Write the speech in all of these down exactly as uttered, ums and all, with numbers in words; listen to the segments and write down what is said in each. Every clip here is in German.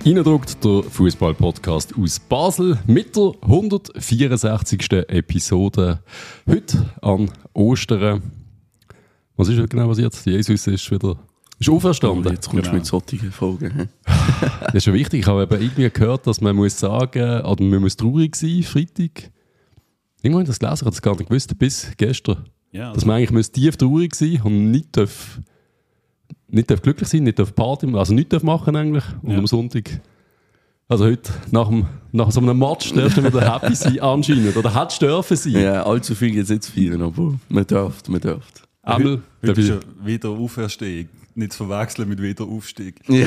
Reindruckt der Fußball-Podcast aus Basel mit der hundertvierundsechzigsten Episode. Heute an Ostern. Was ist genau passiert? Jesus ist wieder ist auferstanden. Oh, jetzt kommst du genau. mit solchen Folgen. Das ist schon wichtig. Ich habe eben irgendwie gehört, dass man muss sagen, oder man muss traurig sein, Freitag. Irgendwann habe ich das gelesen, ich habe das gar nicht gewusst, bis gestern. Ja, dass man eigentlich muss tief traurig sein und nicht darf, nicht darf glücklich sein, nicht darf Party, also nicht darf machen eigentlich. Und ja. Am Sonntag, also heute, nach, dem, nach so einem Match, darfst du wieder happy sein anscheinend. Oder hättest du dürfen sein. Ja, allzu viel jetzt nicht zu feiern, aber man darf, man darf. Heute, heute ist ja wieder Auferstehung. Nicht zu verwechseln mit Wiederaufstieg. Ja,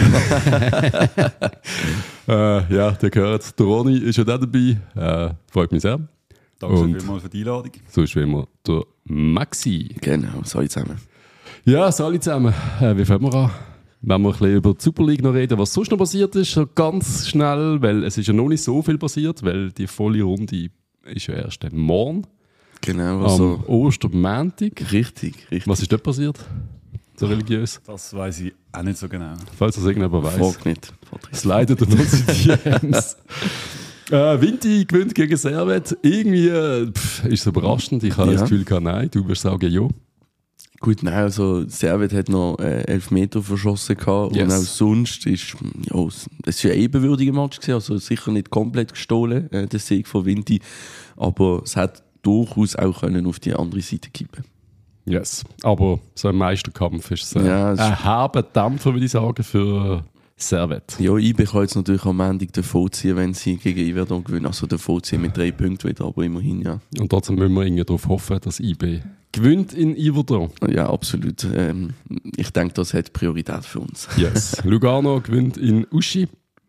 äh, ja, der gehört. Der Ronny ist ja auch dabei. Äh, freut mich sehr. Danke vielmals für die Einladung. So ist wie immer der Maxi. Genau, so zusammen. Ja, so alle zusammen. Äh, wie fangen wir an? Wenn wir ein bisschen über die Super League noch reden, was sonst noch passiert ist, so ganz schnell, weil es ist ja noch nicht so viel passiert, weil die volle Runde ist ja erst morgen. Genau, also am Ostermontag. Richtig, richtig. Was ist dort passiert? So religiös? Das weiss ich auch nicht so genau. Falls das irgendjemand weiss. Frag nicht. Es leidet uns in die D Ms. Äh, Vinti gewinnt gegen Servet. Irgendwie äh, pff, ist es überraschend. Ich habe ja. das Gefühl, gehabt, nein, du wirst sagen, ja. Gut, nein, also Servet hat noch äh, elf Meter verschossen gehabt. Yes. Und auch sonst ist ja, es war ein ebenwürdiger Match gewesen, also sicher nicht komplett gestohlen, äh, der Sieg von Vinti. Aber es hat durchaus auch können auf die andere Seite kippen. Yes, aber so ein Meisterkampf ist es äh, ja, ein herber Dämpfer, würde ich sagen, für Servet. Ja, I B kann jetzt natürlich am Ende davon ziehen, wenn sie gegen Iverdon gewinnen. Also davon ziehen mit drei Punkten wieder, aber immerhin, ja. Und trotzdem müssen wir irgendwie darauf hoffen, dass I B gewinnt in Iverdon. Ja, absolut. Ähm, ich denke, das hat Priorität für uns. Yes. Lugano gewinnt in Uschi.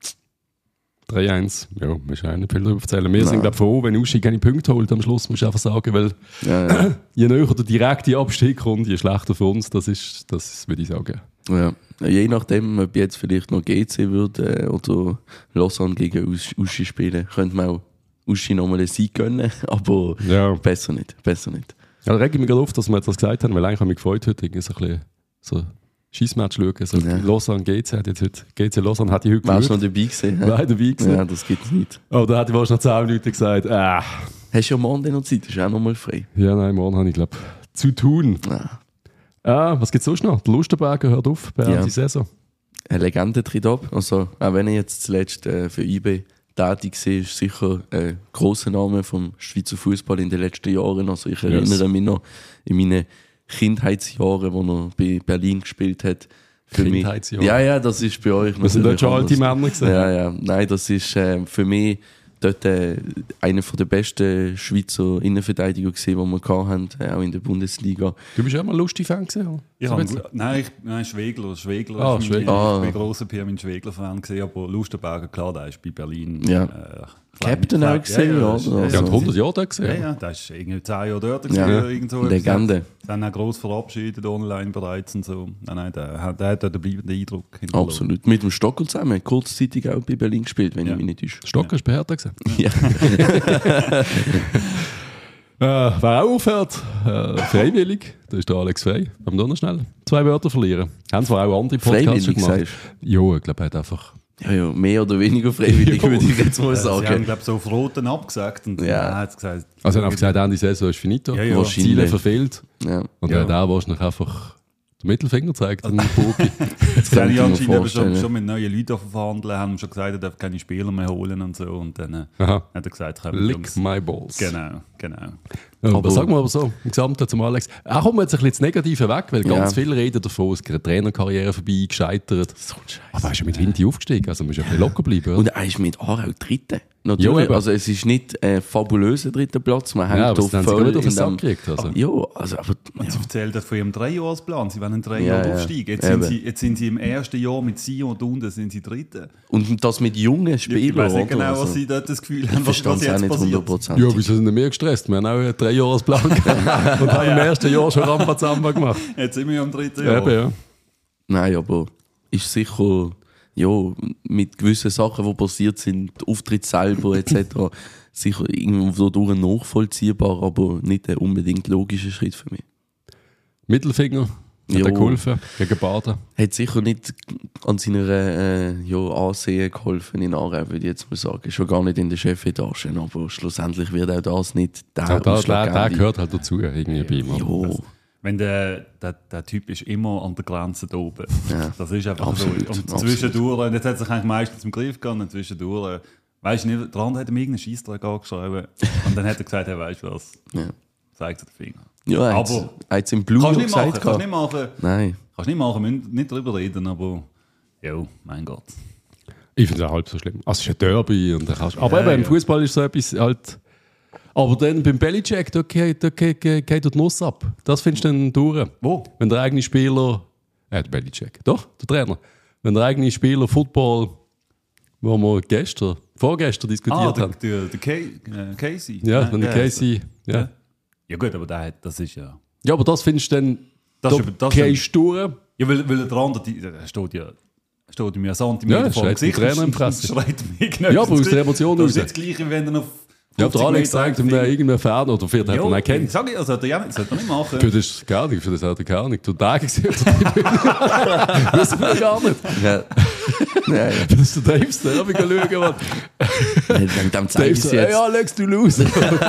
drei eins. Ja, wir müssen auch nicht viel darüber erzählen. Wir Nein. sind, glaube ich, froh, wenn Uschi keine Punkte holt am Schluss, muss ich einfach sagen, weil ja, ja. je näher der direkte Abstieg kommt, je schlechter für uns, das ist, das würde ich sagen. Ja. Je nachdem, ob jetzt vielleicht noch G C würde äh, oder Lausanne gegen Uschi spielen, könnte man auch Uschi nochmal einen Sieg gönnen, aber ja. besser nicht, besser nicht. Ja, da rege ich mich gerade auf, dass wir jetzt das gesagt haben, weil eigentlich habe ich mich gefreut, heute irgendwie so ein bisschen so Scheissmatch schauen. So ja. Lausanne G C hat jetzt heute, G C Lausanne hat die heute geschaut. Warst du noch dabei gewesen? War dabei gewesen? Ja, das gibt es nicht. Aber da hat ich wahrscheinlich nach zehn Minuten gesagt, ah. Hast du ja morgen noch Zeit? Ist auch noch mal frei? Ja, nein, morgen habe ich, glaube ich, zu tun. Ah. Ah, was gibt es sonst noch? Der Lustenberger hört auf bei ja. der Saison. Eine Legende tritt ab. Also, auch wenn er jetzt zuletzt äh, für I B tätig war, ist sicher ein grosser Name vom Schweizer Fußball in den letzten Jahren. Also ich erinnere yes. mich noch in meinen Kindheitsjahren, wo er bei Berlin gespielt hat. Für Kindheitsjahre? Mich, ja, ja, das ist bei euch. Wir sind dort schon alte Männer gesehen. Ja, ja. Nein, das ist äh, für mich dort äh, einer der besten Schweizer Innenverteidiger gewesen, die wir hatten, äh, auch in der Bundesliga. Du bist ja mal ein Lustig-Fan gewesen? Ich so hab, nein, ich, nein, Schwegler. Schwegler ah, ist Schwegler. Mein, ah. Ich bin großer Pirmin Schwegler-Fan gewesen, aber Lustenberger, klar, der ist bei Berlin. Ja. Äh, Captain auch gesehen, ja. Ja, ja, ja. Und hundert Jahre dort gesehen. Ja, ja, der ist irgendwie zehn Jahre dort ja. gewesen. Irgend so. Legende. Dann auch gross verabschiedet online bereits und so. Nein, nein, der, der hat einen bleibenden Eindruck hinterlassen. Absolut. Mit dem Stockel zusammen. Kurzzeitig auch bei Berlin gespielt, wenn ja. ich mich nicht täusche. Stocker ist bei Hertha gewesen. Ja. äh, wer auch aufhört, äh, freiwillig, das ist der Alex Frey. Haben wir noch schnell zwei Wörter verlieren. Haben zwar auch andere Podcasts schon gemacht. Ja, ich glaube, er hat einfach... Ja, ja, mehr oder weniger freiwillig, würde ich jetzt mal sagen. Sie haben, glaube ich, so auf Roten abgesagt. Und ja. hat gesagt, also, er hat gesagt, Ende Saison ist finito. Ja, ja. Ziele verfehlt. Ja. Und ja. er hat auch wahrscheinlich einfach den Mittelfinger gezeigt. Also, jetzt kann ich anscheinend schon, schon mit neuen Leuten verhandeln, haben schon gesagt, er darf keine Spieler mehr holen und so. Und dann äh, hat er gesagt, lick Jungs. My balls. Genau, genau. Ja, aber sagen wir aber so, im Gesamten zum Alex. Er kommt jetzt ein bisschen das Negative weg, weil ganz ja. viele reden davon, es ist eine Trainerkarriere vorbei, gescheitert. So aber er ist ja mit Vinti aufgestiegen, also muss ja ein bisschen locker bleiben. Oder? Und er ist mit Aarau Dritte. Natürlich, ja, also es ist nicht ein fabulöser dritter Platz, man ja, hängt aber da voll auf den Sack gekriegt. Also. Ja, also aber... Ja. Sie erzählt von ihrem Dreijahresplan, sie wollen drei ja, Jahre ja. aufsteigen. Jetzt sind, sie, jetzt sind sie im ersten Jahr mit Sion und unten sind sie Dritte. Und das mit jungen Spielern, Ich weiß nicht genau, also, was sie dort das Gefühl haben, was, was jetzt passiert. Ja, wieso sind wir gestresst? Wir haben auch einen Dreijahresplan gehabt und haben ja. im ersten Jahr schon Rambazamba gemacht. Jetzt sind wir am dritten Jahr. Eben, ja. Nein, aber ist sicher... Ja, mit gewissen Sachen, die passiert sind, Auftritt selber et cetera sicher irgendwo durch nachvollziehbar, aber nicht ein unbedingt logischer Schritt für mich. Mittelfinger Hat er geholfen gegen Baden? Hat sicher nicht an seiner äh, ja, Ansehen geholfen in Aarau, würde ich jetzt mal sagen. Schon gar nicht in der Chefetage, aber schlussendlich wird auch das nicht der ja, da, der, der gehört halt dazu, irgendwie ja, bei ihm. Jo. Wenn der, der, der Typ ist immer an der Grenze da oben. Ja. Das ist einfach absolut, so. Und zwischendurch, und jetzt hat sich eigentlich meistens im Griff gegangen, und zwischendurch, weißt du nicht, der andere hat ihm irgendeinen Scheissdreck angeschrieben und dann hat er gesagt, hey, weißt du was, ja. zeigt er den Finger. Ja, er hat es im Blut kannst gesagt. Machen, kannst nicht machen. Nein. Kannst nicht machen, müssen nicht drüber reden, aber ja, mein Gott. Ich finde es auch halb so schlimm. Also es ist ein Derby. Und kannst, aber ja, eben, im Fußball ist so etwas halt... Aber dann beim Bellycheck, da geht, da geht, geht, geht die Nuss ab. Das findest du dann durch. Wo? Wenn der eigene Spieler... Äh, der Bellycheck. Doch, der Trainer. Wenn der eigene Spieler Football, wo wir gestern, vorgestern diskutiert ah, der, haben. Der, der Kay, äh, Casey. Ja, ja, der Casey. Ja. Ja. ja gut, aber der, das ist ja... Ja, aber das findest du dann... Das da das gehst du durch. Ja, weil, weil der andere, der steht ja... steht mir ein Zentimeter ja, vor dem Gesicht. Trainer im Fresse. Ja, aber aus der Emotion raus. Das ist jetzt das Gleiche, wenn er auf... Ja, der Alex zeigt ihm irgendeinen Fan oder vielleicht hat er ihn erkannt. Sag ich, also, das sollte er nicht machen. Für das gar nicht, für das hat er gar nicht. Du Tage gesehen, wissen wir gar nicht. Ja. Nein. Das ist der Dave Sterby schauen. Dann zeige ich es jetzt. Hey Alex, du Loser.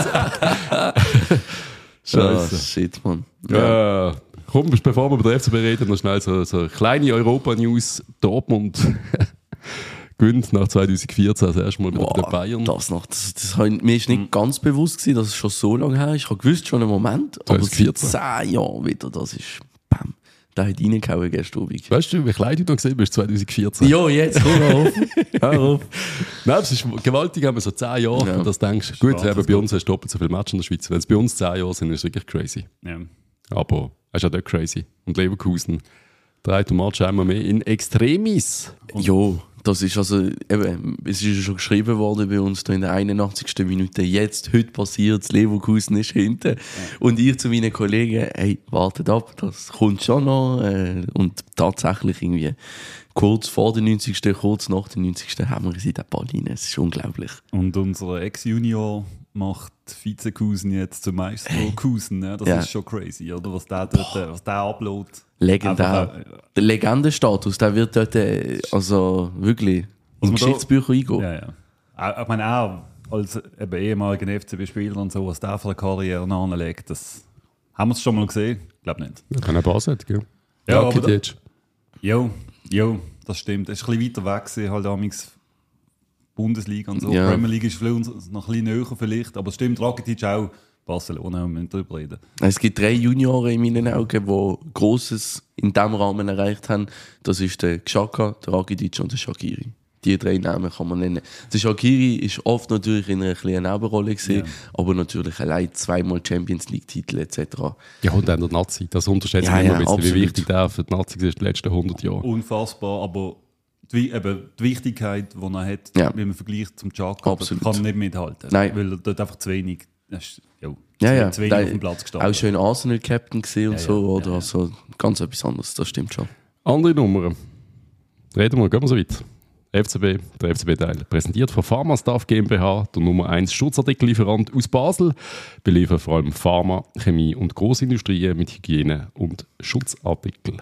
Scheiße. Oh, shit, Mann. Ja. Äh, komm, bevor wir über den F C B reden, noch schnell so, so eine kleine Europa-News. Dortmund gewinnt nach zwanzig vierzehn das erste Mal mit den Bayern. Das noch, das, das, das, mir ist nicht mhm. ganz bewusst gewesen, dass es schon so lange her ist. Ich habe gewusst, schon einen Moment, aber seit zehn Jahren wieder, das ist bam. Da hat reingehauen gestern Abend. Weißt du, wie klein du noch gesehen bist, zwanzig vierzehn? Ja, jetzt, hör auf. Hör auf. Nein, es ist gewaltig, haben wir so zehn Jahre, ja. Und das denkst gut, ja, eben, bei uns hast du doppelt so viele Matches in der Schweiz. Wenn es bei uns zehn Jahre sind, ist es wirklich crazy. Ja. Aber es ist auch dort crazy. Und Leverkusen dreht den Match einmal mehr in Extremis. Ja, das ist also, eben, es ist ja schon geschrieben worden bei uns da in der einundachtzigsten Minute. Jetzt, heute passiert es, Leverkusen ist hinten. Ja. Und ich zu meinen Kollegen, hey, wartet ab, das kommt schon noch. Äh, und tatsächlich irgendwie kurz vor der neunzigsten kurz nach der neunzigsten haben wir sie in den Ball rein. Es ist unglaublich. Und unser Ex-Junior macht Vizekusen jetzt zum Meisterkusen. Ne? Das ja. ist schon crazy, oder? Was der, dort, was der uploadet. Legendär. Einfach, äh, der Legendenstatus, der wird dort äh, also wirklich in Geschichtsbücher eingehen. Ja, ja. Ich meine auch als eben ehemaliger F C B-Spieler und so, was der für eine Karriere anlegt, das haben wir es schon mal gesehen? Ich glaube nicht. Ja, kann ein paar sein, gell? Ja, aber da, jo, jo, das stimmt. Es ist ein bisschen weiter weg gewesen, halt amigs Bundesliga und so. Ja. Premier League ist für uns noch ein bisschen näher vielleicht, aber es stimmt, Rakitic auch. Barcelona, wir müssen darüber reden. Es gibt drei Junioren in meinen Augen, die Grosses in diesem Rahmen erreicht haben. Das ist der Xhaka, der Rakitic und der Shaqiri. Die drei Namen kann man nennen. Der Shaqiri ist oft natürlich in einer kleinen Nebenrolle gesehen, ja. aber natürlich allein zweimal Champions League-Titel et cetera. Ja, und dann der Nazi. Das unterschätzt man ja, immer ja, ein bisschen, wie wichtig der für die Nazi ist in den letzten hundert Jahren. Unfassbar, aber die, eben, die Wichtigkeit, die er hat, ja. wenn man vergleicht zum Xhaka, kann nicht mithalten. Nein. Weil er dort einfach zu wenig... Ist, jo, ja, ja. zu wenig auf dem Platz gestanden. Auch schön Arsenal-Captain gesehen und ja, so, ja, oder? Ja, ja. Also ganz etwas anderes, das stimmt schon. Andere Nummern. Reden wir, gehen wir so weit. F C B, der F C B-Teil. Präsentiert von Pharmastaff GmbH, der Nummer eins Schutzartikellieferant aus Basel. Beliefert vor allem Pharma, Chemie und Grossindustrien mit Hygiene- und Schutzartikeln.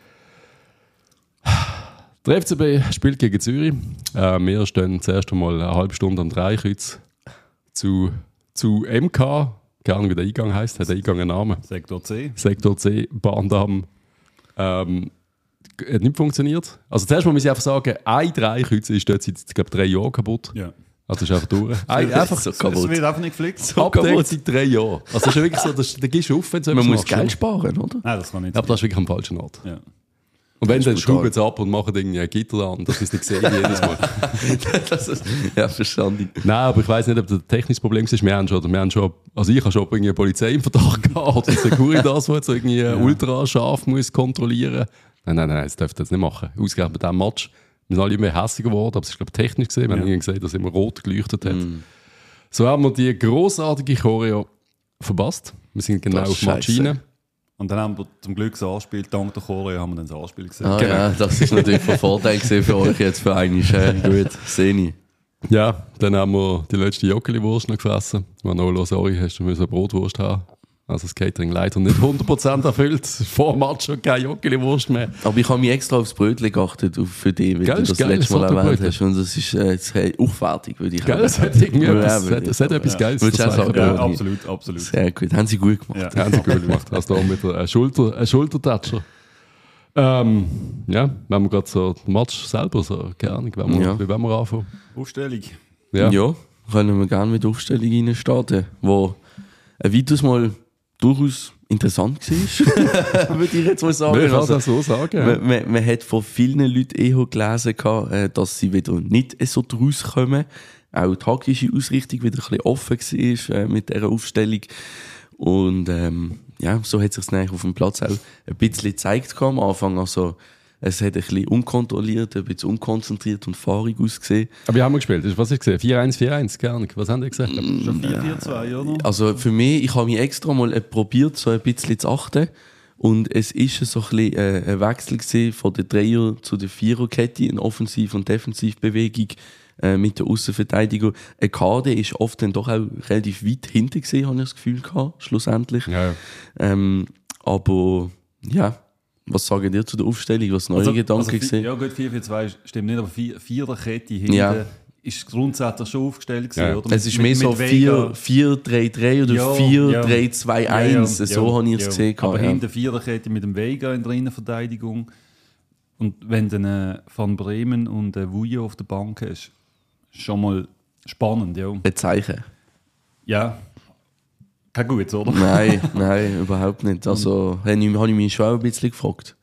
Der F C B spielt gegen Zürich. Äh, wir stehen zuerst einmal eine halbe Stunde am Dreikreuz zu, zu M K. Keine Ahnung, wie der Eingang heisst. Hat der Eingang einen Namen? Sektor C. Sektor C, Bahndamm. Ähm, hat nicht funktioniert. Also zuerst mal muss ich einfach sagen, ein Dreikreuz ist dort seit, glaube drei Jahren kaputt. Ja. Also ist einfach durch. Ein, einfach so kaputt. Es wird einfach nicht geflickt. So abgedeckt seit drei Jahren. Also das ist wirklich so, das, da gehst du auf, wenn du Man muss machst, Geld sparen, oder? Nein, das kann nicht. Aber das ist wirklich am falschen Ort. Ja. Und wenn, dann schrauben sie ab und machen irgendwie ein Gitter an, dass sie es nicht sehen jedes Mal. Das ist, ja, verstanden. Nein, aber ich weiss nicht, ob das ein technisches Problem ist. Wir haben schon, wir haben schon, also ich habe schon irgendwie eine Polizei im Verdacht gehabt, oder Securitas, die jetzt irgendwie ja. ultra scharf muss kontrollieren. Nein, nein, nein, das dürft ihr jetzt nicht machen. Ausgerechnet bei diesem Match. Wir sind alle immer hässiger geworden, aber es ist, glaube ich, technisch gesehen. Wir ja. haben irgendwie gesehen, dass es immer rot geleuchtet hat. Mm. So haben wir die grossartige Choreo verpasst. Wir sind genau auf Matschine. Und dann haben wir zum Glück das Anspiel, dank der Choreo haben wir dann das Anspiel gesehen. Ah, genau. Ja, das ist natürlich von Vorteil für euch jetzt für einmal. Gut, sehe ich. Ja, dann haben wir die letzte Joggeli-Wurst noch gefressen. Manolo, sorry, hast du eine Brotwurst haben? Also das Catering leider nicht hundert Prozent erfüllt. Vor dem Match schon keine Joggeli-Wurst mehr. Aber ich habe mich extra aufs Brötchen geachtet, für dich, weil Geil, du das geil, letzte Mal das erwähnt hast. Und das ist äh, jetzt, hey, aufwertig, würde ich Gell, es hat irgendwie etwas, es hat, es hat etwas Geiles. Würdest du auch sagen? Ja, Ja, absolut, absolut. Sehr gut, haben sie gut gemacht. Ja. Haben sie gut gemacht. Also da mit einem Schulter, ein Schultertatscher. Ähm, ja, wenn wir gerade so den Match selber so, keine Ahnung, wenn wir, Ja. wie wollen wir anfangen? Aufstellung. Ja. Ja, können wir gerne mit der Aufstellung rein starten, wo ein weiteres Mal durchaus interessant war, würde ich jetzt mal sagen. Ich kann Also, das so sagen. Ja. man, man, man hat von vielen Leuten eher gelesen, gehabt, dass sie wieder nicht so draus kommen. Auch die taktische Ausrichtung wieder ein bisschen offen war äh, mit dieser Aufstellung. Und ähm, ja, so hat sich es auf dem Platz auch ein bisschen gezeigt am Anfang. Also, es hat ein bisschen unkontrolliert, ein bisschen unkonzentriert und fahrig ausgesehen. Aber wie haben wir gespielt? Was hast du gesehen? vier eins vier eins, keine Ahnung. Was haben die gesagt? Schon vier vier zwei, oder? Also für mich, ich habe mich extra mal probiert, so ein bisschen zu achten. Und es ist so ein bisschen äh, ein Wechsel gewesen von der Dreier- zu der Viererkette, eine Offensiv- und Defensivbewegung äh, mit der Aussenverteidigung. Ein Kader ist oft dann doch auch relativ weit hinten gewesen, habe ich das Gefühl gehabt, schlussendlich. Ja, ja. Ähm, aber ja, was sagen ihr zu der Aufstellung? Was neue Also- Gedanken also vi- gesehen? Ja gut, vier vier zwei stimmt nicht, aber vier- Viererkette hinten Ja. ist grundsätzlich schon aufgestellt gewesen, Ja. oder? Es ist Mit- mehr so mit Vega. vier drei drei oder Ja, vier ja. drei zwei eins, Ja, ja, so ja, habe ich es ja. gesehen. Aber ja. hinter Viererkette mit dem Vega in der Innenverteidigung. Und wenn dann äh, Van Bremen und äh, Vujo auf der Bank ist, schon mal spannend, ja. Ein Zeichen. Ja, kein Gutes, oder? Nein, nein, überhaupt nicht. Also habe ich, habe ich mich schon auch ein bisschen gefragt.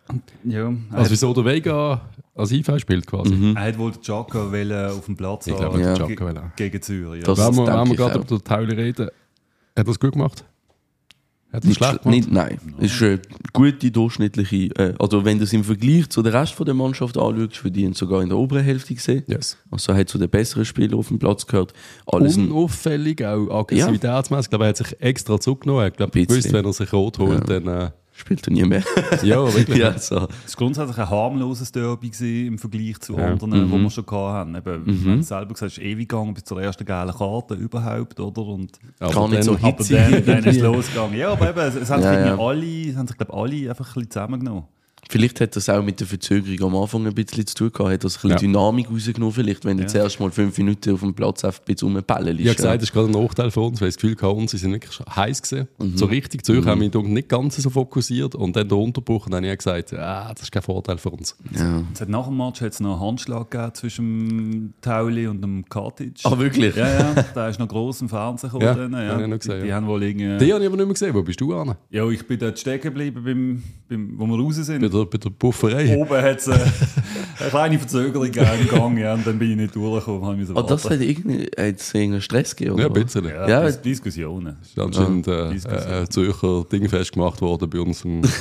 Ja, Also wieso der Vega als I V spielt quasi? Mhm. er hat wohl den Chaka wollen auf dem Platz Ich haben, glaube, Ja. der ge- Chaka will auch. gegen Zürich. Ja. Das- Wenn wir, denke wenn wir ich gerade auch. über den Tauli reden, hat er das gut gemacht? Hat er Nicht, schlecht schl- gemacht? nicht, nein, es ist eine gute, durchschnittliche, äh, also wenn du es im Vergleich zu der Rest von der Mannschaft anschaust, für die ihn sogar in der oberen Hälfte gesehen. Yes. Also er hat zu den besseren Spielern auf dem Platz gehört. Alles ein, Unauffällig, auch aggressivitätsmäßig. Ich glaube, er hat sich extra zurückgenommen. Ich glaube, Bisschen. gewusst, wenn er sich rot holt, dann... Äh, spielt er nie mehr. ja, wirklich. ja, so. Es war grundsätzlich ein harmloses Derby gewesen im Vergleich zu Ja. anderen, Mhm. die wir schon hatten. Eben, mhm. Wenn du selber gesagt hast, es ist ewig gegangen bis zur ersten gelben Karte überhaupt, oder? Und Aber Gar nicht dann- so aber hitzig. dann, dann ist es irgendwie. losgegangen. Ja, aber eben, es, es haben sich Ja, irgendwie ja. alle, es haben sich, glaube alle einfach ein bisschen zusammengenommen. Vielleicht hat das auch mit der Verzögerung am Anfang ein bisschen zu tun gehabt. Hat das ein bisschen Ja. Dynamik rausgenommen, vielleicht, wenn du Ja. zuerst mal fünf Minuten auf dem Platz auf ein bisschen rumbellen Ich habe gesagt, das ist gerade ein Nachteil für uns, weil ich das Gefühl hatte, uns sind wirklich heiß gesehen. Mhm. So richtig Zürich haben wir nicht ganz so fokussiert und dann der Unterbruch und dann habe ich gesagt, ah, das ist kein Vorteil für uns. Ja. Es hat nach dem Match hat's noch einen Handschlag gegeben zwischen dem Tauli und dem Katic. Ah, wirklich? Ja, ja, da ist noch gross im Fernsehen gekommen. Ja, dann, ja. habe ich noch gesehen, die, die ja. haben wohl irgendwie... Die habe ich aber nicht mehr gesehen. Wo bist du, Anna? Ja, ich bin dort stecken geblieben, beim, beim, wo wir raus sind. Bei der, bei der Bufferei? Oben hat es äh, eine kleine Verzögerung gegeben im Gang, ja, und dann bin ich nicht durchgekommen. Habe ich Ah, das hat irgendwie, hat's irgendeinen Stress gegeben, Ja, oder? ein bisschen. ja, Ja, Dis Diskussionen. Ist anscheinend Ja, äh, Diskussion. äh, Zürcher Ding festgemacht worden bei uns im,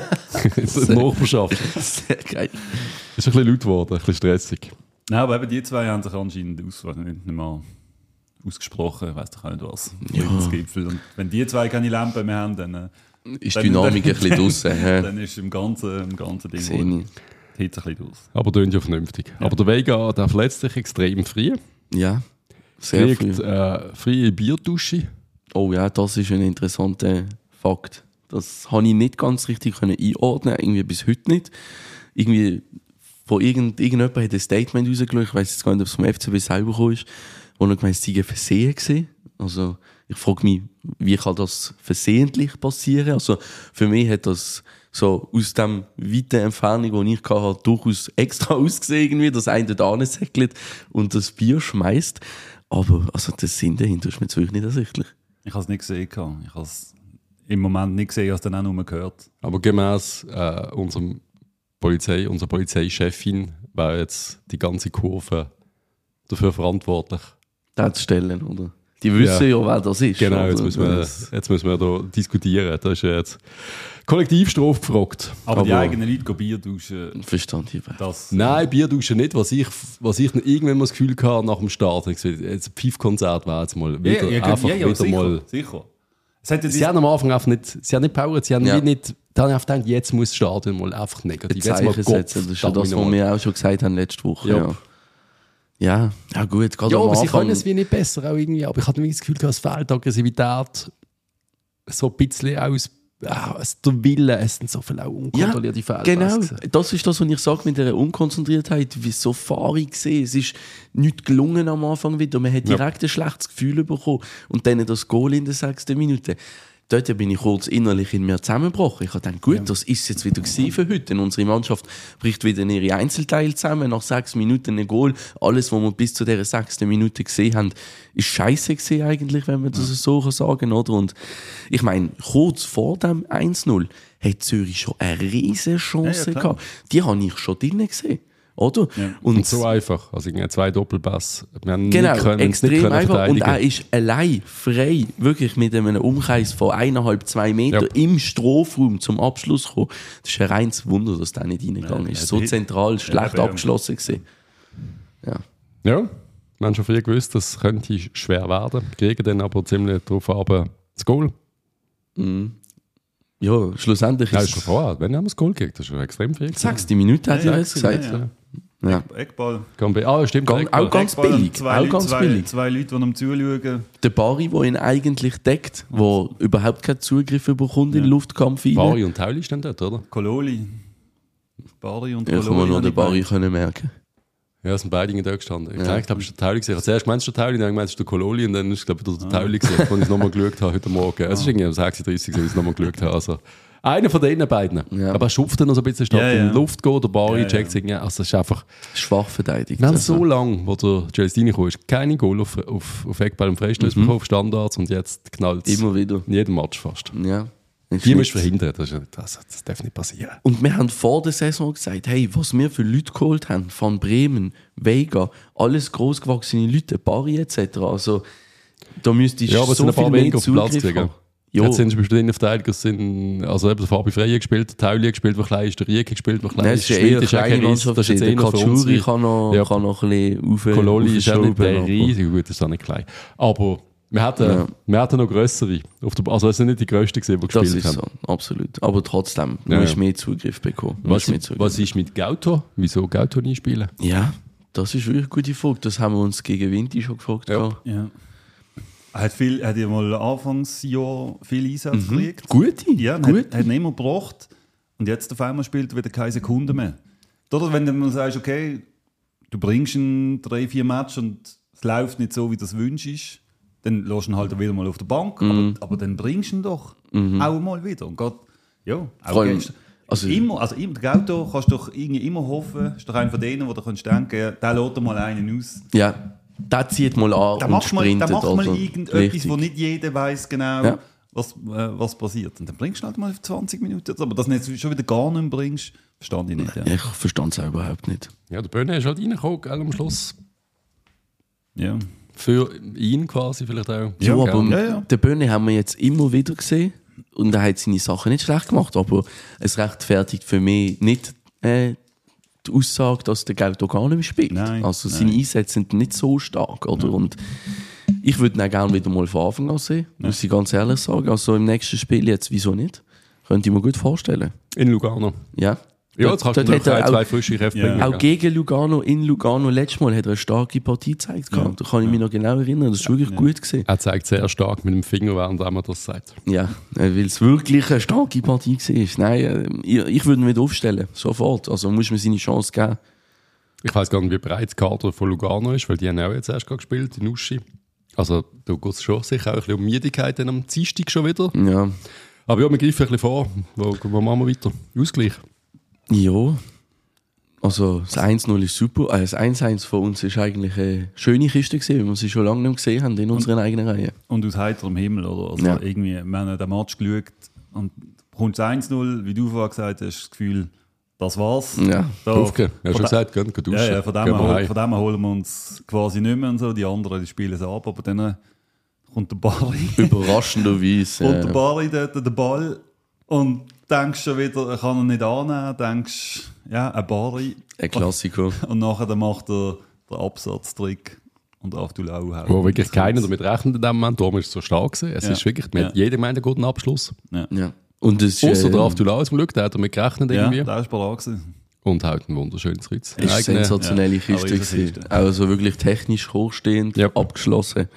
in der Nachbarschaft. Sehr geil. Ist ein bisschen laut geworden, ein bisschen stressig. Nein, aber eben die zwei haben sich anscheinend aus, weiß nicht, nicht mal ausgesprochen, ich weiss doch auch nicht was. Friedensgipfel. Und wenn die zwei keine Lampen mehr haben, dann, äh, Ist Dann- die Dynamik ein bisschen draussen. hä? dann ist im ganzen, im ganzen Ding Sehe wohl ich. die Hitze ein bisschen aus. Aber tönt ja vernünftig. Aber der Vega, der verletzt sich extrem früh. Ja, sehr Kriegt früh. äh, freie Bierdusche. Oh ja, das ist ein interessanter Fakt. Das habe ich nicht ganz richtig können einordnen, irgendwie bis heute nicht. Irgendwie von irgend, irgendjemand hat ein Statement rausgeschaut, ich weiss jetzt gar nicht, ob es vom F C B selber gekommen ist, wo er gemeint, es sei ein Versehen gewesen. Also ich frage mich, wie kann das versehentlich passieren? Also für mich hat das so aus dem weiten Entfernung, die ich hatte, durchaus extra ausgesehen, irgendwie, dass einer da ansäckelt und das Bier schmeißt. Aber also der Sinn dahinter ist mir jetzt wirklich nicht ersichtlich. Ich habe es nicht gesehen. gehabt. Ich habe es im Moment nicht gesehen, ich habe es dann auch nur gehört. Aber gemäß äh, unserem Polizei, unserer Polizeichefin wäre jetzt die ganze Kurve dafür verantwortlich. Das stellen, oder? Die wissen ja, wer das ist. Genau, oder? jetzt müssen wir, Das- jetzt müssen wir da diskutieren. Da ist ja jetzt Kollektivstrafe gefragt. Aber, die eigenen Leute gehen Bier duschen, Verstand ich. das... Nein, Bierduschen nicht. Was ich, was ich irgendwann mal das Gefühl hatte nach dem Start, ich gesagt, jetzt ein Pfeifkonzert wäre jetzt mal wieder, ja, ja, einfach ja, ja, wieder sicher, mal... sicher. Es hat ja Sie diese- haben am Anfang einfach nicht, sie haben nicht powered, sie haben Ja. wie nicht, dann habe ich einfach gedacht, jetzt muss das Stadion mal einfach negativ. Ein Jetzt mal Zeichen Gott, setzen, das ist ja das, verdammt was nochmal. wir auch schon gesagt haben letzte Woche. Ja. Ja, ja, ja gut, gerade Ja, am aber sie Anfang. können es wie nicht besser auch irgendwie, aber ich hatte irgendwie das Gefühl, es fehlt Aggressivität so ein bisschen aus ah, der Wille, es sind so viele auch unkontrollierte ja, Fehler. Genau, das ist das, was ich sage mit dieser Unkonzentriertheit, wie so fahrig gesehen. Es ist nicht gelungen am Anfang wieder, man hat direkt ja. ein schlechtes Gefühl bekommen und dann das Goal in der sechsten Minute. Dort bin ich kurz innerlich in mir zusammengebrochen. Ich habe gedacht, gut, ja. das ist jetzt wieder für heute. Unsere Mannschaft bricht wieder ihre Einzelteile zusammen. Nach sechs Minuten ein Goal. Alles, was wir bis zu dieser sechsten Minute gesehen haben, ist scheiße gesehen eigentlich, wenn man das ja. so sagen kann. Oder? Und ich meine, kurz vor dem eins null hat Zürich schon eine riesige Chance ja, ja, gehabt. Die habe ich schon drinnen gesehen. Oder? Ja. Und, und so einfach. Also zwei Doppelpass. Wir haben genau, nicht können, extrem nicht können einfach. Und er ist allein, frei, wirklich mit einem Umkreis von eineinhalb, zwei Meter ja. im Strafraum zum Abschluss gekommen. Das ist ein reines Wunder, dass der nicht reingegangen ja, ist. So zentral, schlecht ja, abgeschlossen gewesen. Ja. Ja, wir haben schon früh gewusst, das könnte schwer werden. Kriegen dann aber ziemlich drauf ab das Goal. Mhm. Ja, schlussendlich ist... Ja, ist schon vorher. Wenn haben wir das Goal gekriegt, das ist schon extrem viel. Sechste Minute hat ja, er jetzt gesagt. Ja, ja. Ja. Eckball. Ah, stimmt. Ganz, auch ganz Eckball billig. Zwei, auch Leute, ganz zwei, billig. zwei Leute, die ihm zuschauen. Der Bari, der ihn eigentlich deckt, der überhaupt keinen Zugriff bekommt ja. in den Luftkampf rein. Bari und Tauli stehen dort, oder? Kololi. Bari und ja, Kololi. Ja, kann man noch den Bari können merken. Ja, es sind beide dort gestanden. Ich ja. glaube, es war der Tauli. Ich habe zuerst gemeint, es ist der Tauli, dann gemeint, es ist der Kololi und dann ist es, glaube ich, der Tauli gesehen, als ich es nochmal geschaut habe heute Morgen. Es ist irgendwie um sechs Uhr dreißig, als ich es nochmal geschaut habe. Also, einer von denen beiden. Ja. Aber er schupft dann noch so ein bisschen statt ja, ja. in die Luft geht, der Bari ja, checkt ja. Also es ist einfach... Schwach verteidigt. Wir haben so lange, wo der Celestini kam, ist keine Goal auf, auf, auf Eckball im Freistöß mhm. auf Standards und jetzt knallt es immer wieder. In jedem Match fast. Ja. Die musst du verhindern, das, ist, das, das darf nicht passieren. Und wir haben vor der Saison gesagt, hey, was wir für Leute geholt haben, von Bremen, Vega, alles grossgewachsene Leute, Bari et cetera. Also da müsste ich ja, aber so viel mehr Zugriff haben. Jo. Jetzt sind zum Beispiel Innenverteidiger, sind, also eben der Fabi Frey gespielt, der Tauli gespielt, der klein ist, der Rieke gespielt, der klein ist. Das ist eher eine kleine Mannschaft, das ist der Katschuri kann noch, ja. kann noch ein bisschen auf, Kololi ist auch nicht der riesige, gut, das ist auch nicht klein. Aber wir hatten, ja. wir hatten noch grössere, also es sind nicht die grössten gewesen, die gespielt haben. Das ist haben. So, absolut. Aber trotzdem, du ja. musst mehr Zugriff bekommen. Was, mehr Zugriff. was ist mit Gauto? Wieso Gauto nie spielen? Ja, das ist wirklich eine gute Frage. Das haben wir uns gegen Winti schon gefragt. Ja. ja. Er hat, viel, hat ja mal Anfangsjahr viel Einsatz mhm. gekriegt. Gute? Ja, Gute. Hat, hat ihn immer gebracht. Und jetzt auf einmal spielt er wieder keine Sekunde mehr. Oder wenn du mal sagst, okay, du bringst ihn drei, vier Matches und es läuft nicht so, wie du es wünschst, dann lässt du ihn halt wieder mal auf der Bank. Mhm. Aber, aber dann bringst du ihn doch mhm. auch mal wieder. Und Gott, ja, auch allem, also immer, also immer, der Gauto kannst du doch irgendwie immer hoffen, ist doch einer von denen, wo du kannst denken, der lässt mal einen aus. Ja. Der zieht mal an da und sprintet. Da macht mal also. irgendetwas, Richtig. Wo nicht jeder weiss genau, ja. was, äh, was passiert. Und dann bringst du halt mal zwanzig Minuten. Aber dass du jetzt schon wieder gar nicht mehr bringst, verstand ich nicht. Ja. Ich verstand es auch überhaupt nicht. Ja, der Böhne ist halt reingekommen am Schluss. Ja. Für ihn quasi vielleicht auch. Ja, aber ja, ja. den Böhne haben wir jetzt immer wieder gesehen. Und er hat seine Sachen nicht schlecht gemacht. Aber es rechtfertigt für mich nicht äh, die Aussage, dass der Gauto gar nicht mehr spielt. Nein, also nein. seine Einsätze sind nicht so stark. Oder? Und ich würde ihn auch gerne wieder mal von Anfang an sehen, ja. muss ich ganz ehrlich sagen. Also im nächsten Spiel jetzt, wieso nicht? Könnte ich mir gut vorstellen. In Lugano? Ja. Ja, jetzt kannst du noch zwei, zwei frische Kräfte ja. bringen. Auch gegen Lugano, in Lugano, letztes Mal hat er eine starke Partie gezeigt. Ja. Da kann ich mich noch genau erinnern, das war wirklich ja. gut gewesen. Er zeigt sehr stark mit dem Finger, während er das sagt. Ja, weil es wirklich eine starke Partie war. Nein, ich, ich würde ihn wieder aufstellen, sofort. Also muss man seine Chance geben. Ich weiss gar nicht, wie breit das Kader von Lugano ist, weil die haben auch jetzt erst gespielt, in Uschi. Also da geht es schon sicher auch ein bisschen um Müdigkeit dann am Dienstag schon wieder. Ja. Aber ja, wir greifen ein bisschen vor. Wo, wo machen wir weiter? Ausgleich? Ja. Also das eins null ist super. Also das eins eins von uns ist eigentlich eine schöne Kiste gewesen, weil wir sie schon lange nicht gesehen haben in unseren eigenen Reihen. Und aus heiterem Himmel, oder? Also ja. irgendwie, wir haben den Match geschaut und kommt das eins null, wie du vorhin gesagt hast, das Gefühl, das war's. Ja, da, aufgehen. Ja, schon gesagt, gehen, gehen duschen. Ja, ja, von, dem her, von dem her holen wir uns quasi nicht mehr und so. Die anderen die spielen es ab, aber dann kommt der Bari. Überraschenderweise. Kommt der Bari dort den Ball und denkst schon wieder, er kann ihn nicht annehmen. Denkst, ja, ein Bari. Ein Klassiker. Und nachher dann macht er den Absatztrick und auf die Lau hauen. Wo wirklich keiner damit rechnet in dem Moment. Darum ist es so stark gewesen. Es ja. ist wirklich, ja. jeder meint einen guten Abschluss. Ja. ja. Und es Außer äh, der Aftulau zum Glück, der hat damit gerechnet irgendwie. Ja, der ist bereit gewesen. Und halt ein wunderschönes Kreuz. Es war eine sensationelle ja, Kiste. Also wirklich technisch hochstehend, ja. abgeschlossen.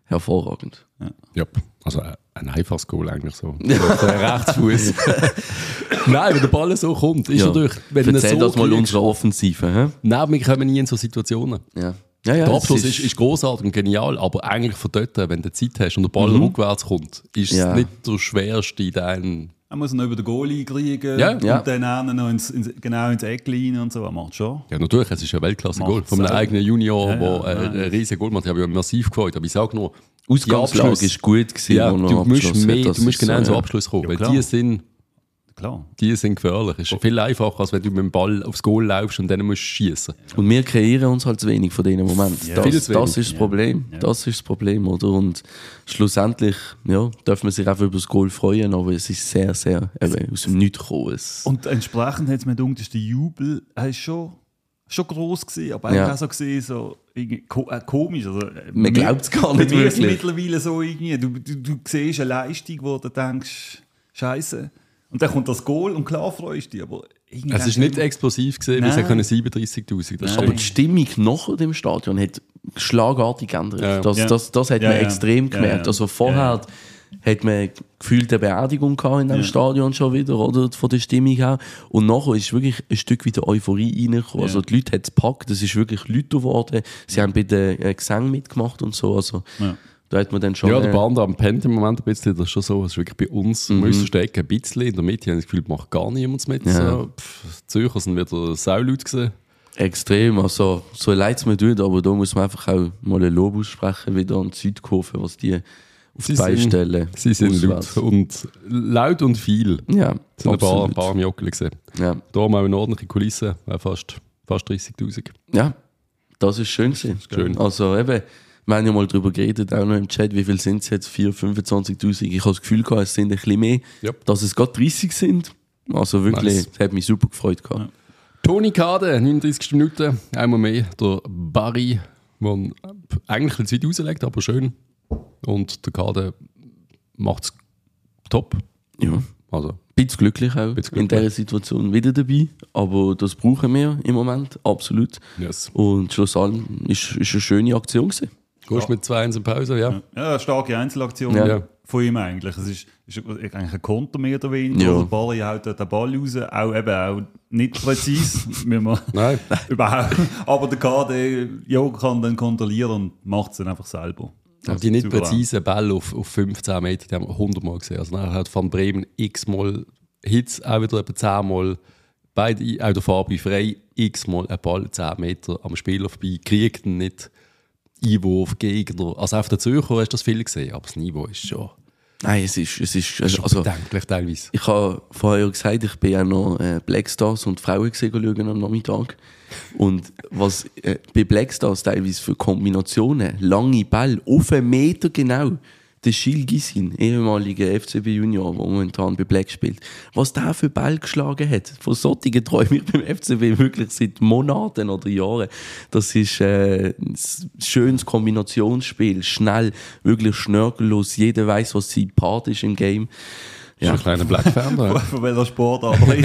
hervorragend. Ja, ja. Also ein einfaches Goal eigentlich so. Rechtsfuß. Nein, wenn der Ball so kommt, ist ja. natürlich... Wenn Erzähl so das mal unsere Offensive. He? Nein, wir kommen nie in so Situationen. Ja. Ja, ja, der Abschluss ist, ist, ist großartig und genial, aber eigentlich von dort, wenn du Zeit hast und der Ball mhm. rückwärts kommt, ist es ja. nicht der schwerste in deinem... Er muss noch über den Goalie kriegen ja. und ja. dann noch ins, ins, genau ins Eck rein und so. Er macht schon. Ja, natürlich, es ist ein Weltklasse-Goal von einem eigenen Junior, der ja, ja, ein, ein riesiges Goal macht. Ich habe mich massiv gefreut, aber ich sage nur, Ausgangslage ist gut gewesen, ja, du musst mehr, du musst genau so ja. Abschluss kommen, ja, weil die sind... Klar. Die sind gefährlich. Es ist viel einfacher, als wenn du mit dem Ball aufs Goal laufst und dann musst du schießen. Und wir kreieren uns halt zu wenig von diesen Momenten. Ja. Das, Vieles das ist das ja. Problem. Ja. Das ist das Problem, oder? Und schlussendlich, ja, darf man sich einfach über das Goal freuen, aber es ist sehr, sehr eben, aus dem Nichts gekommen. Und entsprechend hat es mir gedacht, der Jubel war schon, schon gross gewesen, aber ja. auch so gesehen, so ko- äh, komisch. Also, man glaubt es gar nicht wirklich. wirklich. Mittlerweile so irgendwie, du, du, du siehst eine Leistung, wo du denkst, Scheiße. Und dann kommt das Goal und klar freust du dich, aber es war nicht explosiv gewesen, weil es können siebenunddreißigtausend. Aber die Stimmung nach dem Stadion hat schlagartig geändert. Ja. Das, ja. das, das hat ja, man ja. extrem gemerkt. Ja, ja. Also vorher ja. hat man gefühlt eine Beerdigung gehabt in dem ja. Stadion schon wieder, oder? Von der Stimmung her. Und nachher ist wirklich ein Stück wieder Euphorie reingekommen. Ja. Also die Leute haben es gepackt, es ist wirklich Leute geworden. Sie haben bei den äh, Gesängen mitgemacht und so. Also, ja. da hat man dann schon... Ja, der Band am pennt im Moment ein bisschen, das ist schon so. Es ist wirklich bei uns, mhm. muss stecken ein bisschen in der Mitte. Ich habe das Gefühl, macht gar niemand mit. Ja. So, pff, Zürcher sind wieder Saulaut gewesen. Extrem, also so leid es mir tut, aber da muss man einfach auch mal ein Lob aussprechen, wieder an die Südkurve, was die auf die Beine stellen. Sie sind laut und, laut und viel. Ja, es sind ein paar, ein paar am Jockeln gesehen. Ja. Da haben wir auch eine ordentliche Kulisse, fast, fast dreißigtausend. Ja, das ist schön gewesen. Schön. Also eben, wir haben ja mal darüber geredet, auch noch im Chat, wie viel sind es jetzt? vier, fünfundzwanzigtausend. Ich habe das Gefühl gehabt, es sind ein bisschen mehr, yep. dass es gerade dreißig sind. Also wirklich, nice. Das hat mich super gefreut gehabt. Ja. Toni Kade, neununddreißigste Minute, einmal mehr. Der Barry, der eigentlich ein bisschen rauslegt, aber schön. Und der Kade macht es top. Ja. Also, ein bisschen glücklich auch bisschen in dieser Situation wieder dabei. Aber das brauchen wir im Moment, absolut. Yes. Und schluss allem ist es eine schöne Aktion gewesen. Gehst ja. mit zwei eins in Pause, ja. Ja, eine starke Einzelaktion ja. von ihm eigentlich. Es ist, ist eigentlich ein Konter mehr oder weniger. Ja. Der Ball haut den Ball raus, auch, eben, auch nicht präzise. Nein. Überhaupt. Aber der K D ja, kann dann kontrollieren und macht es dann einfach selber. Aber die nicht präzisen Bälle auf, auf fünfzehn Meter, die haben wir hundert Mal gesehen. Also nachher hat Van Bremen x-mal Hits, auch wieder etwa zehn Mal. Beide, auch der Fabi Frey, x-mal einen Ball zehn Meter am Spieler vorbei, kriegt ihn nicht. Einwurf, Gegner. Also auf der Zürcher hast du das viel gesehen, aber das Niveau ist schon... Nein, es ist... Es ist, ist also, bedenklich teilweise. Ich habe vorher gesagt, ich bin ja noch äh, Blackstars und Frauen gesehen schauen am Nachmittag. Und was äh, bei Blackstars teilweise für Kombinationen, lange Bälle, auf einen Meter genau, der Gilles Gissin, ehemaliger F C B Junior, der momentan bei Black spielt, was der für Ball geschlagen hat. Von solchen träume ich beim F C B wirklich seit Monaten oder Jahren. Das ist äh, ein schönes Kombinationsspiel, schnell, wirklich schnörkellos. Jeder weiss, was sein Part ist im Game. Ja. Ein kleiner Black-Fan da. Von welcher Sportart aber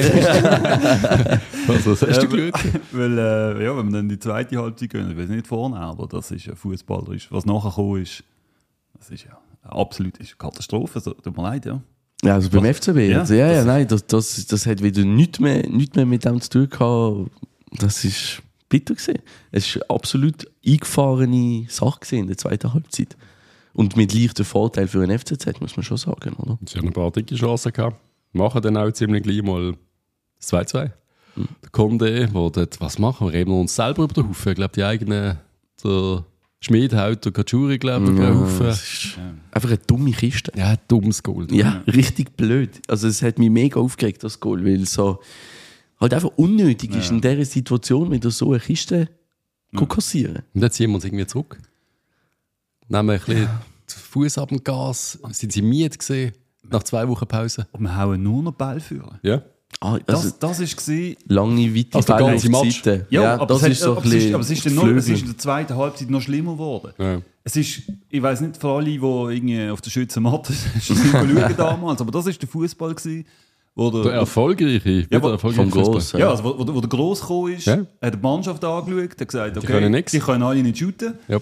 also, das hast du äh, weil, äh, ja, wenn wir dann in die zweite Halbzeit gehen, ich weiß nicht vorne, aber das ist ja fußballerisch. Was nachher gekommen ist, das ist ja absolut ist eine Katastrophe. So, tut mir leid, ja. Ja, also beim was, F C B. Ja, also, ja, ja, nein, das, das, das hat wieder nichts mehr, nichts mehr mit dem zu tun gehabt. Das ist bitter gewesen. Es war eine absolut eingefahrene Sache gewesen in der zweiten Halbzeit. Und mit leichtem Vorteil für den F C Z, muss man schon sagen, oder? Sie haben ein paar dicke Chancen gehabt. Machen dann auch ziemlich gleich mal das zwei zwei. Mhm. Der Conde, der dort, was machen wir? Reden wir uns selber über den Haufen. Ich glaube, die eigenen, der Schmied haut der Kachuri, glaube ich, über den Haufen. Das ist einfach eine dumme Kiste. Ja, ein dummes Goal. Ja, richtig blöd. Also es hat mich mega aufgeregt, das Goal, weil es so halt einfach unnötig ist, ja. in dieser Situation wieder so eine Kiste ja. kassieren. Und jetzt ziehen wir uns irgendwie zurück. Nehmen ein bisschen ja. Fuß ab dem Gas. Sind sie müde gewesen, nach zwei Wochen Pause? Und wir hauen nur noch Ball führen. Ja. Ah, also das das war... Lange, weite also Bälle auf die Seite. Ja, ja, aber, das es ist so hat, ein bisschen aber es ist, aber es ist, noch, es ist in der zweiten Halbzeit noch schlimmer geworden. Ja. Es ist, ich weiss nicht, für alle, die irgendwie auf der Schützenmatte schauen damals, aber das war der Fußball gewesen, wo der, der erfolgreiche, ja, der erfolgreiche vom Gross, ja, also wo, wo der Gross gekommen ist, ja. hat die Mannschaft angeschaut, hat gesagt, okay, die können, die können alle nicht shooten. Yep.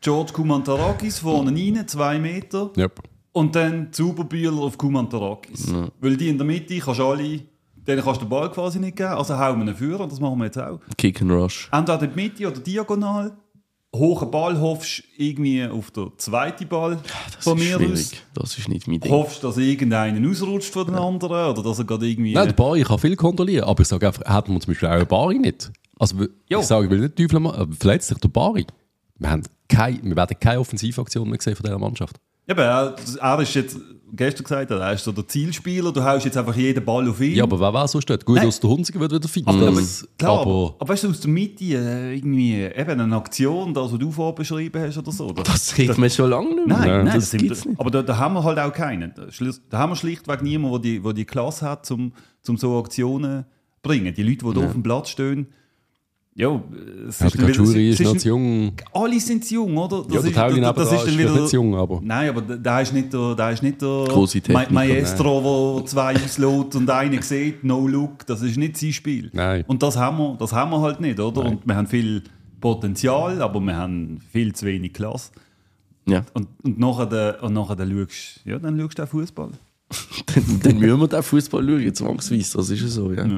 George Koumantarakis vorne rein, zwei Meter. Yep. Und dann Zuberbühler auf Koumantarakis. Ja. Weil die in der Mitte kannst du alle, denen kannst du den Ball quasi nicht geben. Also hauen wir ihn führen, und das machen wir jetzt auch. Kick and Rush. Entweder in die Mitte oder diagonal. Hohen Ball hoffst irgendwie auf den zweiten Ball Das von ist mir schwierig. aus. Das ist nicht mein Ding. Hoffst, dass irgendeinen ausrutscht von den anderen oder dass er gerade irgendwie... Nein, der Bari kann viel kontrollieren, aber ich sage einfach, hätten wir zum Beispiel auch einen Bari nicht. Also Jo. ich sage, ich will nicht Teufel machen, aber verletzt sich der Bari. Wir, haben keine, wir werden keine Offensivaktion mehr sehen von dieser Mannschaft. Ja, aber er, er ist jetzt, gestern gesagt, er ist so der Zielspieler, du haust jetzt einfach jeden Ball auf ihn. Ja, aber wer war so steht? Gut, Nein. aus der Hunziger wird wieder fit. Aber, Das- klar, aber, aber, aber weißt du, aus der Mitte äh, irgendwie eben eine Aktion, das, was du vorher beschrieben hast oder so. Das, Das sieht man schon lange nicht mehr. Nein, nein, das, das sind, gibt's nicht. aber da, da haben wir halt auch keinen. Da schli- Da haben wir schlichtweg niemanden, der die, der die Klasse hat, um, um so Aktionen zu bringen. Die Leute, die da auf dem Platz stehen, ja, es ja, ist der dann wieder- Kajuri es ist noch ist- zu jung. alle sind zu jung, oder? Ja, der Tauli das, das nebenan ist dann ist wieder nicht zu jung, aber... Nein, aber der der ist nicht der, der, ist nicht der Grosse Ma Techniker, Maestro, der zwei auslässt und einen sieht, no look. Das ist nicht sein Spiel. Nein. Und das haben wir, das haben wir halt nicht, oder? Und wir haben viel Potenzial, aber wir haben viel zu wenig Klasse. Ja. Und, und nachher, der, und nachher der schaust, ja, dann schaust du auch Fußball. dann, dann müssen wir den Fußball schauen, zwangsweise. Das ist ja so, ja. Ja.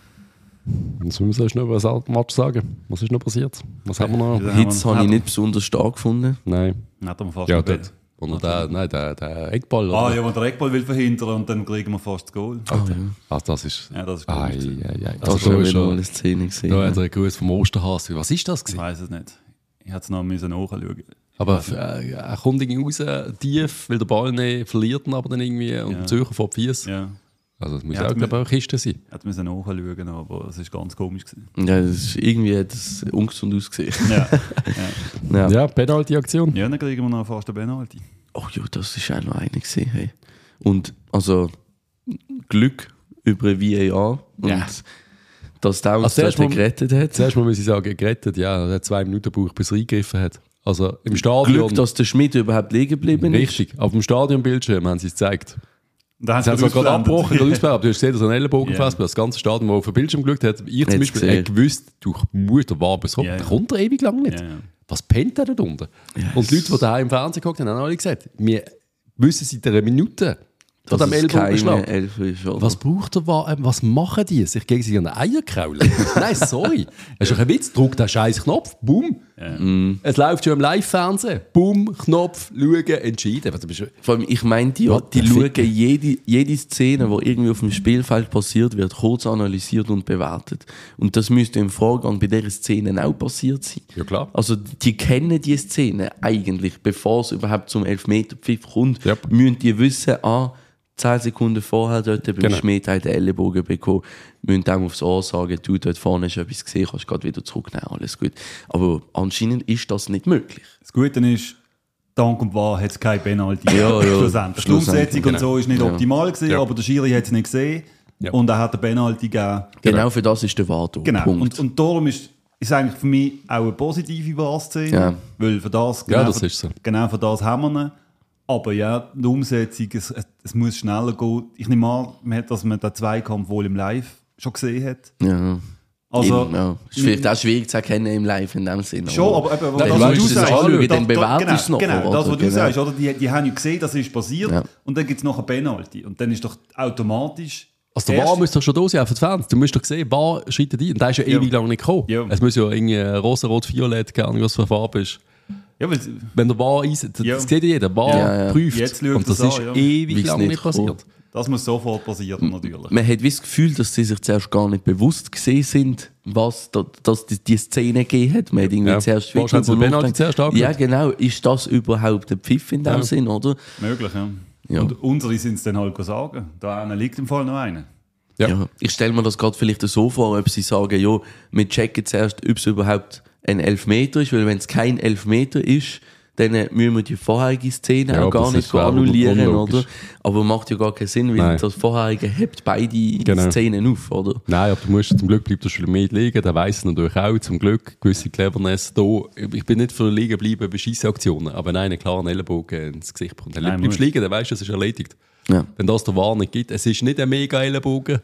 Jetzt müssen wir noch über das Match sagen. Was ist noch passiert? Was haben wir noch? Ja. Hitz habe ich Hat- nicht besonders stark gefunden. Nein. Hat er fast Ja, noch dort. Oder der, nein, der, der Eckball. Oder? Ah, ja, wenn der Eckball will verhindern und dann kriegen wir fast das Goal. Ah, ja. Also das ist... Ja, das ist Ai, komisch. ai, ai. Das Also ist da schon ist wieder mal schon... eine Szene gesehen. Da ja. hat er einen Gruß vom Osterhase. Was ist das Ich gewesen? weiß es nicht. Ich hätte es noch müssen nachschauen. Aber äh, er kommt irgendwie raus, tief, will den Ball nicht, verliert ihn aber dann irgendwie und Ja. Zürcher vor die Füße. Ja, Also das muss Ja, auch, das glaube ich, auch eine Kiste sein. ich hätte müssen nachschauen, aber es ist ganz komisch gewesen. Ja, das ist, irgendwie hat es ungesund ausgesehen. Ja, ja. Ja. Ja, Penalty-Aktion. ja, dann kriegen wir noch fast eine Penalty. Oh ja, das ist auch noch eine gesehen. Hey. Und also Glück über V A R und Ja. dass der uns Also zuerst dort mal- gerettet hat. Zuerst mal muss ich sagen, gerettet, ja, er hat zwei Minuten gebraucht, bis er eingegriffen hat. Also im Stadion... Glück, dass der Schmidt überhaupt liegen geblieben ist. Richtig, auf dem Stadionbildschirm haben sie es gezeigt. Da Sie haben es gerade abgebrochen, gerade ausgeblendet, aber du hast gesehen, dass er einen Ellenbogen Ja. fest, das ganze Stadion, das auf dem Bildschirm geschaut hat, ich zum Hat's Beispiel gesehen. äh, gewusst, du musst der Wabe so, Ja, ja. der kommt er ewig lang nicht. Ja, ja. Was pennt er da unten? Und die Leute, die da im Fernsehen geguckt haben, haben alle gesagt, wir wissen seit einer Minute von Dass diesem es keine Ellbogenschlag. Elfe ist. Oder? Was braucht der Wa- äh, Was machen die? Sich gegen sich an den Eier kraulen? Nein, sorry. Das ist doch ein Witz. Druck den scheiß Knopf. Boom. Es läuft schon im Live-Fernsehen. Boom, Knopf, schauen, entschieden. Du bist- Vor allem, ich meine, die, Ja, die der schauen Ficker. jede, jede Szene, die irgendwie auf dem Spielfeld passiert wird, kurz analysiert und bewertet. Und das müsste im Vorgang bei dieser Szene auch passiert sein. Ja, klar. Also die kennen die Szene eigentlich, bevor es überhaupt zum Elfmeterpfiff kommt, Yep. müssen die wissen, ah, zehn Sekunden vorher dort beim Genau. Schmidt hat den Ellenbogen bekommen, müssen dem aufs Ohr sagen, du, dort vorne hast du etwas gesehen, kannst gerade wieder zurücknehmen, alles gut. Aber anscheinend ist das nicht möglich. Das Gute ist, dank und wahr hat es keine Penalty. Ja, ja, Schlussendlich. Die schlussendlich, Umsetzung und genau. so ist nicht Ja. optimal gewesen, Ja. aber der Schiri hat es nicht gesehen. Ja. Und er hat eine Penalty gegeben. Genau, für das ist der Wartung. Genau. Punkt. Und, und darum ist ist eigentlich für mich auch eine positive Wahrszene. Ja. Weil für das, Ja, genau, das für, ist so. genau für das haben wir ihn. Aber ja, die Umsetzung, es, es, es muss schneller gehen. Ich nehme an, man hat, dass man den Zweikampf wohl im Live schon gesehen hat. Ja. Also, Eben, ja. Ist vielleicht auch schwierig zu erkennen im Live in dem Sinne. Schon, aber, aber Dann das, musst was du du es sagst, anschauen, da- dann da- bewertest du es genau, nachher, genau, das, was oder? du Genau. sagst, oder? Die, die haben ja gesehen, das ist passiert Ja. und dann gibt es noch eine Penalty. Und dann ist doch automatisch... Also der erst- War müsste doch schon da sein, für die Fans. Du musst doch sehen, War schreitet ein. Und der ist ja Ja. ewig lang nicht gekommen. Ja. Es muss ja irgendwie rosa, rot, violett, keine Ahnung, was für eine Farbe ist. Ja, weil, Wenn der War einsetzt, das Ja. sieht ja jeder, War Ja, ja. prüft. Jetzt schaut und das das ist an, ja. ewig Weil's lang nicht nicht passiert. kommt. das muss sofort passieren, natürlich. Man hat wie das Gefühl, dass sie sich zuerst gar nicht bewusst gesehen sind, was da, dass die, die Szene gegeben hat. Man hat irgendwie Ja. zuerst Wahrscheinlich haben sie den drüber Penalty nachgedacht. zuerst angeschaut. Ja, genau. Ist das überhaupt ein Pfiff in dem Ja. Sinn, oder? Möglich, ja. Ja. Und unsere sind es dann halt sagen. Da einer liegt im Fall noch einer. Ja. Ja. Ich stelle mir das gerade vielleicht so vor, ob sie sagen, ja, wir checken zuerst, ob es überhaupt ein Elfmeter ist, weil wenn es kein Elfmeter ist, dann müssen wir die vorherige Szene Ja, auch gar das nicht ist so auch annullieren, unlogisch. oder? Aber macht ja gar keinen Sinn, weil Nein. das vorherige hebt beide Genau. Szenen auf, oder? Nein, aber du musst, zum Glück bleibt der schon mehr liegen, der weiss es natürlich auch, zum Glück, gewisse Cleverness da. Ich bin nicht für liegen bleiben bei Scheissaktionen, aber nein, einen klaren Ellenbogen ins Gesicht bekommt. Dann Nein, bleibst muss. liegen, dann weißt du, es ist erledigt. Ja. Wenn das der Wahr nicht gibt, es ist nicht ein mega Ellenbogen,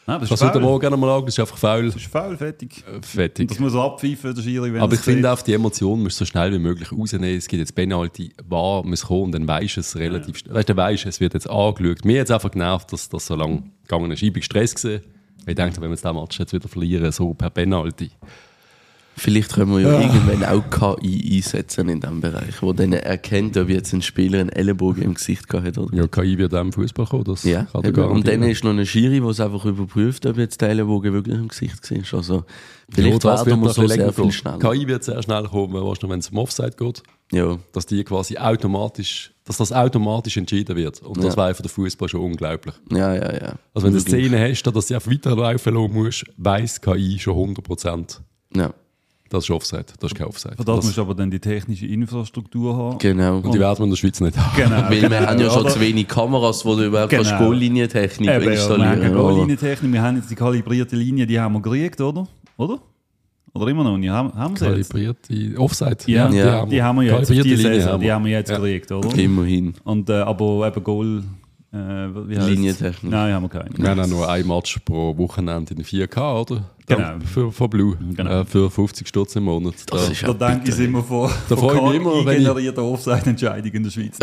Nein, das, das wird aber auch gerne mal sagen, das ist einfach faul. Das ist faul, fertig. Äh, fertig. Und das muss er abpfeifen, der Schiri, wenn aber ich es finde sieht. auch, die Emotionen musst du so schnell wie möglich rausnehmen. Es gibt jetzt Penalty, war, muss kommen und dann weisst du es relativ schnell. Weißt du, weisst, es wird jetzt angeschaut. Mir hat es einfach genervt, dass das so lange gegangen ist. Ich bin gestresst gewesen. Ich denke, wenn wir jetzt diesen Match jetzt wieder verlieren, so per Penalty. Vielleicht können wir ja irgendwann auch K I einsetzen in diesem Bereich, wo dann erkennt, ob jetzt ein Spieler einen Ellenbogen im Gesicht gehabt hat oder Ja, K I wird auch im Fußball kommen, das ja, kann eben. Und dann ist noch ein Schiri, der es einfach überprüft, ob jetzt der Ellenbogen wirklich im Gesicht war. Also, vielleicht ja, werden wir so sehr länger viel gehen. schneller. K I wird sehr schnell kommen, weißt du, wenn es um Offside geht, Ja. dass die quasi automatisch, dass das automatisch entschieden wird. Und das Ja. wäre für den Fußball schon unglaublich. Ja, ja, ja. Also wenn du eine Wirklich. Szene hast, dass du einfach weiterlaufen lassen musst, weiss K I schon hundert Prozent. Ja, Das ist Offside, das ist kein Offside. Für das, Das, musst du aber dann die technische Infrastruktur haben. genau. und die werden wir in der Schweiz nicht haben. Genau. Weil wir haben ja schon Oder? zu wenig Kameras, die du überhaupt Genau. kannst Goal-Linientechnik Eben, ja, wir haben installieren keine oder? Goal-Linientechnik, wir haben jetzt die kalibrierte Linie, die haben wir gekriegt, oder? Oder? Oder immer noch nicht? Haben, haben sie jetzt? Kalibrierte Offside. Ja, die, Ja. haben die haben wir jetzt. Kalibrierte Die, Linie Saison, haben die wir. haben wir jetzt Ja. gekriegt, oder? Immerhin. Und, äh, aber eben Goal... Äh, wie heisst's? Linientechnik. Nein, haben wir keine. Wir haben auch nur ein Match pro Wochenende in vier K, oder? Genau. Für, für Blue. Genau. Äh, für fünfzig Stutz im Monat. Das Da- ist Da ja denke ich immer vor, Da freue ich mich immer, wenn ich- generierte Offside-Entscheidung in der Schweiz.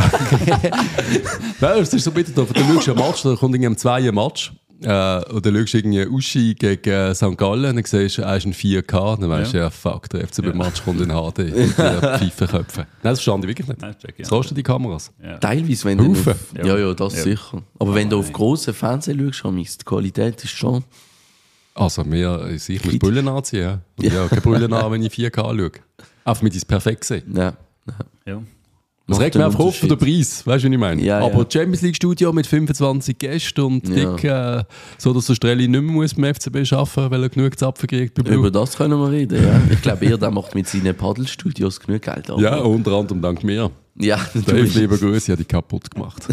Nein, es ist so bitter. Da du schaust einen Match, da kommt irgendwie am zweiten Match. Äh, und dann schaust du irgendwie Uschi gegen Sankt Gallen und dann siehst du, er ist ein vier K. Dann weißt du, ja. ja, fuck, der F C B-Match kommt in H D. Und die Pfeifenköpfe. Nein, das verstand ich wirklich nicht. Nein, check, ja. Was kostet die Kameras? Ja. Teilweise, wenn du Haufen. auf, ja, ja, das Ja. sicher. Aber wenn du auf grossen Fernsehen schaust, Amis, die Qualität ist schon... Also, mehr, ich muss Fit. Brüllen anziehen. Ja. Und ich habe keine Brüllen an, wenn ich vier K schaue. Einfach mit ist perfekt gesehen. Ja. Ja. Das Macht regt mich einen einfach auf für den Preis, weißt du, was ich meine? Ja, Aber ja. Champions League Studio mit fünfundzwanzig Gästen und Ja. dick, äh, so dass der Strelli nicht mehr muss beim F C B arbeiten muss, weil er genug Zapfen kriegt bei Blue. Über das können wir reden, ja. Ich glaube, er der macht mit seinen Paddelstudios genug Geld. aber- Ja, unter anderem dank mir. Ja, Der natürlich. liebe Grüße, hat die kaputt gemacht.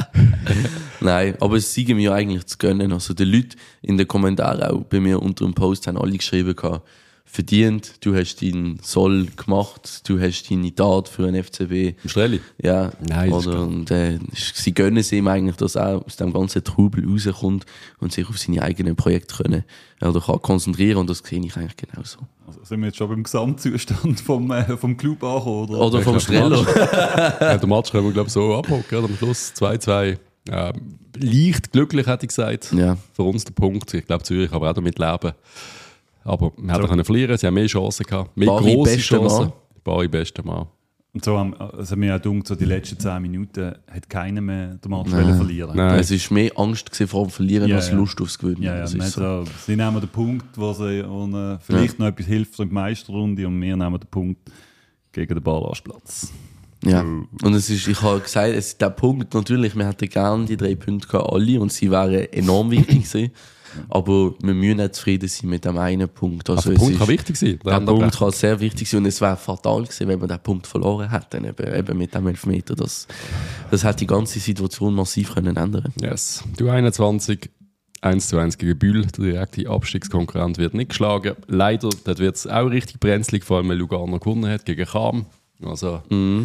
Nein, aber es sei mir eigentlich zu gönnen. Also die Leute in den Kommentaren auch bei mir unter dem Post haben alle geschrieben, gehabt, verdient, du hast deinen Soll gemacht, du hast deine Tat für den F C B. Im Strelli? Ja, Nein, das ist oder, klar. und, äh, sie gönnen es ihm eigentlich, dass er aus dem ganzen Trubel rauskommt und sich auf seine eigenen Projekte können, oder kann konzentrieren, und das sehe ich eigentlich genauso. Also sind wir jetzt schon beim Gesamtzustand vom, äh, vom Club angekommen? Oder? Oder Ich vom glaub, Streller. Ja, den Match können wir, glaube ich, so abhocken. Oder? Am Schluss zwei zwei. Äh, leicht glücklich, hätte ich gesagt. Ja. Für uns der Punkt. Ich glaube, Zürich kann aber auch damit leben. Aber wir hätten So. können verlieren, sie haben mehr Chancen gehabt. Mehr Bari grosse bester Chancen. Mann. Bari bester Mann. Und so haben also mir auch gedacht, so die letzten zehn Minuten hat keiner mehr den Match wollen verlieren. Nein. Es war mehr Angst gewesen vor dem Verlieren Ja, als ja. Lust aufs Gewinnen. Ja, ja, das man ist hat so. so, sie nehmen den Punkt, wo sie wo ihnen vielleicht noch etwas hilft für die Meisterrunde, und wir nehmen den Punkt gegen den Barrageplatz. Ja. Und es ist, ich habe gesagt, es ist der Punkt, natürlich, wir hätten gerne die drei Punkte gehabt, alle, und sie wären enorm wichtig gewesen. Aber wir müssen nicht zufrieden sein mit dem einen Punkt. Also Also, der es Punkt ist, kann wichtig sein. Da der haben wir Punkt recht. kann sehr wichtig sein, und es wäre fatal gewesen, wenn wir den Punkt verloren hätten, eben, eben mit dem Elfmeter. Das, das hat die ganze Situation massiv können ändern. Yes. Du einundzwanzig, eins zu eins gegen Bühl. Der direkte Abstiegskonkurrent wird nicht geschlagen. Leider, dort wird es auch richtig brenzlig, vor allem weil Lugano gewonnen hat gegen Cham. Also,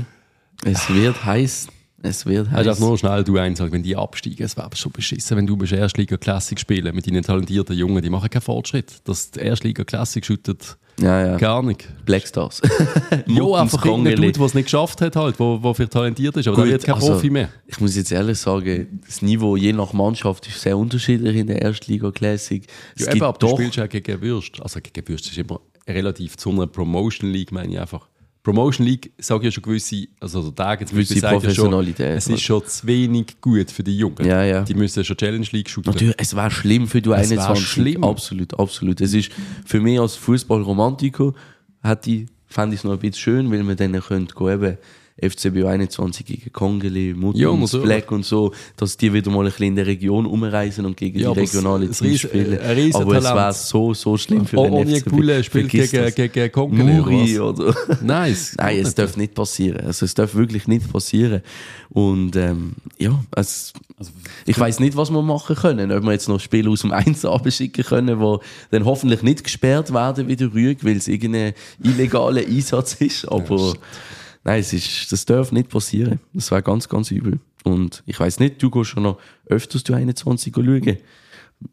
Es wird heiß. Es wird hast heiß. auch nur schnell du eins, wenn die absteigen, es wäre schon beschissen, wenn du bei Erstliga Classic spielen mit deinen talentierten Jungen, die machen keinen Fortschritt. Das Erstliga Classic shootet Ja, ja. gar nicht. Blackstars. Jo, einfach irgendein Kongeli. Dude, der es nicht geschafft hat, halt, wo, wo vielleicht talentiert ist, aber Gut, der wird kein also, Profi mehr. Ich muss jetzt ehrlich sagen, das Niveau je nach Mannschaft ist sehr unterschiedlich in der Erstliga Classic. Es Ja, gibt eben, aber du doch, spielst ja gegen Würst. Also gegen Würst ist immer relativ zu einer Promotion League, meine ich einfach. Promotion League, sage ich ja schon gewisse, also der Tag zum Gewisse Beispiel sagt ja schon, Professionalität, es oder? ist schon zu wenig gut für die Jungen. Ja, ja. Die müssen schon Challenge League shooten. natürlich, es wäre schlimm für die Es wär einundzwanzig. schlimm. Absolut, absolut. Es ist für mich als Fußballromantiker, hätte ich, fände ich es noch ein bisschen schön, weil wir dann können gehen, eben F C B einundzwanzig gegen Kongeli, Ja, Mutterns, natürlich. Black und so, dass die wieder mal ein bisschen in der Region umreisen und gegen Ja, die aber es- regionale es Teams riesen- spielen. ein riesen Aber es Talent. wäre so, so schlimm für Oh, den Oni F C B. Ekbule spielt Vergiss gegen, das. gegen Kongeli, Muri oder was? oder... Nice. Nein, es darf nicht passieren. Also es darf wirklich nicht passieren. Und ähm, ja, es, Also, ich weiß nicht, was wir machen können. Ob wir jetzt noch Spiele aus dem eins abschicken können, die dann hoffentlich nicht gesperrt werden wie der Rüeg, weil es irgendein illegaler Einsatz ist. Aber nein, es ist, das darf nicht passieren. Das wäre ganz, ganz übel. Und ich weiß nicht, du gehst schon noch öfters du einundzwanzig schauen.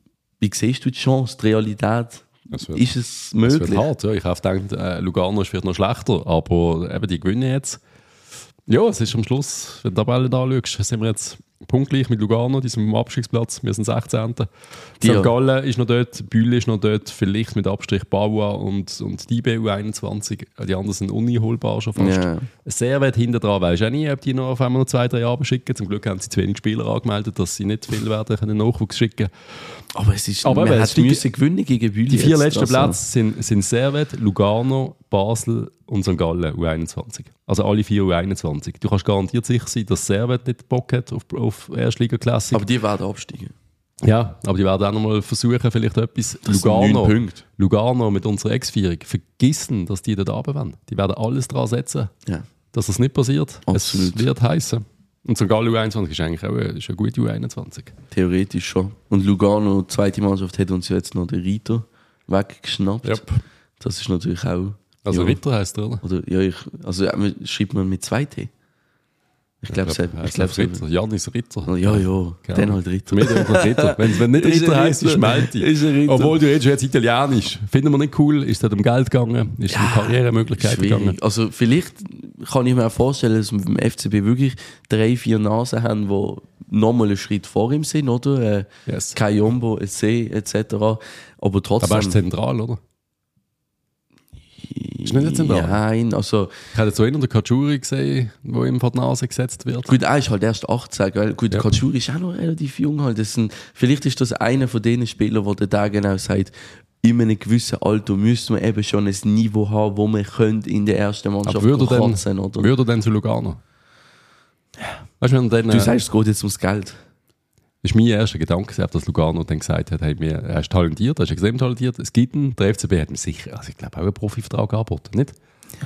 wie siehst du die Chance, die Realität? Es wird, ist es möglich? Es wird hart, ja. Ich habe gedacht, äh, Lugano ist vielleicht noch schlechter, aber eben die gewinnen jetzt. Ja, es ist am Schluss, wenn du die Tabelle da anschaust, sind wir jetzt punktgleich mit Lugano, die sind am Abstiegsplatz, wir sind sechzehnten Ja. Sankt Gallen ist noch dort, Bühle ist noch dort, vielleicht mit Abstrich Baua und, und die B U einundzwanzig, die anderen sind uneinholbar schon fast. Ja. Sehr weit hinten dran, weisst du auch nie, ob die noch auf einmal noch zwei, drei Jahre schicken. Zum Glück haben sie zu wenig Spieler angemeldet, dass sie nicht viel werden können Nachwuchs schicken. Aber es ist, Aber man eben, hat es die- müssen gewinnen gegen Bühle. Die vier jetzt, letzten also. Plätze sind, sind Servet, Lugano, Basel und Sankt Gallen U einundzwanzig. Also alle vier U einundzwanzig. Du kannst garantiert sicher sein, dass Servet nicht Bock hat auf, auf Erstliga-Klasse. Aber die werden absteigen. Ja, aber die werden auch noch mal versuchen, vielleicht etwas. Das sind Lugano, neun Punkte. Lugano mit unserer Ex-Vierung, vergessen, dass die dort runter wollen. Die werden alles daran setzen, Ja. dass das nicht passiert. Absolut. Es wird heißen. Und Sankt Gallen U einundzwanzig ist eigentlich auch eine, ist eine gute U einundzwanzig. Theoretisch schon. Und Lugano, die zweite Mannschaft, hat uns jetzt noch den Rito weggeschnappt. Yep. Das ist natürlich auch... Also ja, Ritter heisst er, oder? oder, ja, ich, also ja, man- schreibt man mit zwei T? Ich glaube es. Ich heisst glaub, Ritter. Janis Ritter. Ja, ja, Genau. dann halt Ritter. Für mich der Ritter. Wenn es nicht Ist Ritter ein heisst, ist Ritter. Melti. Ist ein Ritter. Obwohl du redest jetzt Italienisch. Finden wir nicht cool. Ist es um Geld gegangen? Ist es um Karrieremöglichkeiten Schwierig. gegangen? Also vielleicht kann ich mir auch vorstellen, dass wir beim F C B wirklich drei, vier Nasen haben, die nochmal einen Schritt vor ihm sind, oder? Äh, Yes. Kayombo, C et cetera. Aber trotzdem... Aber er ist zentral, oder? Ist nicht zentral? Nein, also... Ich habe jetzt so einen der Kachuri gesehen, der ihm vor die Nase gesetzt wird. Gut, er ist halt erst achtzehn, weil gut, Ja. Katschuri ist auch noch relativ jung halt. Das sind, vielleicht ist das einer von den Spielern, der da genau sagt, in einem gewissen Alter müsste man eben schon ein Niveau haben, wo man könnte in der ersten Mannschaft Aber würde er denn, kratzen, oder? würde er denn zu Lugano? Weißt du, wenn er dann, Du äh, sagst, es geht jetzt ums Geld. Das ist mein erster Gedanke, dass Lugano dann gesagt hat, hey, wir, er ist talentiert, er ist extrem talentiert, es gibt ihn, der F C B hat ihm sicher, also ich glaube auch einen Profivertrag angeboten, nicht?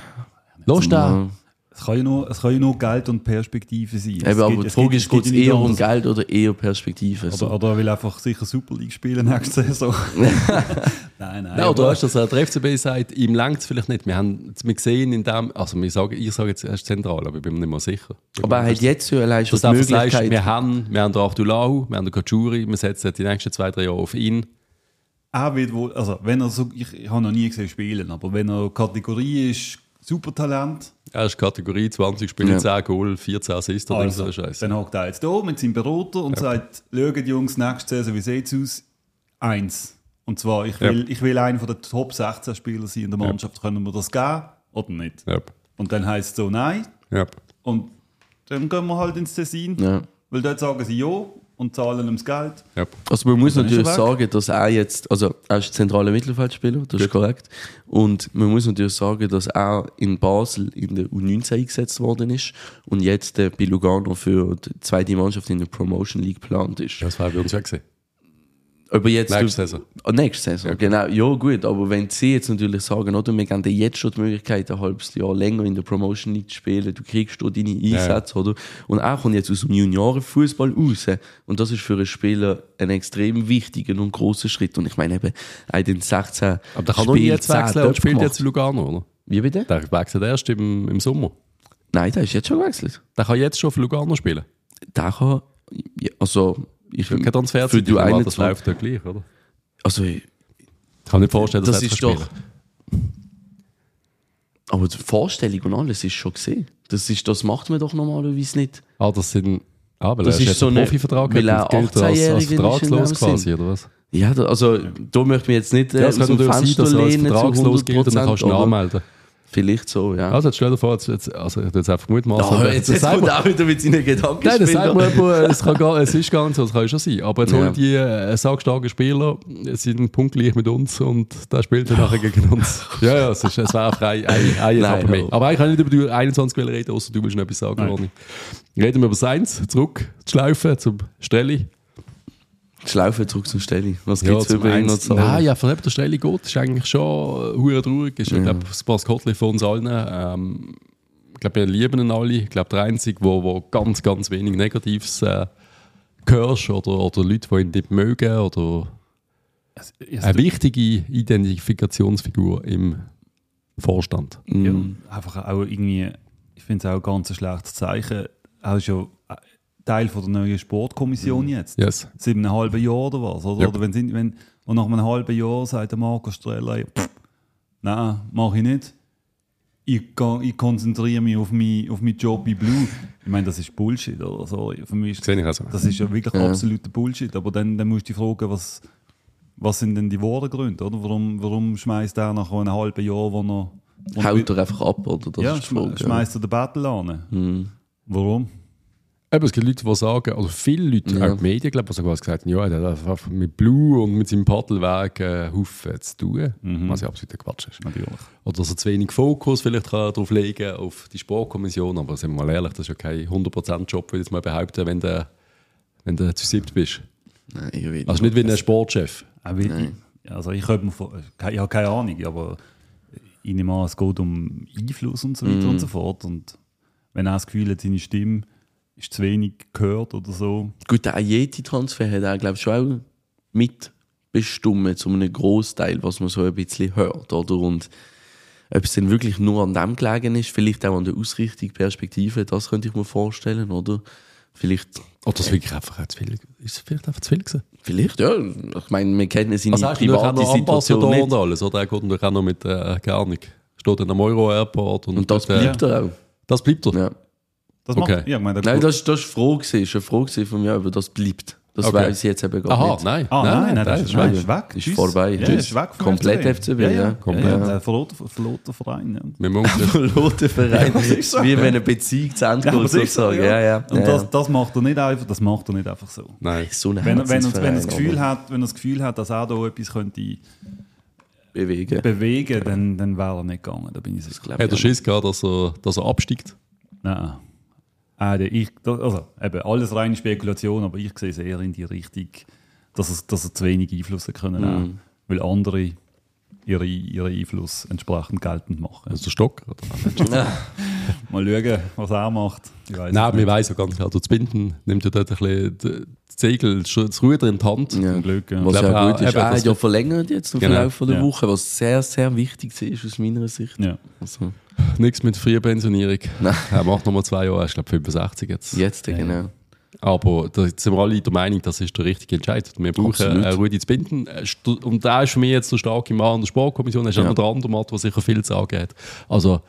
Los da! Ja. Es kann, ja nur, es kann ja nur Geld und Perspektive sein. Es Eben, aber gibt- die es Frage gibt- ist, es gibt geht es ja nicht eher um anders. Geld oder eher Perspektive? Oder, So. oder er will einfach sicher Super League spielen nächste Saison. nein, nein. Ja, oder hast du, dass der F C B sagt, ihm längt es vielleicht nicht. Wir haben wir sehen in dem, also wir sagen, ich sage jetzt erst zentral, aber ich bin mir nicht mehr sicher. Aber er hat jetzt ja allein schon Dass die du einfach sagst, Möglichkeit... wir haben, wir haben den Achtulau, wir haben den Kachuri, wir setzen die nächsten zwei, drei Jahre auf ihn. Er wird wohl, also wenn er so, ich, ich habe noch nie gesehen spielen, aber wenn er Kategorie ist, Supertalent, Er ist Kategorie zwanzig Spiele, Ja. zehn Goal, vierzehn Assists oder also, so Scheiße. dann hockt er jetzt da mit seinem Berater und sagt, schaut Jungs, nächste Saison, wie sieht es aus? Eins. Und zwar, ich will, Ja. ich will einer der Top sechzehn Spieler sein in der Mannschaft. Können wir das geben oder nicht? Ja. Und dann heisst es so, nein. Ja. Und dann gehen wir halt ins Tessin, Ja. weil dort sagen sie ja und zahlen ihm das Geld. Ja. Also man muss dann ist natürlich er weg. sagen, dass er jetzt, also er ist zentraler Mittelfeldspieler, das ist korrekt. Und man muss natürlich sagen, dass er in Basel in der U neunzehn eingesetzt worden ist und jetzt äh, bei Lugano für die zweite Mannschaft in der Promotion League geplant ist. Das war bei uns ja gesehen. Aber jetzt Nächste du- Saison. Ah, nächste Saison, genau. Ja gut, aber wenn sie jetzt natürlich sagen, oder, wir geben dir jetzt schon die Möglichkeit, ein halbes Jahr länger in der Promotion League zu spielen, du kriegst dort deine Einsätze, oder? Und er kommt jetzt aus dem Juniorenfußball raus. Und das ist für einen Spieler ein extrem wichtiger und grosser Schritt. Und ich meine eben, er hat in sechzehn Aber der kann doch nie Spielen jetzt zehn wechseln und Töpfe spielt gemacht. jetzt in Lugano, oder? Wie bitte? Der wechselt erst im, im Sommer. Nein, der ist jetzt schon gewechselt. Der kann jetzt schon für Lugano spielen. Der kann, ja, also, ich Kein Transfer, für du aber das einundzwanzig läuft ja gleich, oder? Also, Ich kann nicht vorstellen, dass das er ist spielen doch. Aber die Vorstellung und alles ist schon gesehen. Das, ist, das macht man doch normalerweise nicht. Ah, das sind. Ah, weil Das er ist jetzt so einen eine- Profivertrag weil er hat, gilt er als, als achtzehnjähriger ist in vertragslos dem quasi, Sinn. oder was? Ja, da, also da möchte ich jetzt nicht äh, Ja, es aus kann dem natürlich sein, Fenster dass er als lehnen zu vertragslos gilt und dann kannst du ihn aber anmelden. vielleicht so, ja. Also, jetzt stell dir vor, jetzt, jetzt, also, ich tu jetzt einfach mutmaßen. ja, jetzt, jetzt das kommt er auch wieder mit seinen Gedanken. Nein, das sagt man, aber es, kann gar, es ist gar nicht so, das kann schon sein. Aber jetzt Ja. holen die äh, sagstarken Spieler, es sind punktgleich mit uns und der spielt dann nachher gegen uns. Ja, ja, es, ist- es wäre frei, ein, ein Nein, Etappe mehr. aber- Aber ich kann nicht über die einundzwanzig reden, außer du willst noch etwas sagen, Nein. Ronny. Reden wir über Seins, zurück zu Schlaufen, zum Strelli. Schlaufe zurück zur Stelle. Was gibt es zum über ihn noch eins- zu sagen? Nein, ja, von der Stelle geht, ist eigentlich schon äh, hure traurig. Ist, ich glaube, das Maskottli von uns allen. Ähm, ich glaube, wir lieben ihn alle. Ich glaube, der Einzige, wo, wo ganz, ganz wenig Negatives äh, hörst oder, oder Leute, die ihn nicht mögen oder Es, es, eine wichtige Identifikationsfigur im Vorstand. ja, Mm. einfach auch irgendwie, ich finde es auch ein ganz schlechtes Zeichen. Er ist ja, Teil von der neuen Sportkommission Mhm. jetzt. Yes. Seit einem halben Jahr oder was? Oder, Ja. oder wenn, sie- wenn und nach einem halben Jahr sagt der Marco Streller, pff, nein, mache ich nicht. Ich, ga- ich konzentriere mich auf meinen auf meinen Job in Blue. Ich meine, das ist Bullshit. Oder? Sorry. Für mich ist, Sehe ich also. das ist ja wirklich Ja. absoluter Bullshit. Aber dann, dann musst du dich fragen, was, was sind denn die wahren Gründe? Oder? Warum, warum schmeißt er nach einem halben Jahr, wo er... wo er- Haut er einfach ab, oder? Das ja, ist die Frage, schme- schmeißt er den Battle an. Mhm. Warum? Eben, es gibt Leute, die sagen, also viele Leute, Ja. auch die Medien, glaube ich, die sogar gesagt haben, ja, er hat einfach mit Blue und mit seinem Paddelweg äh, Haufen zu tun, Mhm. was ja absoluter Quatsch ist. Natürlich. Oder dass er zu wenig Fokus vielleicht kann darauf legen auf die Sportkommission, aber sind wir mal ehrlich, das ist ja kein hundert Prozent Job, würde ich jetzt mal behaupten, wenn du, wenn du zu siebt bist. Nein, ich will Also nicht wie ein Sportchef. Auch wie, also ich, könnte mir vor- ich habe keine Ahnung, aber ich nehme an, es geht um Einfluss und so weiter und so fort. Und wenn er das Gefühl hat, seine Stimme ist zu wenig gehört oder so. Gut, der Ayeti-Transfer hat auch, glaube ich, schon auch mitbestimmt, zu einem Großteil, was man so ein bisschen hört, oder? Und ob es dann wirklich nur an dem gelegen ist, vielleicht auch an der Ausrichtung, Perspektive, das könnte ich mir vorstellen, oder? Vielleicht, Oder das wirklich einfach auch zu viel, ist es vielleicht einfach zu viel gewesen? vielleicht, ja. Ich meine, wir kennen seine Also hast du natürlich auch private noch Situation Ambassador nicht. und alles, oder? Er geht natürlich auch noch mit, äh, keine Ahnung, steht in einem Euro-Airport. Und, Und das äh, bleibt er auch. Das bleibt er? Ja. Das Okay. macht, ja, ich meine, Nein, das, das ist eine Frage, gewesen, ist eine Frage gewesen von mir, aber das bleibt. Das Okay. weiß ich jetzt eben gar Aha, nicht. nein. Ah, nein, nein, das ist weg. nein. Ist weg. Ist Tschüss. vorbei. Ja, Tschüss. ist weg vom Komplett F F C B, Ja, ja. ja. Komplett. Ja, der verloren, verloren Verein. Ja. Wir müssen Verloren Verein. Ja, das ist so. Wie wenn eine Beziehung zu Ende Ja, aber geht, es ist so, sozusagen. Ja, ja. Und ja, das, ja. das macht er nicht einfach, das macht er nicht einfach so. Nein. So ein Wenn, er- wenn, er- wenn er das Herzensverein, Gefühl aber hat, wenn er das Gefühl hat, dass er da etwas könnte bewegen. bewegen, dann, dann wäre er nicht gegangen. Da bin ich sicher. Glaub Hat er ich Schiss gehabt, dass er, dass er absteigt? Nein. Ah, der- ich, das- also, eben, alles reine Spekulation, aber ich sehe es eher in die Richtung, dass er, dass er zu wenig Einfluss hat können haben, weil andere ihre, ihren Einfluss entsprechend geltend machen. Also der Stock? Oder? Mal schauen, was er macht. Ich weiss Nein, es wir nicht. weiss ja ganz klar, das Binden nimmt ja dort ein bisschen die Segel, das Ruder in die Hand. Ja. Zum Glück, ja. Was Ich glaub ja auch, gut ist. eben, Er das hat ja wird- verlängert jetzt im Genau. Verlauf der Ja. Woche, was sehr, sehr wichtig ist aus meiner Sicht. Ja. Also, Nichts mit Frühpensionierung. Nein. Er macht nochmal zwei Jahre, er ist glaube fünfundsechzig jetzt. jetzt, genau. Aber da sind wir alle der Meinung, das ist der richtige Entscheid. Wir brauchen Absolut. äh, Rudi zu binden. Äh, stu- Und da ist für mich jetzt der starke Mann an der Sportkommission. Er ist Ja. auch noch der andere Mann, der sicher viel zu sagen hat. Also,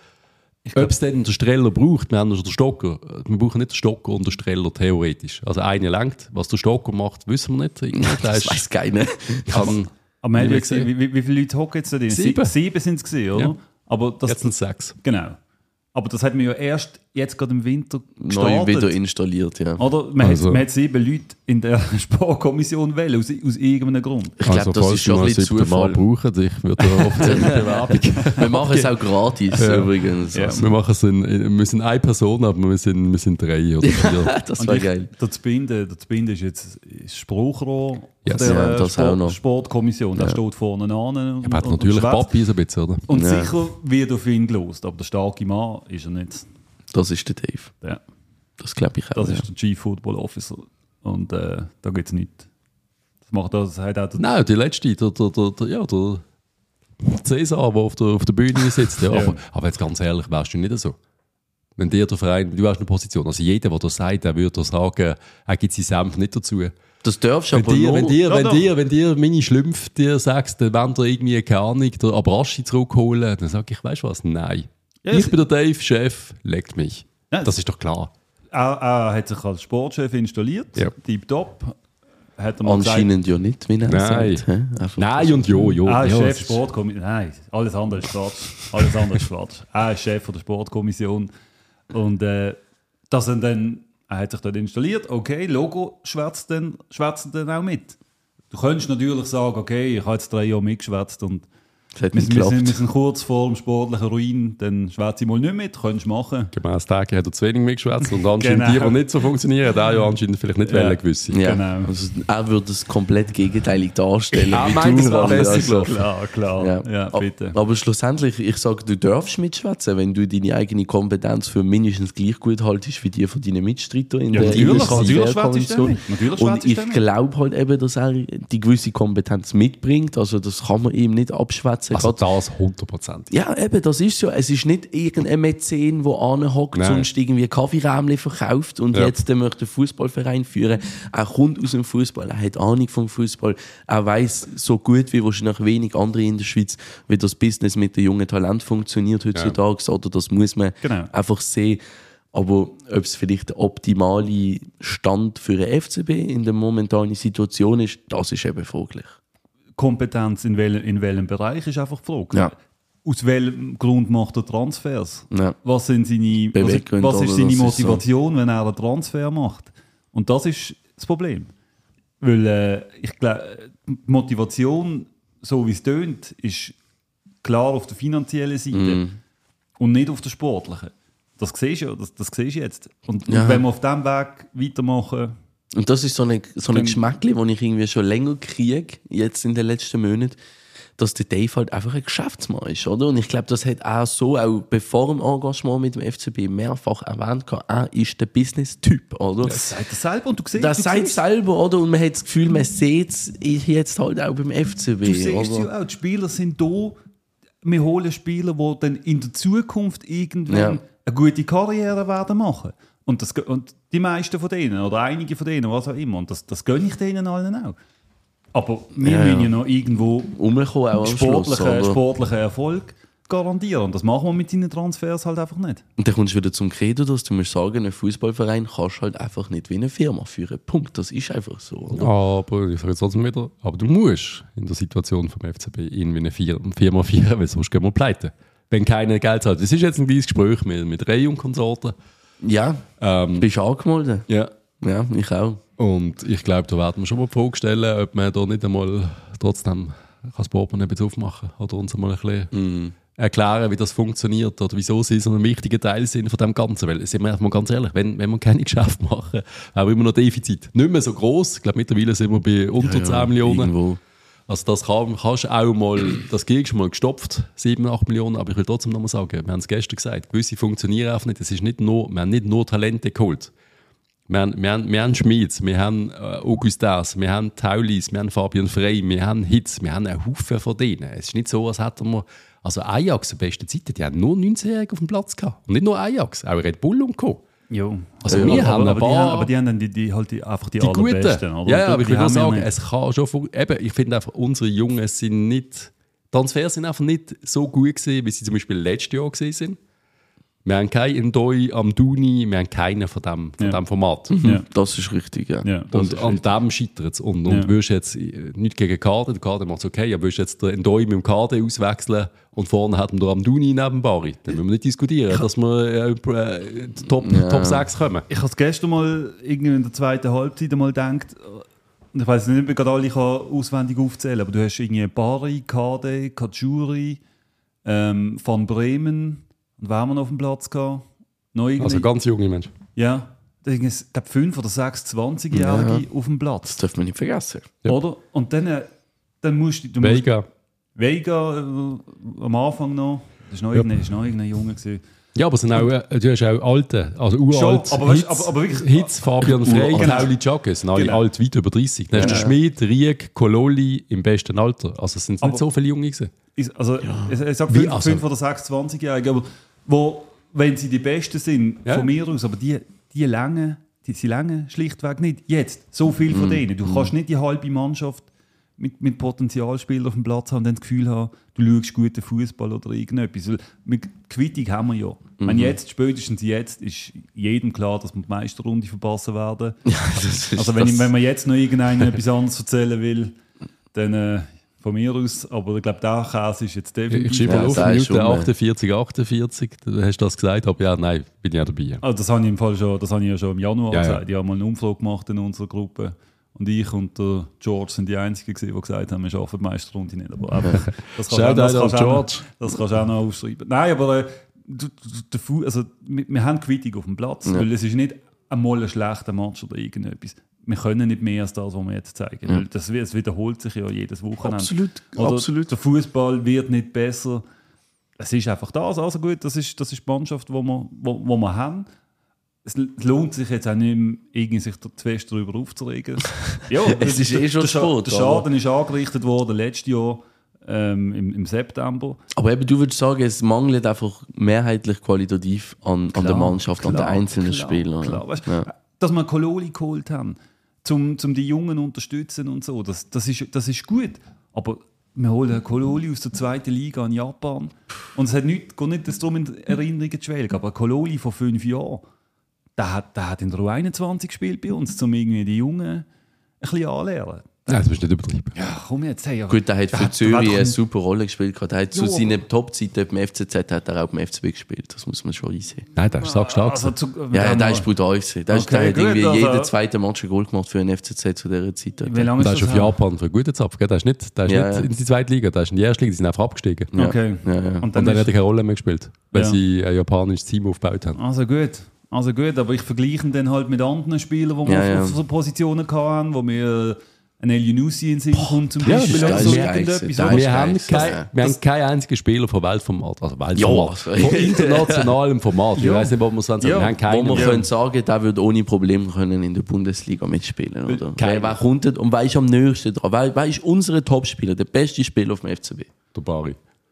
ob es denn den Streller braucht, wir haben ja den Stocker. Wir brauchen nicht den Stocker und den Streller theoretisch. Also, eine lenkt. Was der Stocker macht, wissen wir nicht. Irgendwie, der Das ist- weiß keiner. kann, Aber man hat Wie ja gesehen, gesehen. wie, wie viele Leute hocken jetzt da drin? Sieben. Sie- Sieben sind es gesehen, oder? Ja. Aber das, jetzt sind es sechs. genau. Aber das hat man ja erst jetzt gerade im Winter Neu gestartet. wieder installiert, ja. Oder? Man, Also- hat, man hat sieben Leute in der Sportkommission wählen, aus, aus irgendeinem Grund. Ich glaube, das ist schon ein bisschen Zufall. brauchen, ich würde eine offizielle Bewerbung. Wir machen es auch gratis, Ja. übrigens. Ja. Also, Wir machen es in, in, wir sind eine Person, aber wir sind, wir sind drei oder vier. das Und war ich- geil. Der Zbinden, der Zbinden ist jetzt ist Spruchrohr Yes. der Ja, äh, das auch noch. Sport, Sportkommission. Der steht vorne an. Und, Er hat und- natürlich und schwätzt. Papi so ein bisschen, oder? Und Ja. sicher wird auf ihn gelost, aber der starke Mann ist er nicht. Das ist der Dave. Ja. Das glaube ich auch. Das ja. ist der Chief Football Officer. Und äh, da gibt es nichts. Das macht das, hat auch der, Nein, die letzte, der, der, der, der, ja, der Cäsar, der auf der, auf der Bühne sitzt. Ja. Ja. Aber, aber jetzt ganz ehrlich, wärst du nicht so. Wenn dir der Verein, du hast eine Position, also jeder, der das sagt, der würde sagen, er gibt seinen Senf nicht dazu. Das darfst du Wenn aber dir, nur... wenn, dir, Ja, wenn, doch. dir, wenn dir meine Schlümpfe dir sagst, dann wollen dir irgendwie, keine Ahnung, der Abraschi zurückholen, dann sage ich, weißt du was, nein. Ja, ich es- bin der Dave, Chef, leckt mich. Ja, Das ist doch klar. er, er hat sich als Sportchef installiert, Ja. tipptopp. Hat er mal Anscheinend ja nicht, wie er Nein. sagt. hä? Einfach- Nein und jo, jo. gesagt, er ist ja, Chef es ist- Sportkommission. Nein, alles andere ist Quatsch. Alles andere ist Quatsch. Er ist Chef von der Sportkommission. Und äh, dass er dann, er hat sich dort installiert, okay, Logo schwätzt dann, schwätzt dann auch mit. Du könntest natürlich sagen, okay, ich habe jetzt drei Jahre mitgeschwätzt und Das hat wir nicht sind, wir, sind, wir geklappt. sind kurz vor dem sportlichen Ruin, dann schwätze ich mal nicht mit, könntest du machen. Gemäss Tage hat er zu wenig mitgeschwätzt und anscheinend Genau. die, die nicht so funktionieren, hat er ja anscheinend vielleicht nicht Ja. wollen gewisse. Ja, Genau. also er würde es komplett gegenteilig darstellen. Er wie meint, du, es war Ralf. besser Also, gelaufen. Klar, klar. Ja. Ja, bitte. Aber schlussendlich, ich sage, du darfst mitschwätzen, wenn du deine eigene Kompetenz für mindestens gleich gut haltest wie die von deinen Mitstreitern in Ja, der natürlich, in der natürlich schwätzt du Transferkommission. damit. Natürlich Und schwätzt du ich damit. glaube halt eben, dass er die gewisse Kompetenz mitbringt. Also das kann man ihm nicht abschwätzen. schwätzen. Also das hundert Prozent. Ja, eben, das ist so. Es ist nicht irgendein Mäzen, der anhockt, sonst irgendwie Kaffeeräumchen verkauft und ja. jetzt möchte einen Fußballverein führen. Er kommt aus dem Fußball, er hat Ahnung vom Fußball, er weiß so gut wie wahrscheinlich wenig andere in der Schweiz, wie das Business mit den jungen Talenten funktioniert heutzutage. Ja. Oder das muss man genau. einfach sehen. Aber ob es vielleicht der optimale Stand für den F C B in der momentanen Situation ist, das ist eben fraglich. Kompetenz in, wel- in welchem Bereich ist einfach die Frage. Ja. Aus welchem Grund macht er Transfers? Ja. Was, sind seine, was, was ist seine Motivation, ist so. wenn er einen Transfer macht? Und das ist das Problem. Weil äh, ich glaube, die Motivation, so wie es tönt, ist klar auf der finanziellen Seite mm. und nicht auf der sportlichen. Das siehst du, das, das siehst du jetzt. Und, ja. und wenn wir auf diesem Weg weitermachen... Und das ist so ein so ein Geschmäckchen, das ich irgendwie schon länger kriege, jetzt in den letzten Monaten, dass der Dave halt einfach ein Geschäftsmann ist, oder? Und ich glaube, das hat auch so, auch bevor dem Engagement mit dem F C B mehrfach erwähnt, er ist der Business-Typ, oder? Ja, das sagt er selber und du siehst das. Das sagt selber, oder? Und man hat das Gefühl, man sieht es jetzt halt auch beim F C B. Du siehst es ja auch, die Spieler sind da, wir holen Spieler, die dann in der Zukunft irgendwann ja. eine gute Karriere werden machen. Und, das, und die meisten von denen, oder einige von denen, was auch immer. Und das, das gönne ich denen allen auch. Aber wir ja, müssen ja noch irgendwo sportlichen, sportlichen Erfolg garantieren. Und das machen wir mit seinen Transfers halt einfach nicht. Und dann kommst du wieder zum Credo, dass du musst sagen, ein Fußballverein kannst halt einfach nicht wie eine Firma führen. Punkt. Das ist einfach so. Oder? Aber ich sage jetzt trotzdem wieder, aber du musst in der Situation vom F C B irgendwie eine Firma führen, weil sonst gehen wir pleite. Wenn keiner Geld zahlt. Das ist jetzt ein kleines Gespräch mit, mit Ray und Konsorten. Ja, ähm, bist du angemeldet? Ja. Ja, ich auch. Und ich glaube, da werden wir schon mal die Frage stellen, ob man da nicht einmal trotzdem das Portemonnaie ein bisschen aufmachen kann oder uns einmal ein bisschen mm. erklären, wie das funktioniert oder wieso sie so ein wichtiger Teil sind von dem Ganzen. Weil, sind wir mal ganz ehrlich, wenn, wenn wir keine Geschäfte machen, haben wir immer noch Defizit. Nicht mehr so gross. Ich glaube, mittlerweile sind wir bei unter ja, zehn ja, Millionen. Irgendwo. Also das kann, kannst du auch mal, das kriegst du mal gestopft, sieben, acht Millionen, aber ich will trotzdem noch mal sagen, wir haben es gestern gesagt, gewisse funktionieren einfach nicht, es ist nicht nur, wir haben nicht nur Talente geholt. Wir haben, wir haben, wir haben Schmieds, wir haben äh, Augustas, wir haben Taulis, wir haben Fabian Frey, wir haben Hitz, wir haben einen Haufen von denen. Es ist nicht so, als hätten wir, also Ajax, in besten Zeiten, die haben nur neunzehnjährige auf dem Platz gehabt. Und nicht nur Ajax, auch Red Bull und Co. Jo. Also ja, wir aber, haben aber, ein paar, aber die haben dann die, die, halt die, einfach die, die allerbesten. Guten. Ja, ja, aber ich will nur sagen, es kann schon, eben, ich finde einfach, unsere Jungen sind nicht, Transfers sind einfach nicht so gut gewesen, wie sie zum Beispiel letztes Jahr gewesen sind. Wir haben keinen Ndoi am Duni, wir haben keinen von diesem von ja. Format. Mhm. Ja. Das ist richtig, ja. ja und ist an richtig. Dem scheitert es. Und, und ja. willst jetzt nicht gegen Kader, der Kader macht es okay, aber willst jetzt den Ndoi mit dem Kader auswechseln und vorne hat man da am Duni neben Bari, dann müssen wir nicht diskutieren, ich dass wir äh, äh, Top, ja. Top sechs kommen. Ich habe es gestern mal irgendwie in der zweiten Halbzeit mal gedacht, und ich weiß nicht, ob ich gerade alle auswendig aufzählen, aber du hast irgendwie Bari, Kade, Kajuri, ähm, Van Bremen. Und wer haben wir noch auf dem Platz gehabt? Also ganz junge Menschen. Ja, ich glaube fünf oder sechs zwanzigjährige ja. auf dem Platz. Das darf man nicht vergessen. Ja. Oder? Und dann, dann musst du... Vega. Musst, Vega äh, am Anfang noch. Das war noch, ja. irgendein, noch irgendein Junge. Gewesen. Ja, aber sind auch, du hast auch alte, also uralt. Aber, Hitz, aber, aber wirklich, Hitz, Fabian Frey, Pauli Jacques, sind alle genau. alt, weit über dreißig. Dann hast du ja. Schmid, Rieg, Kololi im besten Alter. Also sind es nicht so viele Junge gewesen. Also, ja. ich, ich sage fünf, also? fünf oder sechs zwanzigjährige, aber wo, wenn sie die Besten sind, ja. von mir aus, aber die, die Länge, die, die Länge schlichtweg nicht. Jetzt, so viel von mm. denen. Du mm. kannst nicht die halbe Mannschaft mit, mit Potenzialspielern auf dem Platz haben und dann das Gefühl haben, du schaust guten Fußball oder irgendetwas. Weil mit Quittung haben wir ja. Mm-hmm. Wenn jetzt, spätestens jetzt, ist jedem klar, dass wir die Meisterrunde verpassen werden. Ja, das ist also wenn, ich, wenn man jetzt noch irgendeinen etwas anderes erzählen will, dann... Äh, von mir aus, aber ich glaube, der Käse ist jetzt definitiv... Ich schreibe ja, auf Minute achtundvierzig, achtundvierzig, du hast das gesagt, aber ja, nein, bin ich ja dabei. Also das habe ich im Fall schon, das habe ich ja schon im Januar ja, gesagt. Ja. Ich habe mal eine Umfrage gemacht in unserer Gruppe und ich und der George sind die Einzigen gewesen, die gesagt haben, wir schaffen die Meisterrunde nicht. Aber einfach, das kannst du auch, George. Das kannst du auch noch aufschreiben. Nein, aber äh, du, du, also, wir, wir haben Quittung auf dem Platz, ja. weil es ist nicht einmal ein schlechter Match oder irgendetwas. Wir können nicht mehr als das, was wir jetzt zeigen. Ja. Weil das, es wiederholt sich ja jedes Wochenende. Absolut, Oder absolut. Der Fußball wird nicht besser. Es ist einfach das. Also gut, das ist, das ist die Mannschaft, die wir, wo, wo wir haben. Es lohnt sich jetzt auch nicht mehr, irgendwie sich zu fest darüber aufzuregen. Ja, es ist eh schon der, Sport. Der Schaden ist angerichtet worden letztes Jahr. ähm, im, im September. Aber eben, du würdest sagen, es mangelt einfach mehrheitlich qualitativ an, an der Mannschaft, klar, an den einzelnen klar, Spielern. Klar. Weißt, ja. Dass wir Kololi geholt haben, um zum die Jungen zu unterstützen und so, das, das, ist, das ist gut. Aber wir holen Kololi aus der zweiten Liga in Japan. Und es hat nicht, geht nicht darum, in Erinnerungen zu schwelgen, aber Kololi vor fünf Jahren, der hat, der hat in der U einundzwanzig gespielt bei uns, um irgendwie die Jungen ein bisschen anzulernen. Nein, das musst du nicht übertreiben. Ja, komm jetzt. Hey, Gut, der hat für Zürich eine super Rolle gespielt. Der hat zu Ja, seinen Top-Zeiten beim F C Z hat er auch beim F C B gespielt. Das muss man schon einsehen. Nein, der ist sackstark. also, zu, Ja, ja, der ist brutal gewesen. Der, ist, der Okay, hat gut, irgendwie also- jeden zweiten Match ein Goal gemacht für den F C Z zu dieser Zeit. Wie lange Der ist ist das auf her? Japan für einen guten Zapf. Gell? Der ist nicht, der ist Ja, nicht ja. in die zweite Liga, der ist in die erste Liga, die sind einfach abgestiegen. Ja. Okay. Ja, ja. Und Und dann, dann ist, hat er keine Rolle mehr gespielt, weil Ja. sie ein japanisches Team aufgebaut haben. also gut. Also gut, aber ich vergleiche ihn dann halt mit anderen Spielern, die wir Ja, auf, ja. auf so Positionen hatten, wo wir ein El Yunusi in den Sinn kommt zum ja, Beispiel. das oder ist so geil irgendetwas, gewesen. oder? Das Wir ist haben, geil. kein, Das- wir haben keinen einzigen Spieler von Weltformat, also Weltformat, Ja, von internationalem Format. Ich Ja. weiß nicht, was man sagen soll. Ja. Wir haben Wo keinen. man Ja. können sagen, der würde ohne Probleme können in der Bundesliga mitspielen, oder? Keiner. Wer, wer kommt denn- und wer ist am nächsten dran? Wer, wer ist unser Topspieler, der beste Spieler auf dem F C B? Der Bari.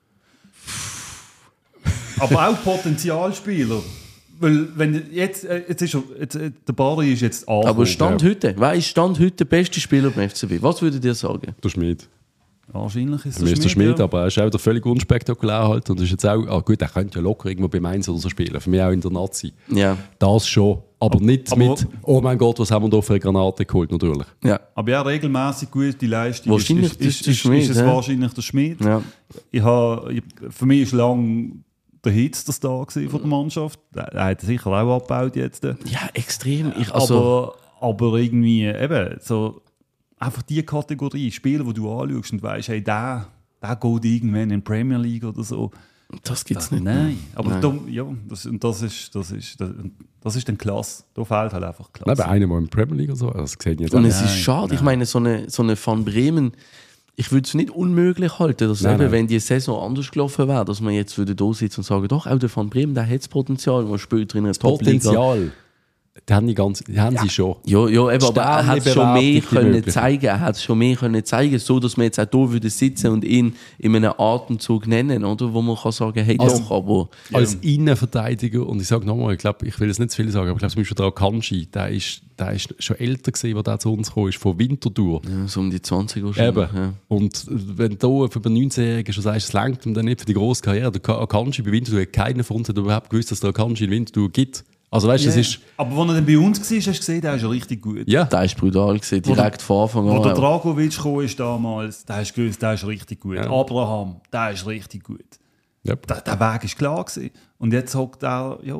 Aber auch Potenzialspieler. Weil, wenn jetzt, äh, jetzt ist er, jetzt, äh, der Bari ist jetzt angekommen. Aber Stand heute, wer ist Stand heute der beste Spieler beim F C B? Was würdet ihr sagen? Der Schmied. Wahrscheinlich ist Für mich ist der der Schmied, ja. aber er ist auch der völlig unspektakulär halt. Und ist jetzt auch, ah gut, er könnte ja locker irgendwo beim Mainz oder so spielen. Für mich auch in der Nazi. Ja. Das schon. Aber nicht aber- mit, oh mein Gott, was haben wir da für eine Granate geholt, natürlich. Ja. Aber ja, regelmäßig gute Leistung Wahrscheinlich ist, ist, der ist, Schmied, ist es ja. wahrscheinlich der Schmied. Ja. Ich habe, ich, für mich war lange der Hitz der Star gewesen von der Mannschaft. Der, der hat sicher auch abgebaut jetzt. Ja, extrem. Ich, also, aber, aber irgendwie eben so einfach die Kategorie Spieler, die du anschaust und weißt, hey, der, der geht irgendwann in die Premier League oder so. das gibt es Das, nicht. nein, aber Nein. Da, ja, das, und das ist, das ist, das, das ist dann klasse. Da fehlt halt einfach Nein, klasse. bei einem, der in der Premier League oder so, das sehen jetzt Und auch es nicht. ist schade, ich meine, so eine, so eine Van Bremen, ich würde es nicht unmöglich halten, dass Nein, eben, nein. wenn die Saison anders gelaufen wäre, dass man jetzt würde da sitzen und sagen, doch, auch der Van Bremen, der hat das Potenzial, man später in einer Top-Liga. Potenzial. Die haben, die ganz, die haben sie schon. Ja, ja, eben, aber er hat es schon mehr Sternbewertung, die können möglichen. zeigen, er hat es schon mehr können zeigen, so dass wir jetzt auch da würde sitzen und ihn in einem Atemzug nennen, oder? Wo man kann sagen, hey, Also- doch, aber Als Innenverteidiger, und ich sage nochmal, ich glaube, ich will jetzt nicht zu viel sagen, aber ich glaube zum Beispiel der Akanji, der ist, der ist schon älter gewesen, als der zu uns gekommen ist, von Winterthur. ja, so um die zwanzig wahrscheinlich. Eben. Ja. Und wenn du für den neunzehnjährigen schon sagst, es reicht ihm dann nicht für die grosse Karriere, der Akanji bei Winterthur, hat keiner von uns hat überhaupt gewusst, dass der Akanji in Winterthur gibt. Also weißt du, Ja, das ist, aber als er dann bei uns war, hast du gesehen, der ist ja richtig gut. ja, Der ist brutal gewesen, direkt von Anfang Wo der an. Dragovic gekommen ist damals, der ist gewusst, der ist richtig gut. Ja. Abraham, der ist richtig gut. ja. Der, der Weg war klar gewesen. Und jetzt hockt er, ja.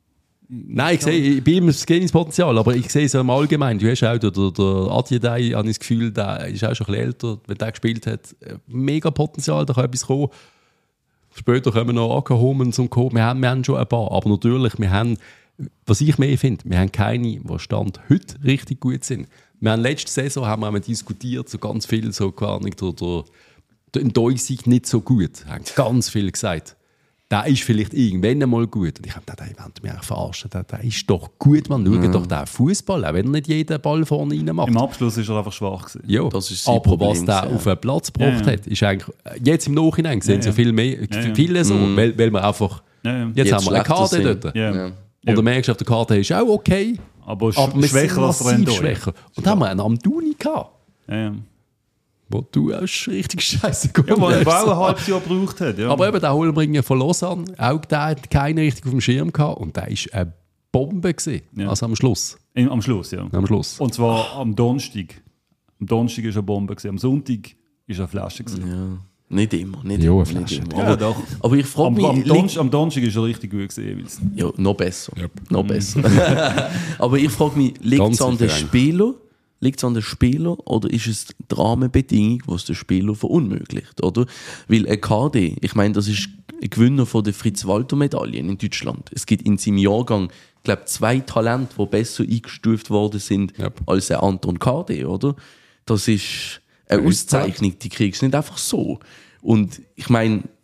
Nein, ich sehe, bei ihm ist das Potenzial, aber ich sehe es im Allgemeinen. Du hast auch, der, der, der Adjedei, habe ich das Gefühl, der ist auch schon ein bisschen älter, wenn der gespielt hat, mega Potenzial, da kann etwas kommen. Später kommen noch Ackerhomen zum kommen. Wir haben, wir haben schon ein paar, aber natürlich, wir haben, was ich mehr finde, wir haben keine, die Stand heute richtig gut sind. Wir haben letzte Saison haben wir einmal diskutiert, so ganz viel, so gar nicht, der, der, der in Deutschland nicht so gut, haben ganz viel gesagt. Der ist vielleicht irgendwann einmal gut. Und ich habe gedacht, der wollt mich eigentlich verarschen. Der, der ist doch gut, man. Schau doch den Fußball, auch wenn er nicht jeden Ball vorne rein macht. Im Abschluss war er einfach schwach gewesen. Ja, Das ist sein aber Problem was der gewesen, auf den Platz gebracht Ja, ja. hat, ist eigentlich, jetzt im Nachhinein sehen Ja, sie ja. viel mehr, Ja, ja. viele so, Mhm. weil, weil wir einfach, Ja, ja. jetzt, Jetzt haben wir eine schlechter Karte sind. dort. Ja. Ja. Und du merkst, auf der Karte ist auch okay, Aber, sch aber wir sind schwächer als massiv Rendo. schwächer. Und dann haben wir einen Amduni gehabt, Ja, ja. wo du auch richtig scheiße gut Ja, weil er hast. auch ein halbes Jahr gebraucht hat. Ja. Aber eben der Holmbringer von Lausanne, auch der hat keinen richtig auf dem Schirm gehabt und der war eine Bombe gewesen, Ja. also am Schluss. Im- am Schluss, ja. Am Schluss. Und zwar am Donnerstag. Am Donnerstag war eine Bombe, gewesen. Am Sonntag war eine Flasche. Gewesen. Ja. Nicht immer, nicht Ja, immer. eine Nicht Flasche. immer. Ja, Aber, doch. aber ich frage Am, mich, am, liegt- Donnerstag, am Donnerstag ist er richtig gut gewesen. jeweils. ja, noch besser. Yep. Noch besser. Aber ich frage mich, liegt Ganz es an den sicher ein. Spieler? Liegt es an den Spieler oder ist es die Rahmenbedingung, die es den Spieler verunmöglicht? Oder? Weil ein K D, ich meine, das ist ein Gewinner von der Fritz-Walter-Medaillen in Deutschland. Es gibt in seinem Jahrgang, ich glaube, zwei Talente, die besser eingestuft worden sind Yep. als ein Anton K D, oder? Das ist eine Ein Auszeichnung, die kriegst du nicht einfach so. Und ich meine,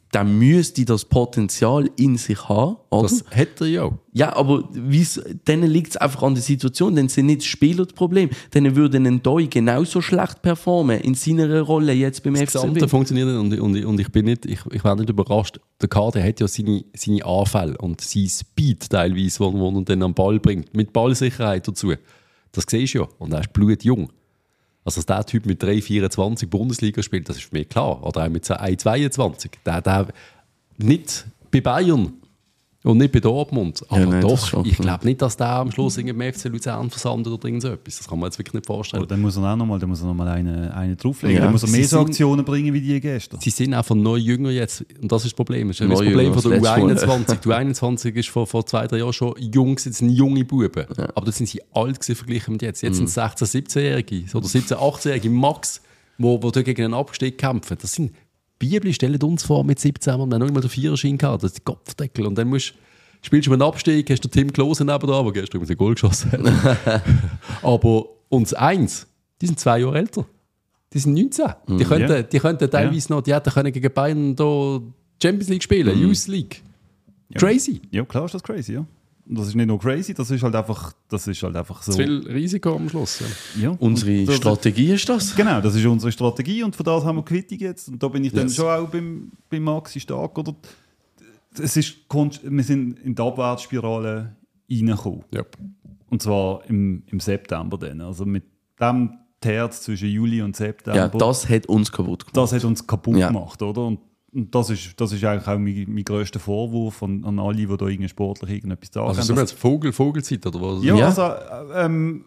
der müsste das Potenzial in sich haben. Oder? Das hätte er ja auch. Ja, aber denen liegt es einfach an der Situation, denn sind nicht Spieler das Problem. Denen würde ein Doi genauso schlecht performen in seiner Rolle jetzt beim das F C B. Gesamte funktioniert nicht und, und, und ich bin nicht, ich, ich wäre nicht überrascht. Der Kader hat ja seine, seine Anfälle und sein Speed teilweise, wo, wo er dann am Ball bringt, mit Ballsicherheit dazu. Das siehst du ja. Und er ist blutjung. Also, dass der Typ mit drei vierundzwanzig Bundesliga spielt, das ist mir klar. Oder auch mit eins zweiundzwanzig. Der, der nicht bei Bayern und nicht bei Dortmund. Aber ja, nein, doch, ich glaube nicht, dass der am Schluss im F C Luzern versandet oder irgend so etwas. Das kann man jetzt wirklich nicht vorstellen. Aber dann muss er auch nochmal, dann muss er noch mal eine, eine drauflegen. Ja. Dann muss er mehr Sie so sind- Aktionen bringen wie die gestern. Sie sind einfach neu jünger jetzt. Und das ist das Problem. Das ist das Neu Problem jünger von der als U letztes Mal. einundzwanzig. Die U einundzwanzig ist vor, vor zwei, drei Jahren schon jung, das sind junge Buben. Aber das sind sie alt gewesen, verglichen mit jetzt. Jetzt sind es sechzehn-, siebzehnjährige oder siebzehn-, achtzehnjährige Max, wo, wo gegen einen Abstieg kämpfen. Das sind Bibli, stellen uns vor mit siebzehn, und dann noch immer den Viererschein gehabt. Das ist der Kopfdeckel. Und dann musst, spielst du einen Abstieg, hast du Tim Klose nebenan, der gestern übrigens ein Goal geschossen hat. Aber uns eins, die sind zwei Jahre älter. Die sind neunzehn. Die könnten, Ja. die könnten teilweise noch, die hätten können gegen Bayern da Champions League spielen, Youth League. Crazy. Ja, klar ist das crazy, ja. Und das ist nicht nur crazy, das ist halt einfach, das ist halt einfach so. Zu viel Risiko am Schluss. Ja. Ja. Unsere Und das- Strategie ist das. Genau, das ist unsere Strategie und von das haben wir Quittung jetzt. Und da bin ich dann Yes. schon auch beim, beim Maxi stark. Oder? Es ist, konst- wir sind in die Abwärtsspirale reingekommen. Yep. Und zwar im, im September dann. Also mit dem Terz zwischen Juli und September. Ja, das hat uns kaputt gemacht. das hat uns kaputt Ja. gemacht, oder? Und, und das, ist, das ist eigentlich auch mein, mein grösster Vorwurf an, an alle, die da irgendwie sportlich irgendetwas sagen. Also sind wir jetzt Vogel, Vogelzeit oder was? Ja, Ja. also äh, ähm,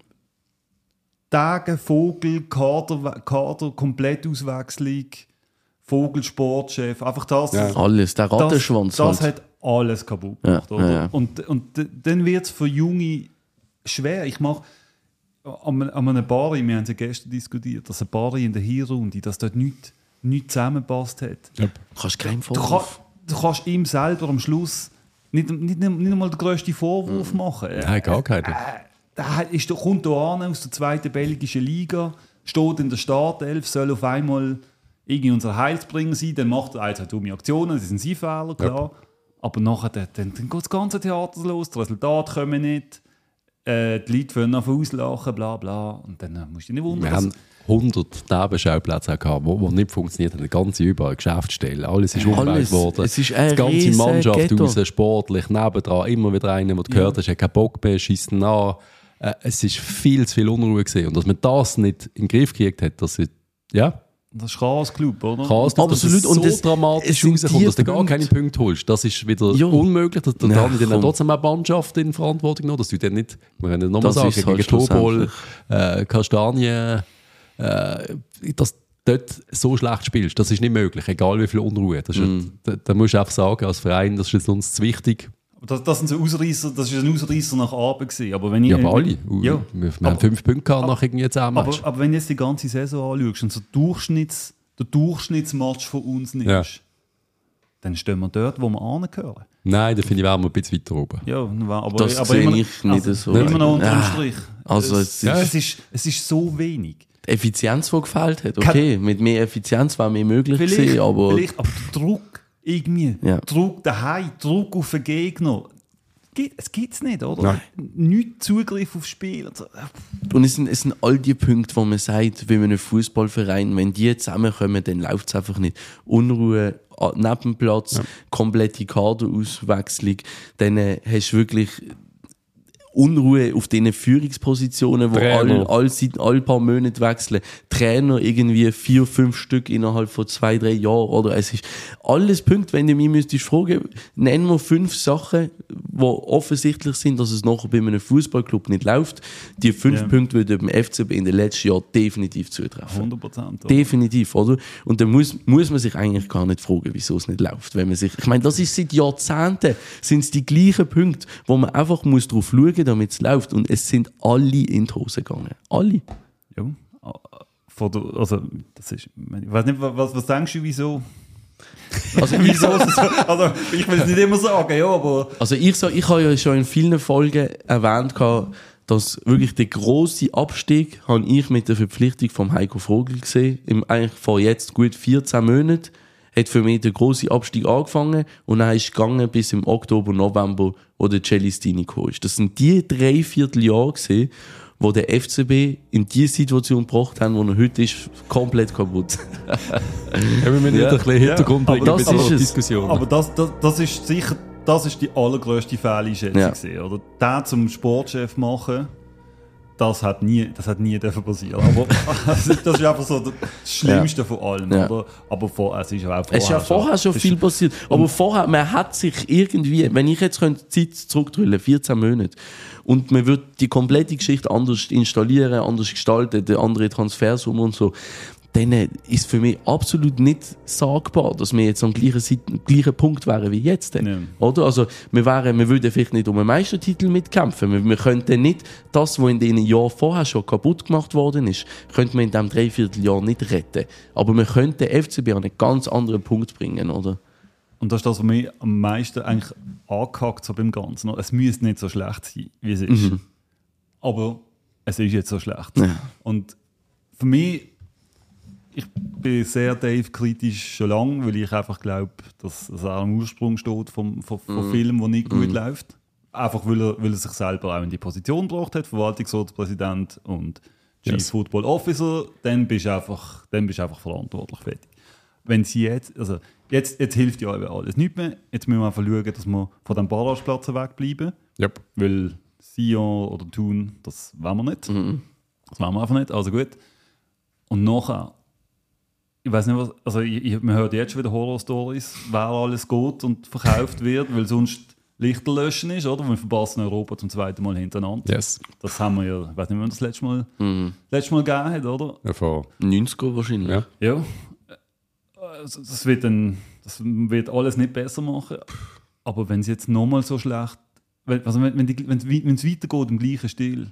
Tage, Vogel, Kader, Kader Komplettauswechslung, Vogel, Sportchef, einfach das. Ja. Alles, der das, Rattenschwanz. das halt. hat alles kaputt Ja, gemacht. Oder? ja, ja. Und, und d- dann wird es für Junge schwer. Ich mache an, an einem Bari, wir haben es ja gestern diskutiert, dass ein Bari in der Hinrunde, dass dort nichts nicht zusammengepasst hat. Yep. Kannst keinen Du, kann, Vorwurf. du kannst ihm selber am Schluss nicht, nicht, nicht einmal den grössten Vorwurf machen. Nein, gar keinen. Der hat- ist, kommt hier an aus der zweiten belgischen Liga, steht in der Startelf, soll auf einmal irgendwie unser Heilsbringer sein, dann macht er ein, zwei dumme Aktionen, das sind seine Fehler, klar. Aber nachher dann, dann, dann geht das ganze Theater los, die Resultate kommen nicht, äh, die Leute wollen auf auslachen, bla bla. Und dann äh, musst du dich nicht wundern. Wir haben hundert Nebenschauplätze auch gehabt, die nicht funktioniert haben. Die ganze überall, Geschäftsstellen, alles ist umgebaut Alles. worden. Es ist ein die ganze riesen Mannschaft Ghetto. raus, sportlich, nebendran, immer wieder einer, der gehört hast, hat keinen Bock mehr, schießt ihn an. Äh, es ist viel zu viel Unruhe gewesen. Und dass man das nicht in den Griff gekriegt hat, das ist, ja, das ist Chaos-Club, oder? Chaos, dass Absolut. es so Und es- dramatisch es sind rauskommt, die dass du gar Punkte. keine Punkte holst. Das ist wieder Ja. unmöglich. Dass, dann Ja, haben die dann komm. trotzdem auch Mannschaft in Verantwortung noch, dass du dann nicht, wir können nicht nochmal Das sagen, ist halt gegen Tobol, schlussendlich. äh, Kastanien, äh, dass du dort so schlecht spielst. Das ist nicht möglich, egal wie viel Unruhe. Das ist, Mm. da, da musst du einfach sagen, als Verein, das ist jetzt uns zu wichtig. Das, das sind so Ausreißer, das ist ein Ausreißer nach Abend gewesen. Aber wenn ich, Ja, aber alle. Ja. Wir, wir haben fünf Punkte gehabt nach irgendwie zehn Aber, Matches. aber wenn du jetzt die ganze Saison anschaust und so Durchschnitts, der Durchschnittsmatch von uns nimmst, Ja. dann stehen wir dort, wo wir angehören. Nein, da finde ich, wären wir ein bisschen weiter oben. Ja, aber, Das aber sehe immer, ich nicht also, so. Immer noch unter dem Ja. Strich. Also es, es ist- es, ist, es ist so wenig. Die Effizienz, die gefehlt hat. Okay, mit mehr Effizienz wäre mehr möglich Vielleicht, gewesen, aber vielleicht, aber der Druck irgendwie, Ja. Druck daheim, Druck auf den Gegner, Geht- es gibt es nicht, oder? Nein. Nicht Zugriff aufs Spiel. Und so. und es sind, es sind all die Punkte, wo man sagt, wie einem Fußballverein, wenn die zusammenkommen, dann läuft es einfach nicht. Unruhe a- neben dem Platz, komplette Kaderauswechslung, dann äh, hast du wirklich Unruhe auf diesen Führungspositionen, wo Trainer. alle all, seit all paar Monate wechseln. Trainer irgendwie vier, fünf Stück innerhalb von zwei, drei Jahren. Oder es ist alles Punkte, wenn du mich müsstest fragen, nennen wir fünf Sachen, die offensichtlich sind, dass es nachher bei einem Fußballclub nicht läuft. Die fünf Ja. Punkte würden beim F C B in den letzten Jahren definitiv zutreffen. hundert Prozent. Definitiv, oder? Und dann muss, muss man sich eigentlich gar nicht fragen, wieso es nicht läuft. Wenn man sich, ich meine, das ist seit Jahrzehnten, sind es die gleichen Punkte, wo man einfach muss drauf schauen, damit es läuft. Und es sind alle in die Hose gegangen. Alle. Ja. Von der, also, das ist, ich weiß nicht, was, was denkst du, wieso? Also ich, Wieso ist es so? Also, ich will es nicht immer sagen, ja, aber. also ich, so, ich habe ja schon in vielen Folgen erwähnt, gehabt, dass wirklich der grosse Abstieg habe ich mit der Verpflichtung von Heiko Vogel gesehen, im, eigentlich vor jetzt gut vierzehn Monaten. hat für mich der grosse Abstieg angefangen und dann ist es gegangen bis im Oktober, November, wo der Celestini kam. Das sind die drei Vierteljahre gewesen, wo der F C B in die Situation gebracht haben, wo er heute ist, komplett kaputt. Ja, wir müssen ja. ein bisschen Hintergrund ja, bringen das bei dieser ist Diskussion. Aber das, das, das ist sicher, das ist die allergrößte Fehleinschätzung Ja. gewesen, oder? Den zum Sportchef machen, das hat nie, das hat nie dürfen passieren. Aber das ist einfach so das Schlimmste ja. von allem, Ja. oder? Aber vor, es ist ja auch vorher Es ist ja vorher schon viel passiert. Aber vorher, man hat sich irgendwie, wenn ich jetzt könnte, die Zeit zurückdrüllen, vierzehn Monate, und man würde die komplette Geschichte anders installieren, anders gestalten, die andere Transfersumme und so, dann ist für mich absolut nicht sagbar, dass wir jetzt am gleichen, Seite, gleichen Punkt wären wie jetzt. Dann. Ja. Oder? Also, wir, wären, wir würden vielleicht nicht um einen Meistertitel mitkämpfen. Wir, wir könnten nicht das, was in den Jahren vorher schon kaputt gemacht worden ist, könnten wir in diesem Dreivierteljahr nicht retten. Aber wir könnten den F C B an einen ganz anderen Punkt bringen, oder? Und das ist das, was mich am meisten eigentlich angehackt so beim Ganzen. Es müsste nicht so schlecht sein, wie es ist. Mhm. Aber es ist jetzt so schlecht. Ja. Und für mich, ich bin sehr Dave-kritisch schon lange, weil ich einfach glaube, dass er am Ursprung steht vom, vom, vom mm. Film, der nicht gut mm. läuft. Einfach weil er, weil er sich selber auch in die Position gebracht hat, Verwaltungsratspräsident und Chief yes. Football Officer, dann bist du einfach, dann bist du einfach verantwortlich fertig. Wenn sie jetzt, also jetzt, jetzt hilft ja alles nicht mehr. Jetzt müssen wir einfach schauen, dass wir von diesem Barrageplatz wegbleiben. Yep. Weil Sion oder Thun, das wollen wir nicht. Mm. Das wollen wir einfach nicht. Also gut. Und nachher, ich weiß nicht, was, also ich, ich, man hört jetzt schon wieder Horror-Stories, wer alles geht und verkauft wird, weil sonst Lichter löschen ist, oder? Wir verpassen Europa zum zweiten Mal hintereinander. Yes. Das haben wir ja, ich weiß nicht, wann das letzte Mal, Mhm. letzte Mal gegeben hat, oder? Ja, vor neunziger wahrscheinlich. Ja. Ja. Das wird, dann, das wird alles nicht besser machen. Aber wenn es jetzt nochmal so schlecht, also wenn, wenn, die, wenn, wenn es weitergeht im gleichen Stil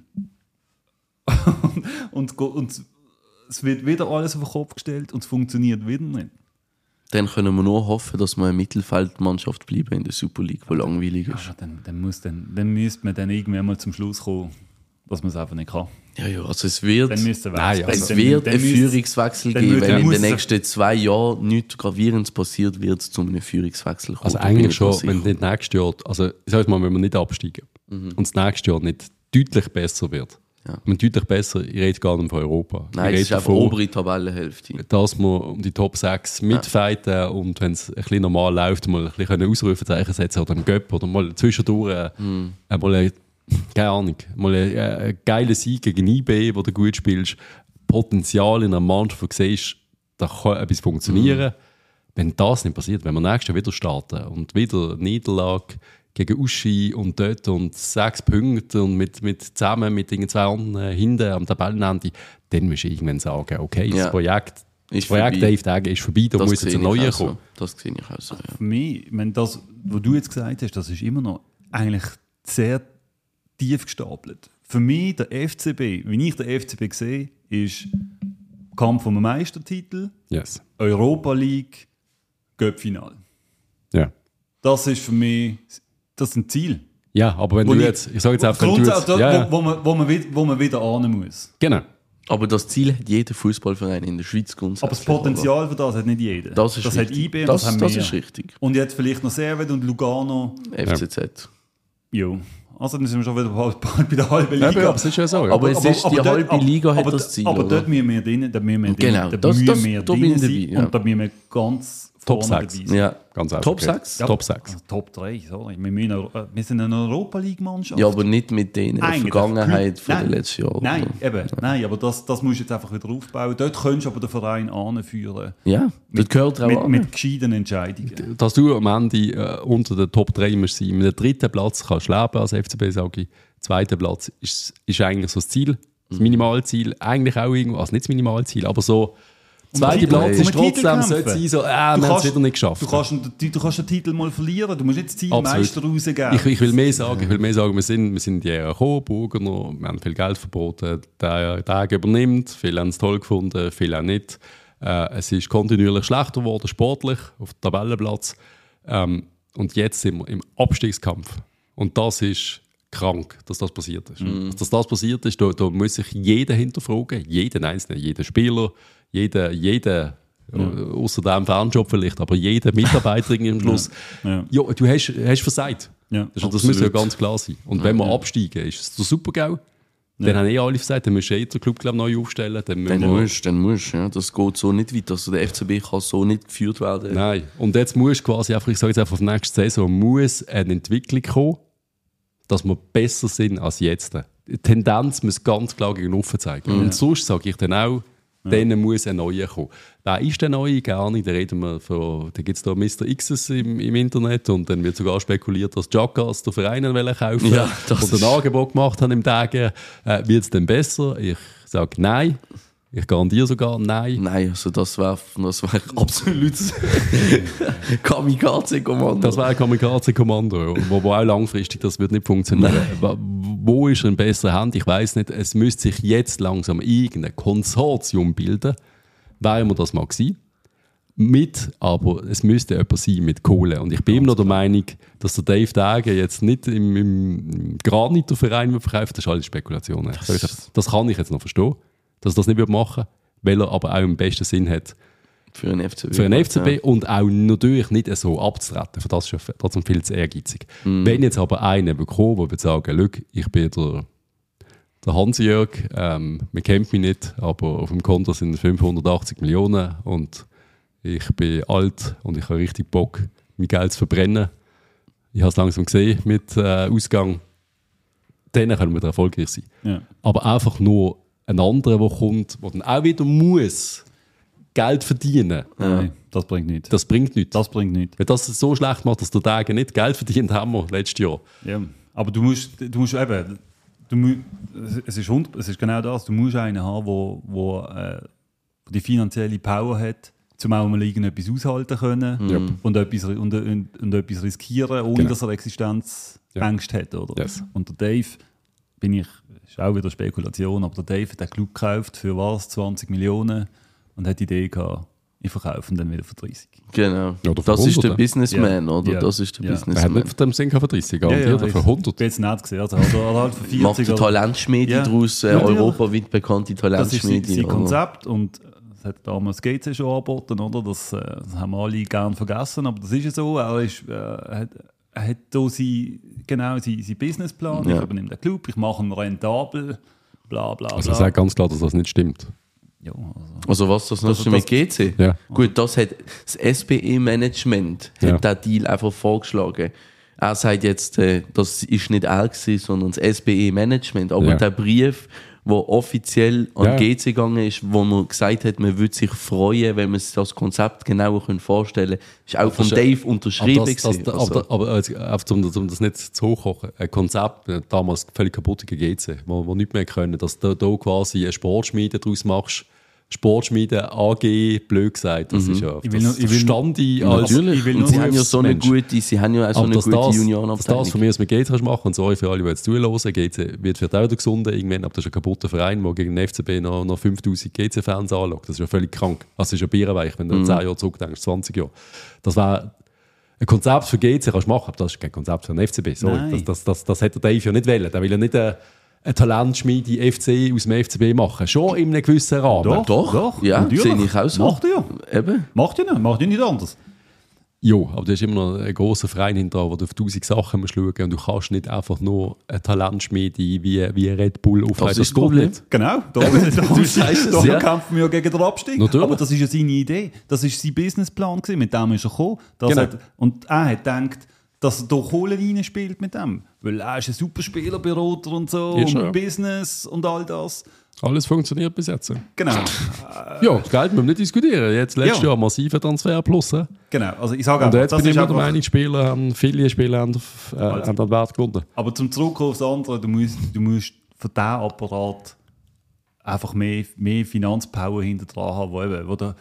und, und, und es wird wieder alles auf den Kopf gestellt und es funktioniert wieder nicht. Dann können wir nur hoffen, dass wir eine Mittelfeldmannschaft bleiben in der Super League, die langweilig ist. Ja, dann, dann, muss dann, dann müsste man dann irgendwann mal zum Schluss kommen, dass man es einfach nicht kann. Ja, ja, also es wird, Dann müsste Nein, es also, wird dann, einen dann Führungswechsel dann geben. müsste- Wenn in muss den es- nächsten zwei Jahren nichts Gravierendes passiert, wird es zu einem Führungswechsel kommen. Also Da bin eigentlich ich schon, mir sicher. wenn nicht nächstes Jahr, also ich sag mal, wenn wir nicht absteigen Mhm. und das nächste Jahr nicht deutlich besser wird. Ja. Ich meine, deutlich besser, ich rede gar nicht von Europa. Nein, ich es ist rede einfach davon, obere Tabellenhälfte. dass wir um die Top sechs mitfighten und wenn es ein bisschen normal läuft, mal ein bisschen Ausrufezeichen setzen oder im Göpp oder mal zwischendurch äh, Mhm. äh, mal eine, keine Ahnung, mal einen äh, geilen Sieg gegen I B, wo du gut spielst, Potenzial in einer Mannschaft, wo du siehst, da kann etwas funktionieren. Mhm. Wenn das nicht passiert, wenn wir nächstes Jahr wieder starten und wieder Niederlage gegen Uschi und dort und sechs Punkte und mit, mit zusammen mit den zwei anderen hinten am Tabellenende, dann musst du irgendwann sagen, okay, Ja. das Projekt, das Ist Projekt vorbei. Dave Dagger ist vorbei, da Das muss jetzt sehe ein ich neuer auch so. kommen. Das sehe ich auch so, ja. Für mich, wenn das, was du jetzt gesagt hast, das ist immer noch eigentlich sehr tief gestapelt. Für mich, der F C B, wie ich den F C B sehe, ist Kampf um einen Meistertitel, Yes. Europa League, Cup-Final. Ja. Das ist für mich, das ist ein Ziel. Ja, aber wenn Wo du ich- jetzt, ich sage jetzt einfach, wenn du Grundsätzlich jetzt, dort, ja, ja. wo, wo, man, wo, man wieder, wo man wieder ahnen muss. Genau. Aber das Ziel hat jeder Fußballverein in der Schweiz grundsätzlich. Aber das Potenzial für das hat nicht jeder. Das ist das hat richtig. I B und das, das, haben das wir. ist richtig. Und jetzt vielleicht noch Servet und Lugano. F C Z. Jo. Also dann sind wir schon wieder bald bei der halben Liga. Ja, aber es ist ja so. Ja. Aber es ist, die dort- halbe Liga hat aber, das Ziel. Aber oder? dort müssen wir drin, da müssen wir drin, Genau, da das- müssen das- wir da bin drin ich sein dabei, ja. und da müssen wir ganz Top vorne sechs. dabei sein. Ja. Ganz einfach. Top okay. sechs? Ja, Top sechs. Also Top drei, sorry. Wir, müssen, äh, wir sind eine Europa-League-Mannschaft. Ja, aber nicht mit denen in der Eigentlich. Vergangenheit von Nein. den letzten Jahren. Nein, oder? eben, nein, aber das, das musst du jetzt einfach wieder aufbauen. Dort könntest du aber den Verein anführen. Ja, das gehört auch Mit, an. mit gescheiten Entscheidungen. Dass du am Ende äh, unter den Top drei musst sein. Mit dem dritten Platz kannst du leben als F C B, sage ich. Zweiter Platz ist, ist eigentlich so das Ziel, das Minimalziel. Eigentlich auch irgendwo, also nicht das Minimalziel, aber so. Zweiter Titel- Platz um ist einen Titel trotzdem, kämpfen. sollte sein, so, äh, wir haben es wieder nicht geschafft. Du kannst, du, du kannst den Titel mal verlieren, du musst nicht das Ziel Absolut. Meister rausgeben. Ich, ich will mehr sagen, ich will mehr sagen, wir sind, wir sind die gekommen, Burgener, wir haben viel Geld verboten, der Tag übernimmt, viele haben es toll gefunden, viele auch nicht. Äh, es ist kontinuierlich schlechter geworden, sportlich, auf dem Tabellenplatz. Ähm, und jetzt sind wir im Abstiegskampf. Und das ist krank, dass das passiert ist. Mhm. Dass das passiert ist, da, da muss sich jeder hinterfragen, jeden Einzelnen, jeder Spieler, jeder, jeder Ja. Außer dem Fernjob vielleicht, aber jeder Mitarbeiter am Schluss. Ja. Ja. Ja, du hast, hast versagt. Ja, das, das muss ja ganz klar sein. Und ja, wenn wir ja. absteigen, ist es der Super-GAU. Ja. Dann haben eh alle gesagt, dann musst du eh den Club glaub, neu aufstellen. Dann, dann musst du, dann musst ja. Das geht so nicht weiter. Also der F C B kann so nicht geführt werden. Nein. Und jetzt muss quasi einfach, ich sage jetzt einfach, auf die nächste Saison muss eine Entwicklung kommen, dass wir besser sind als jetzt. Die Tendenz muss ganz klar gegen offen zeigen. Mhm. Und sonst sage ich dann auch, ja. dann muss ein neuer kommen. Wer ist der Neue? Gar nicht. Da reden wir von, da gibt es da Mister X's im, im Internet und dann wird sogar spekuliert, dass Jackass den Verein kaufen will ja, und ein Angebot gemacht haben im Tag. Äh, wird es denn besser? Ich sage nein. Ich garantiere sogar nein. Nein, also das wäre das wär absolut Kamikaze-Kommando. Das wäre ein Kamikaze-Kommando, wo, wo auch langfristig das wird nicht funktionieren. Nein. Wo ist er in besserer Hand? Ich weiss nicht. Es müsste sich jetzt langsam irgendein Konsortium bilden. Wäre wir das mal gewesen. Mit, aber es müsste jemand sein mit Kohle. Und ich bin immer noch der Meinung, dass der Dave Degen jetzt nicht im, im Granito-Verein verkauft. Das ist alles Spekulation. Das, das kann ich jetzt noch verstehen, dass er das nicht machen will, weil er aber auch im besten Sinn hat für einen F C B, für einen F C B ja. Und auch natürlich nicht so abzutreten. Für das ist trotzdem viel zu ehrgeizig. Mm. Wenn jetzt aber einer bekommt, der würde sagen, schau, ich bin der, der Hans-Jörg, ähm, man kennt mich nicht, aber auf dem Konto sind fünfhundertachtzig Millionen und ich bin alt und ich habe richtig Bock, mein Geld zu verbrennen. Ich habe es langsam gesehen mit äh, Ausgang. Dann können wir erfolgreich sein. Ja. Aber einfach nur ein anderer, der kommt, der dann auch wieder muss Geld verdienen. Nein, das bringt nichts. Das bringt nichts. Das bringt nichts. Wenn das so schlecht macht, dass der Tage nicht Geld verdient haben wir letztes Jahr. Ja, aber du musst, du musst eben, du musst, es, ist, es ist genau das, du musst einen haben, der wo, wo, äh, die finanzielle Power hat, um auch mal irgendetwas aushalten können mhm. und, etwas, und, und, und etwas riskieren, ohne genau. dass er Existenzängste ja. hat. Oder? Yes. Und der Dave, bin ich, ist auch wieder Spekulation, aber der Dave hat den Club gekauft für was? zwanzig Millionen und hat die Idee gehabt, ich verkaufe ihn dann wieder für dreißig. Genau. Ja, das ist der Businessman, ja. oder? Ja. Das ist der ja. Businessman. Er hat nicht für den Sinn für dreißig, aber ja, ja, für hundert. Ich habe jetzt nicht gesehen. Also, also halt für vierzig. Macht die Talentschmiede ja. daraus, äh, europaweit bekannte Talentschmiede. Das ist sein Konzept und das hat damals G C schon angeboten, oder? Das, äh, das haben wir alle gerne vergessen, aber das ist ja so. Er, ist, äh, hat, er hat hier sein, genau seinen sein Businessplan. Ja. Ich übernehme den Club, ich mache ihn rentabel, bla bla bla. Also er sagt ganz klar, dass das nicht stimmt. Ja, also. also was das noch mit G C? Ja. Gut, das hat das S B E-Management ja. hat den Deal einfach vorgeschlagen. Er sagt jetzt, äh, das ist nicht er gewesen, sondern das S B E-Management. Aber ja. der Brief, der offiziell an ja. G C gegangen ist, wo man gesagt hat, man würde sich freuen, wenn man sich das Konzept genauer vorstellen kann, ist auch von Dave unterschrieben. Aber, das, das, also. aber, aber also, um, um das nicht zu hochkochen, ein Konzept, damals völlig kaputte G C, wo wir nicht mehr können, dass du da quasi eine Sportschmiede daraus machst. Sportschmiede A G, blöd gesagt, das mhm. ist ja, ich will das nur, ich will stand ich als natürlich. Ich will und sie haben ja so eine gute, sie haben ja auch so eine gute Juniorenabteilung. Dass das von mir aus mit G C kannst machen, und sorry für alle, die jetzt zuhören, G C wird vielleicht auch wieder gesunden irgendwann, aber das ist ein kaputter Verein, der gegen den F C B noch, noch fünftausend G C-Fans anschaut. Das ist ja völlig krank. Das ist ja bierenweich, wenn du mhm. zehn Jahre zurückdenkst, zwanzig Jahre. Das war ein Konzept für G C kannst du machen, aber das ist kein Konzept für den F C B. Sorry. Das, das, das, das hätte der Dave ja nicht wollen. Der will ja nicht eine, eine Talentschmiede F C aus dem F C B machen. Schon in einem gewissen Rahmen. Doch, doch. doch ja, sehe ich auch so. Macht er ja. Eben. Macht er nicht, macht er nicht anders. Ja, aber du hast immer noch einen grossen Verein hinter, wo du auf tausend Sachen musst schauen musst und du kannst nicht einfach nur eine Talentschmiede wie, wie Red Bull aufleiten. Das ist das Problem. Genau, da, da, da, da kämpfen wir ja gegen den Abstieg. Natürlich. Aber das ist ja seine Idee. Das war sein Businessplan, mit dem ist er gekommen. Genau. Hat, und er hat gedacht, dass er hier Kohle reinspielt mit dem. Weil er ist ein super Spielerberater und so, ist und ja. Business und all das. Alles funktioniert bis jetzt. Genau. Ja, das Geld müssen wir nicht diskutieren. Jetzt letztes ja. Jahr massiver Transfer plus. Genau. Also ich sage und jetzt bin ich immer der Meinung, Spieler haben, viele Spieler haben, äh, also. haben den Wert gewonnen. Aber zum Zurück aufs andere, du musst, du musst für diesen Apparat einfach mehr, mehr Finanzpower hinter dran haben, wo, eben, wo der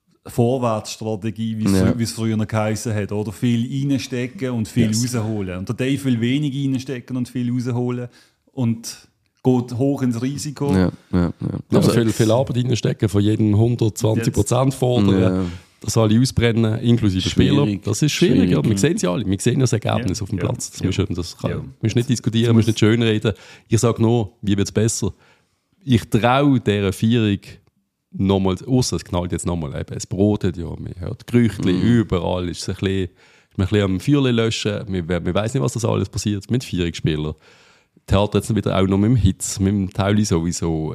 Vorwärtsstrategie, wie ja. es früher geheißen hat, oder viel reinstecken und viel yes. rausholen. Und der Dave will wenig reinstecken und viel rausholen und geht hoch ins Risiko. Ja, ja, ja. Also viel, viel Arbeit reinstecken, von jedem hundertzwanzig Prozent fordern, ja. dass alle ausbrennen, inklusive Spieler. Das ist schwierig, schwierig. Ja. Wir sehen sie alle, wir sehen das Ergebnis ja. auf dem Platz. Das ja. müssen wir ja. nicht diskutieren, müssen nicht schönreden. Ich sage nur, wie wird es besser? Ich traue dieser Vierung nochmal, ausser es knallt jetzt nochmal, eben, es brotet ja, man hört Gerüchte, mm. überall ist es ein bisschen, ist man ein bisschen am Feuerchen löschen, man, man weiss nicht, was das alles passiert mit Vierungsspielern. Theater jetzt wieder auch noch mit dem Hitz, mit dem Tauli sowieso.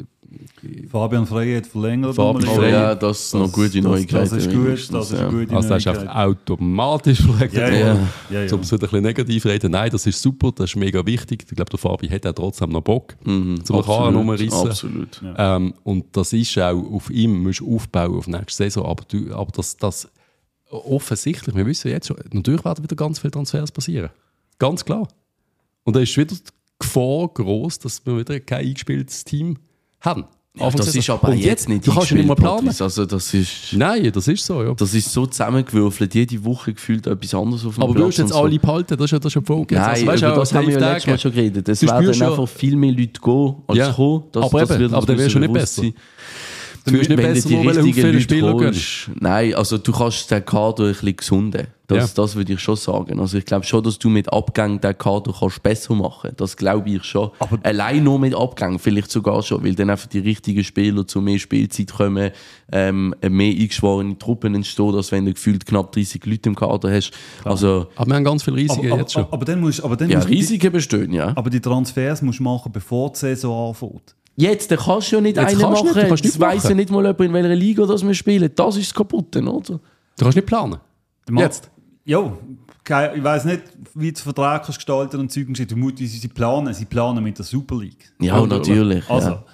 Fabian Frey hat verlängert. Fabian Frey, ja, das ist noch gute Neuigkeit. Das ist gut, das, das ist eine gute also das ist einfach automatisch verlängert ja, ja. ja, ja. Um es wieder ein bisschen negativ reden. Nein, das ist super, das ist mega wichtig. Ich glaube, der Fabi hat auch trotzdem noch Bock, mhm, zum Karren rumreissen. Absolut. Ja. Ähm, und das ist auch auf ihm, musst du aufbauen auf nächste Saison. Aber, du, aber das, das offensichtlich, wir wissen jetzt schon, natürlich werden wieder ganz viele Transfers passieren. Ganz klar. Und da ist wieder die Gefahr groß, dass wir wieder kein eingespieltes Team haben. Ja, das ist aber jetzt, jetzt nicht du kannst nicht mal planen. Also das ist, Nein, das ist so, ja. Das ist so zusammengewürfelt, jede Woche gefühlt etwas anderes auf dem aber Platz. Aber du hast jetzt so. alle behalten, das ist ja das schon Folge. Nein, also, weißt, über das haben wir ja letztes Mal schon geredet. Es werden ja einfach viel mehr Leute gehen als ja. kommen. Das, aber das eben, wird aber dann wärst du nicht besser. Sein. Du wirst nicht besser, die nur richtigen Leute Spieler holst. Nein, also du kannst den Kader ein bisschen gesunden. Das, ja. das würde ich schon sagen. Also ich glaube schon, dass du mit Abgängen den Kader kannst besser machen. Das glaube ich schon. Aber allein nur mit Abgängen vielleicht sogar schon, weil dann einfach die richtigen Spieler zu mehr Spielzeit kommen, ähm, mehr eingeschworene Truppen entstehen, als wenn du gefühlt knapp dreißig Leute im Kader hast. Also, aber wir haben ganz viele Risiken aber, jetzt schon. Aber, aber dann musst, aber dann ja, musst Risiken bestehen, ja. Aber die Transfers musst du machen, bevor die Saison anfängt. Jetzt, dann kannst du ja nicht Jetzt einen machen. Nicht, jetzt weiss ja nicht mal jemand, in welcher Liga das wir spielen. Das ist das Kaputte, oder? Du kannst nicht planen. Jetzt? Ja, ich weiss nicht, wie der Vertrag kannst gestalten und Zeug steht. Vermutlich sie planen, sie planen mit der Super League. Ja, oder? Natürlich. Also, ja.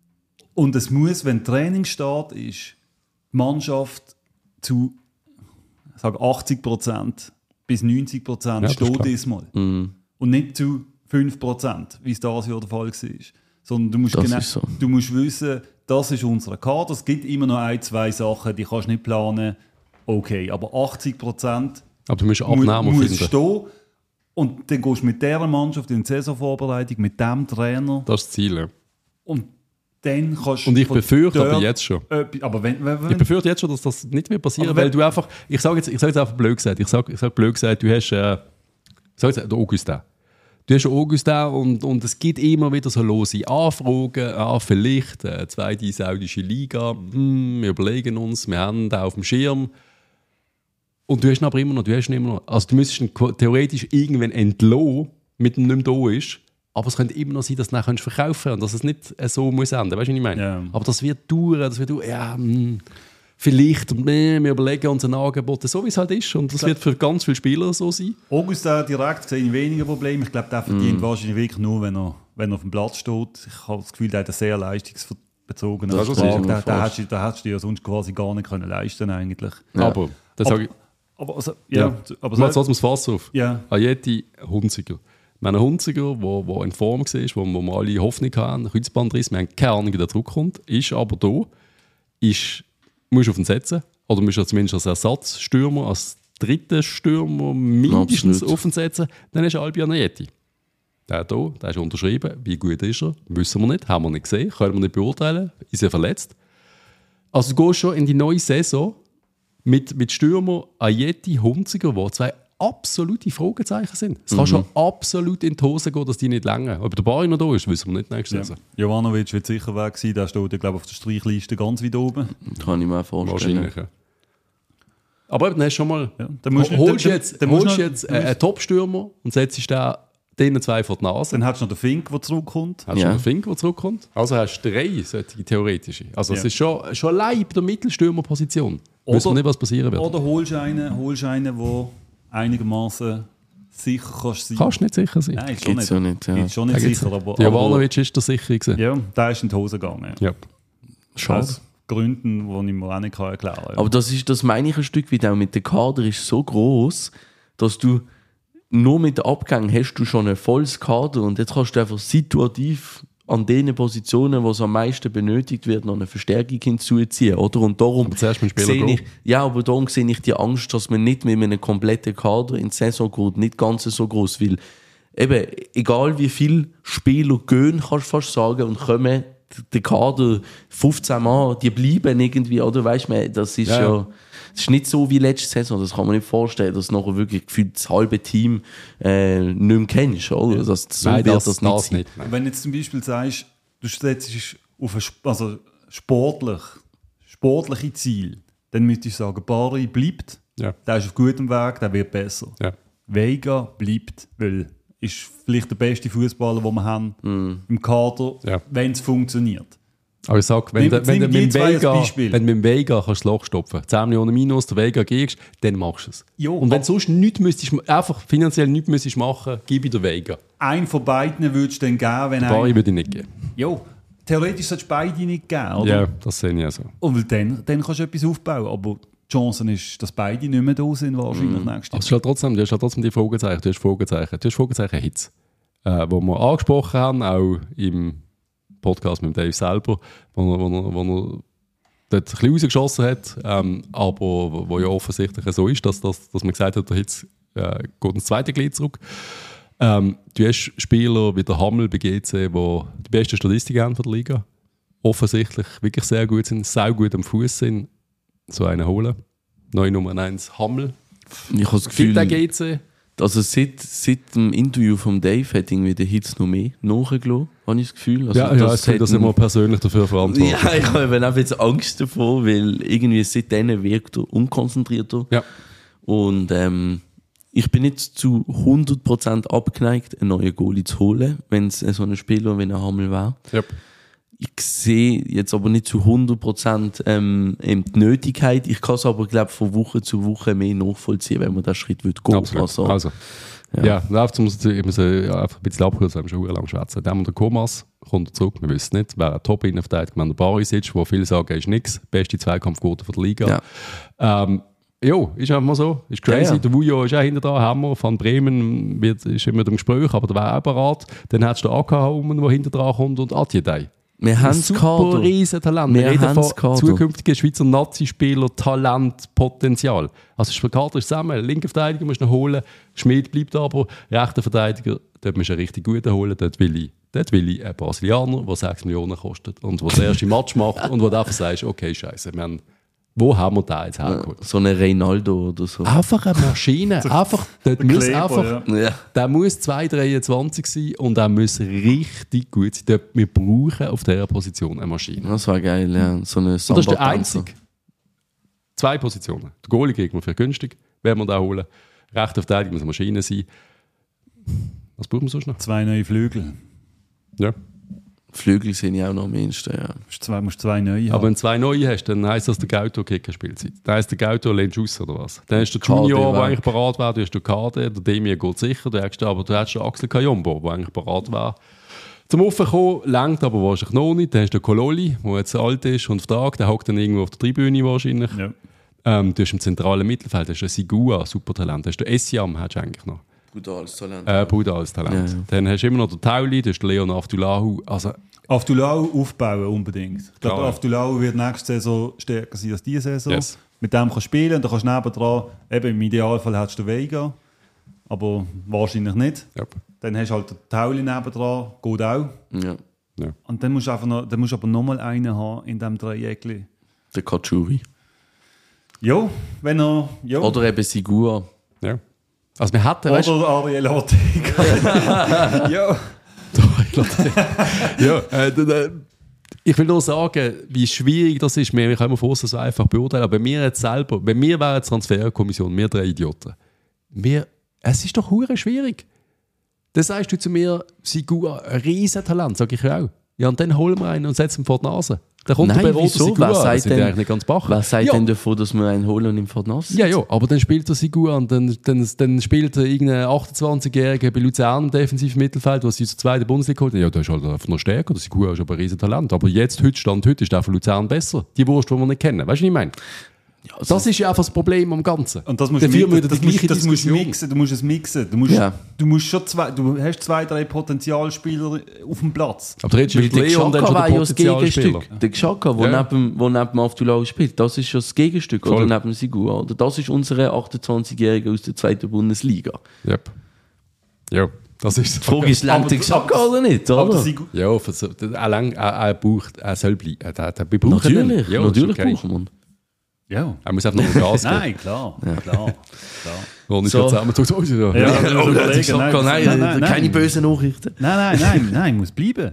Und es muss, wenn Trainingsstart ist, die Mannschaft zu ich sage achtzig Prozent bis neunzig Prozent ja, steht diesmal. Mhm. Und nicht zu fünf Prozent, wie es das Jahr der Fall war. Sondern du musst, genau, so. du musst wissen, das ist unser Kader. Es gibt immer noch ein, zwei Sachen, die kannst du nicht planen. Okay, aber achtzig Prozent aber du musst Abnahme mu- finden. Stehen. Und dann gehst du mit dieser Mannschaft in die Saisonvorbereitung, mit diesem Trainer. Das ist das Ziel, ja. Und dann kannst Und ich befürchte aber jetzt schon. Äh, aber wenn, wenn, wenn, ich befürchte jetzt schon, dass das nicht mehr passiert, weil du einfach, ich sage jetzt, ich sage jetzt einfach blöd gesagt, ich sage ich sag blöd gesagt, du hast, äh, ich sage jetzt, der Augustin. Du hast Augustin und, und es gibt immer wieder so lose Anfragen, ah, vielleicht äh, zweite saudische Liga, hm, wir überlegen uns, wir haben da auf dem Schirm. Und du hast ihn aber immer noch, du hast ihn immer noch, also du müsstest ihn theoretisch irgendwann entlassen, mit dem nicht mehr da ist, aber es könnte immer noch sein, dass du ihn verkaufen kannst und dass es nicht so muss enden, weißt du, was ich meine? Ja. Aber das wird dauern, das wird dauern, ja, mh, vielleicht, mh, wir überlegen uns ein Angebot, so wie es halt ist und das wird für ganz viele Spieler so sein. Augustin direkt sehe ich weniger Probleme, ich glaube, der verdient mm. wahrscheinlich wirklich nur, wenn er, wenn er auf dem Platz steht. Ich habe das Gefühl, der hat einen sehr leistungsbezogenen Das Vertrag, den, den hättest du den hättest du ja sonst quasi gar nicht können leisten eigentlich. Ja. Aber, das aber, sage ich... Aber, also, ja, ja. aber so, jetzt das Fass auf. Ja. Ajeti Hunziger. Wir haben einen Hunziger, der, der in Form war, wo, wo wir alle Hoffnung haben, Kreuzbandriss, wir haben keine Ahnung, wie der zurückkommt, ist aber da, ist, musst du auf ihn setzen, oder musst du zumindest als Ersatzstürmer, als dritten Stürmer mindestens Absolut. auf ihn setzen, dann ist Albion Ajeti. Der hier, der ist unterschrieben, wie gut ist er, wissen wir nicht, haben wir nicht gesehen, können wir nicht beurteilen, ist er verletzt. Also du gehst schon in die neue Saison mit, mit Stürmer Ajeti, Hunziger, die zwei absolute Fragezeichen sind. Es mhm. kann schon absolut in die Hose gehen, dass die nicht länger. Ob der Bari noch da ist, wissen wir nicht nächste ja. Saison. Jovanovic wird sicher weg sein, der steht, glaube ich, auf der Streichliste ganz weit oben. Kann ich mir vorstellen. Wahrscheinlich, ja. Aber dann hast du schon mal... Ja, dann musst ho- holst du jetzt, dann, dann holst musst jetzt einen, einen Top-Stürmer und setzt den denen zwei vor die Nase. Dann hast du noch den Fink, der zurückkommt. Hast du ja. noch den Fink, der zurückkommt. Also hast du drei solche theoretische. Also ja. es ist schon, schon Leib der Mittelstürmerposition. Wissen wir nicht, was passieren wird. Oder holst du einen, holst einen, der einigermaßen sicher kannst sein. Kannst nicht sicher sein. Nein, ist schon Geht's nicht, ja nicht, ja. ist schon nicht sicher. Aber, der Jovanovic ist der sicher gewesen. Ja, der ist in die Hose gegangen. Ja. Schade. Aus Gründen, die ich mir auch nicht erklären kann. Ja. Aber das, ist, das meine ich ein Stück weit auch mit dem Kader ist so groß, dass du nur mit den Abgängen hast du schon ein volles Kader und jetzt kannst du einfach situativ an den Positionen, wo es am meisten benötigt wird, noch eine Verstärkung hinzuziehen, oder? Und darum aber zuerst mit Spieler sehe ich, ja, aber darum sehe ich die Angst, dass man nicht mit einem kompletten Kader in die Saison geht, nicht ganz so groß, weil eben, egal wie viele Spieler gehen, kannst du fast sagen, und kommen, der Kader fünfzehn Mal, die bleiben irgendwie, oder? Weißt du, das ist ja, ja das ist nicht so wie letzte Saison, das kann man nicht vorstellen, dass du nachher wirklich gefühlt das halbe Team äh, nicht mehr kennst, oder? Das, so Nein, wird das, das nicht das sein. nicht. Wenn du jetzt zum Beispiel sagst, du setzt auf eine, also sportlich, sportliche Ziel, dann müsste ich sagen, Bari bleibt, Ja. der ist auf gutem Weg, der wird besser. Ja. Vega bleibt, weil ist vielleicht der beste Fußballer, den wir haben Mm. im Kader, Ja. wenn es funktioniert. Aber ich sag, wenn, Nimm- du- wenn, du nimm mit die dem zwei als Vega, Beispiel. wenn du mit dem Vega kannst das Loch stopfen, zehn Millionen Minus, der Vega gehst, dann machst du es. Jo, Und wenn ab- du sonst nichts müsstest, einfach finanziell nichts müsstest machen, gib ich den Vega. Ein von beiden würdest du dann geben, wenn Bari ein... würde ich nicht geben. Jo, theoretisch solltest du beide nicht geben, oder? Ja, das sehe ich auch so. Und weil dann, dann kannst du etwas aufbauen, aber die Chance ist, dass beide nicht mehr da sind, wahrscheinlich Mm. nächstes Aber Jahr. es ist halt trotzdem, du hast halt trotzdem die Fragezeichen, du hast Fragezeichen, du hast Fragezeichen Hits, äh, wo wir angesprochen haben, auch im Podcast mit Dave selber, wo er, wo er, wo er dort ein bisschen rausgeschossen hat, ähm, aber wo, wo ja offensichtlich so ist, dass, dass, dass man gesagt hat, der Hitz äh, geht ins zweite Glied zurück. Ähm, du hast Spieler wie der Hammel bei G C, die die beste Statistik haben von der Liga, offensichtlich wirklich sehr gut sind, sehr gut am Fuß sind, so einen holen. Neue Nummer eins Hammel. Ich habe das Gibt der Gefühl, G C? also seit, seit dem Interview von Dave hat irgendwie der Hitz noch mehr nachgelassen, habe ich das Gefühl. Also Ja, ja, das hat da sind wir persönlich dafür verantwortlich. Ja, ich habe eben auch jetzt Angst davor, weil irgendwie seitdem wirkt er unkonzentrierter. Ja. Und ähm, ich bin nicht zu hundert Prozent abgeneigt, einen neuen Goalie zu holen, wenn es so ein Spieler wie ein Hammel wäre. Yep. Ich sehe jetzt aber nicht zu hundert Prozent ähm, die Nötigkeit. Ich kann es aber, glaube ich, von Woche zu Woche mehr nachvollziehen, wenn man diesen Schritt gehen will. Absolut. Also, Also, ja. ja, läuft es, ich muss äh, ja, einfach ein bisschen abkürzen, wir haben schon lange schwätzen. Dann haben wir den Komas, kommt er zurück, wir wissen nicht, wer ein Top-Innenverteidiger, wir haben den Barisic, wo viele sagen, er ist nichts, beste Zweikampfquote von der Liga. Ja. Ähm, ja, ist einfach mal so, ist crazy. Ja, ja. Der Vujo ist auch hinter da, Hammer, Van Bremen wird, ist immer im Gespräch, aber der wäre auch bereit. Dann hättest du den A K H rum, der hinter dran kommt und Atjedei. Wir haben das Super Kader. riesen Talent. Wir, Wir reden haben von das Kader. zukünftigen Schweizer Nazi-Spieler, Talent, Potenzial. Also der Kader ist zusammen. Linker Verteidiger musst du noch holen. Schmied bleibt aber. Rechter Verteidiger, dort musst du einen richtig guten holen. Dort will ich, dort will ich einen Brasilianer, der sechs Millionen kostet und der das erste Match macht und wo du einfach sagst, okay, scheiße, wir haben, wo haben wir da jetzt hergeholt? So eine Reynaldo oder so. Einfach eine Maschine. Einfach, dort muss Kleber, einfach, ja. Ja. der muss zwei dreiundzwanzig sein und der muss richtig gut sein. Dort, wir brauchen auf dieser Position eine Maschine. Das war geil, ja. So eine Und das ist der Samba-Tänzer. einzige. Zwei Positionen. Der Goalie kriegt man für günstig, wenn wir den holen. Rechter Verteidiger muss eine Maschine sein. Was braucht man sonst noch? Zwei neue Flügel. Ja. Flügel sind ja auch noch am ehesten, ja. Du musst zwei, musst zwei neue Aber haben. wenn du zwei neue hast, dann heisst das, der Gauto kriegt keine Spielzeit. Dann heisst der Gauto lehnt aus oder was? Dann hast du den K D Junior, der weg. eigentlich parat wäre, du hast den K D, der Demir geht sicher, du hast, aber du hast den Axel Kayombo, der eigentlich parat wäre. Zum Aufkommen längt aber wahrscheinlich noch nicht. Dann hast du den Kololi, der jetzt alt ist und fragt, der hockt dann irgendwo auf der Tribüne wahrscheinlich. Ja. Ähm, du hast im zentralen Mittelfeld hast du einen Sigua, super Talent. Hast du den Essiam, hast du eigentlich noch. Brutales Talent. Äh, brutales Talent. Ja, ja. Dann hast du immer noch den Tauli, du hast den Leon Aftulahu. Also, Aftulau aufbauen unbedingt. Ich glaube, Klar, ja. Aftulau wird nächste Saison stärker sein als diese Saison. Yes. Mit dem kannst du spielen und dann kannst du nebendran, eben im Idealfall hättest du den Vega, aber wahrscheinlich nicht. ja. Dann hast du halt den Tauli nebendran, geht auch. Ja. Ja. Und dann musst du, einfach noch, dann musst du aber nochmal einen haben in diesem Dreieckli. Der Kachuri. Ja, wenn er... Ja. Oder eben Sigua. Ja. Also wir hatten, weißt, Oder Ariel Ortega. ja. ja, äh, d- d- ich will nur sagen, wie schwierig das ist. Wir können vor so einfach beurteilen, aber wir jetzt selber, wenn wir wären Transferkommission, wir drei Idioten, wir, es ist doch hure schwierig. Dann sagst du zu mir, Sigua, ein Riesentalent, sage ich auch. Ja, und dann holen wir einen und setzen ihn vor die Nase. Dann kommt Nein, der Beroter wieso? Sigua, Wer das sagt sind denn- eigentlich nicht ganz bach. Wer sagt ja. denn davon, dass wir einen holen und ihm vor die Nase Ja, ja, aber dann spielt er Sigua und dann, dann, dann spielt er irgendein achtundzwanzigjähriger bei Luzern im defensiven Mittelfeld, was sie zur zweiten Bundesliga geholt hat. Ja, der ist halt einfach noch stärker. Der Sigua ist aber ein riesen Talent. Aber jetzt, heute, Stand heute, ist der von Luzern besser. Die Wurst, die wir nicht kennen. Weißt du, was ich meine? Ja, also, Das ist ja einfach das Problem am Ganzen. Und das musst Dafür du müssen mit, wir das, die musst, gleiche das musst du Diskussion- mixen, du musst es mixen. Du musst, Ja. du musst schon zwei, du hast zwei, drei Potenzialspieler auf dem Platz. Aber der Weil ist der Leon dann Xhaka schon war der ja das Potenzialspieler. Gegenstück. Der Xhaka, der Ja. neben, wo neben Aftulau spielt, das ist ja das Gegenstück. Voll. Oder neben Sigua. Oder das ist unsere achtundzwanzigjährige aus der zweiten Bundesliga. Yep. Ja, das ist Die Frage ist, lernt Aber- der Xhaka oder nicht? Aber Oder? sie, Ja, für so- er, lang, er, er braucht, er soll bleiben. Er, er, er, wir brauchen Natürlich, ihn. Ja, natürlich ist okay. brauchen wir ihn. ja. Er muss einfach noch ein Gas geben. Nein, klar. klar, klar. Wo nicht So. zusammen tut. Oh, ja. Ja, Oh, der überlegen. Xhaka, nein, nein, nein, keine nein. bösen Nachrichten. Nein, nein, nein, nein, muss bleiben.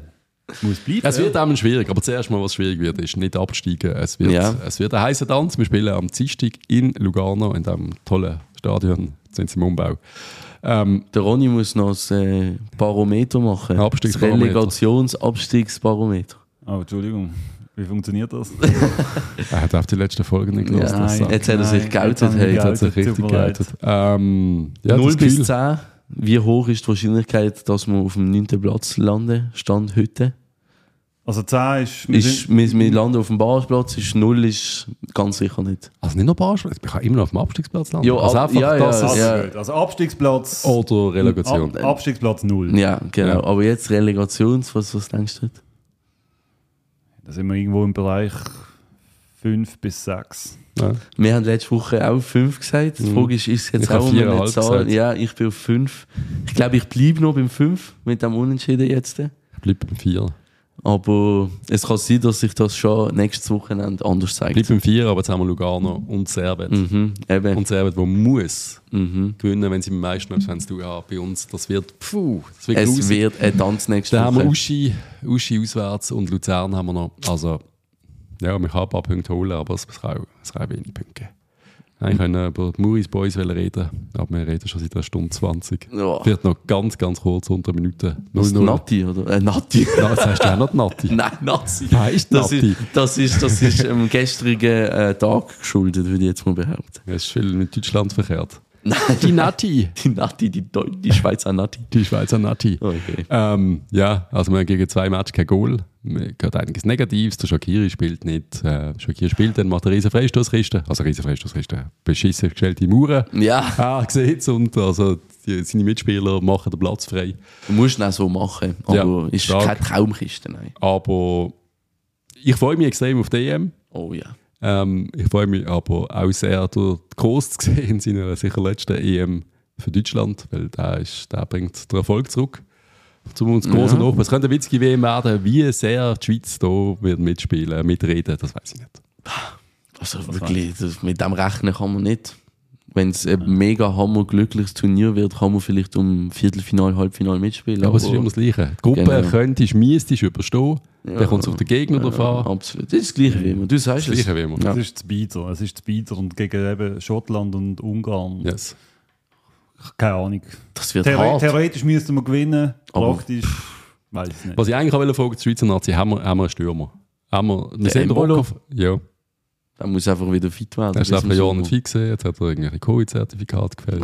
Es muss bleiben. Es wird ja. auch schwierig, aber zuerst mal, was schwierig wird, ist nicht absteigen. Es wird, Ja. es wird ein heißer Tanz. Wir spielen am Dienstag in Lugano, in diesem tollen Stadion, sind sie im Umbau. Ähm, Der Ronny muss noch das äh, Barometer machen. Abstiegsbarometer. Das Relegations-Abstiegsbarometer. Oh, Entschuldigung. Wie funktioniert das? er hat auf die letzte Folge nicht gehört. Ja, das sagt. jetzt hat er sich Nein, geoutet. jetzt habe ich Hey. Jetzt hat sich Tut richtig mir leid. geoutet. Ähm, ja, null das bis Gefühl- zehn. Wie hoch ist die Wahrscheinlichkeit, dass wir auf dem neunten Platz landen? Stand heute. Also zehn ist... Wir Ist, wir, wir landen auf dem Barrageplatz, ist null ist ganz sicher nicht. Also nicht nur Barsplatz, man kann immer noch auf dem Abstiegsplatz landen. Ja, also ab- einfach ja, das ja, ist, also, ja. gut. also Abstiegsplatz... Oder Relegation. Ab, Abstiegsplatz null. Ja, genau. Ja. Aber jetzt Relegations, was, was denkst du? Da sind wir irgendwo im Bereich fünf bis sechs. Ja. Wir haben letzte Woche auch fünf gesagt. Die Frage ist, ist es jetzt Ich habe auch um eine viereinhalb Zahl? gesagt. Ja, ich bin auf fünf. Ich glaube, ich bleibe noch beim fünf mit dem Unentschieden jetzt. Ich bleibe beim vier. Aber es kann sein, dass sich das schon nächstes Wochenende anders Ich zeigt. bleibe beim vier, aber jetzt haben wir Lugano und Servet. Mhm, eben. Und Servet, der muss Mhm. gewinnen, wenn sie am meisten etwas tun haben. Bei uns, das wird, pfuh, das wird Es grusig. wird ein Tanz nächste Dann haben wir Woche. Uschi, Uschi auswärts und Luzern haben wir noch. Also, ja, wir können ein paar Punkte holen, aber es kann auch, es kann auch wenig Punkte geben. Ich wollte über die Muris Boys reden, aber wir reden schon seit einer Stunde zwanzig. Ja. Wird noch ganz, ganz kurz, unter einer Minute. Das ist null null. Nati, oder? Äh, Nati. Ja, das heißt ja auch noch die Nati. Nein, Nazi. Nein, ist Das Nati. ist, das ist, das ist dem gestrigen äh, Tag geschuldet, würde ich jetzt mal behaupten. Es ist viel mit Deutschland verkehrt. Nein, Die Nati. die Nati, die, Deu die Schweizer Nati. Die Schweizer Nati. Okay. Ähm, ja, also wir haben gegen zwei Matches kein Goal. Wir gehört einiges Negatives. Der Shaqiri spielt nicht. Äh, Shaqiri spielt, dann macht er riesen Freistoßkiste. Also riesen Freistoßkiste. Beschissen gestellte Mauern. Ja, Ah, sieht's. Und also die, seine Mitspieler machen den Platz frei. du musst ihn auch so machen. Aber Ja, ist stark. keine Traumkiste, nein. Aber ich freue mich extrem auf die E M. Oh ja. Ähm, ich freue mich aber auch sehr, den Groß zu sehen in seiner sicher letzten E M für Deutschland, weil der, ist, der bringt den Erfolg zurück. Zum uns großen Ja. Nachbarn. Es könnte eine witzige W M werden, wie sehr die Schweiz da wird mitspielen, mitreden, das weiß ich nicht. Also wirklich, das, mit dem rechnen kann man nicht. Wenn es ein mega hammerglückliches Turnier wird, kann man vielleicht um Viertelfinale, Halbfinale mitspielen. Ja, aber es ist immer das Gleiche. Die Gruppe Genau. könntest, müsstest überstehen, Ja. dann kommt es auf den Gegner drauf Ja, an. absolut. Das ist das Gleiche wie immer. Du sagst Das es. Gleiche wie immer. Ja. Es ist das Bieter. Es ist das Bieter und gegen eben Schottland und Ungarn. Yes. Keine Ahnung. Das wird Theore hart. theoretisch müssten wir gewinnen. Aber- Praktisch weiß ich nicht. Was ich eigentlich auch fragen wollte, die Schweizer Nazi, haben wir, haben wir einen Stürmer? Haben wir, wir Der sehen den Embolo? Rock auf, ja, Der muss einfach wieder fit werden. er ist bis einfach im ein Jahr Sommer. nicht fit gewesen, jetzt hat er irgendein Covid-Zertifikat gefällt.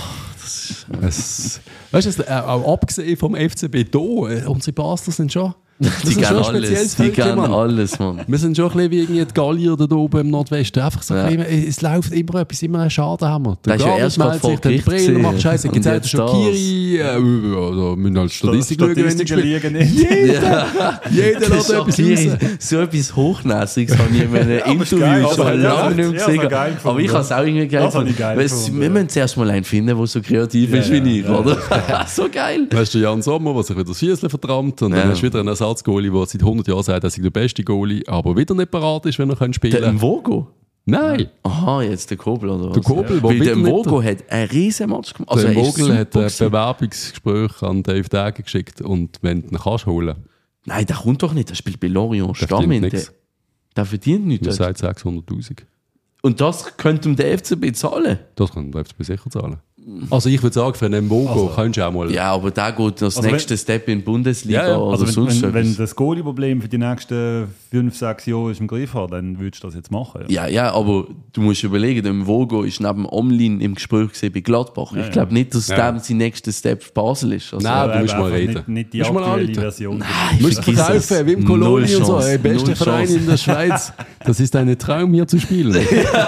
Es, weißt du, äh, auch abgesehen vom F C B hier, äh, unsere Basler sind schon. das Die ist gehen schon ein alles. spezielles Die Völkchen, gehen Mann. alles, Mann. Wir sind schon ein bisschen wie irgendwie die Gallier da oben im Nordwesten. Einfach so Ja. ein bisschen, es läuft immer etwas, immer ein Schaden haben wir. Das ist ja erst gerade vor sich, der Gericht Brille gewesen. macht Scheiße, Und gibt es jetzt schon Kiri, äh, also, müssen halt Statistik schauen, wenn nicht Statistiken spielt. liegen nicht. Ja. Jeder lässt etwas Shaqiri, raus. so etwas Hochnäsiges habe ich in einem aber ist Interview geil, schon aber lange ja, nicht mehr ja, gesehen. so geil gefunden. Aber ich habe es auch irgendwie geil Das habe ich gefunden. geil Weil es- gefunden, Wir ja. müssen zuerst mal einen finden, der so kreativ Ja, ist wie ja, ich, ja. oder? So geil. Weißt du, Jan Sommer, der sich wieder das Füßchen verdammt und Ja. dann hast du wieder einen Ersatzgoalie, der seit hundert Jahren sagt, er sei der beste Goalie, aber wieder nicht parat ist, wenn er kann spielen Der kann. Mvogo? Nein, Aha, jetzt der Kobel, oder was? der Kobel, Weil der der wieder Mvogo nicht... hat einen riesen Match gemacht. Also Der er ist Vogel hat super ein gewesen. Bewerbungsgespräch an Dave Dagen geschickt und wenn du ihn kannst holen, Nein, der kommt doch nicht. Der spielt bei Lorient Der Stamm. verdient Der, nichts. der verdient nichts. du sagst sechshunderttausend. Und das könnte ihm der F C B zahlen. Das kann der F C B sicher zahlen. Also ich würde sagen, für einen Mbogo Also- kannst du auch mal... Ja, aber der geht das Also nächste Step in die Bundesliga Ja, ja. oder Also wenn, sonst wenn, wenn etwas. das Goalie-Problem für die nächsten fünf, sechs Jahre ist im Griff hat, dann würdest du das jetzt machen. Ja. Ja, ja, aber du musst überlegen, der Mvogo ist neben Omlin im Gespräch gewesen bei Gladbach. Ja, ich glaube nicht, dass Ja. dem sein nächster Step Basel ist. Also, Nein, du musst Aber mal einfach reden. Nicht, nicht die Musst mal aktuelle anrufen. Version. Nein, Du musst vergiss es. verkaufen, wie im Null Kolonie und so. Chance. Ey, beste Null Verein Chance. in der Schweiz. Das ist ein Traum, hier zu spielen.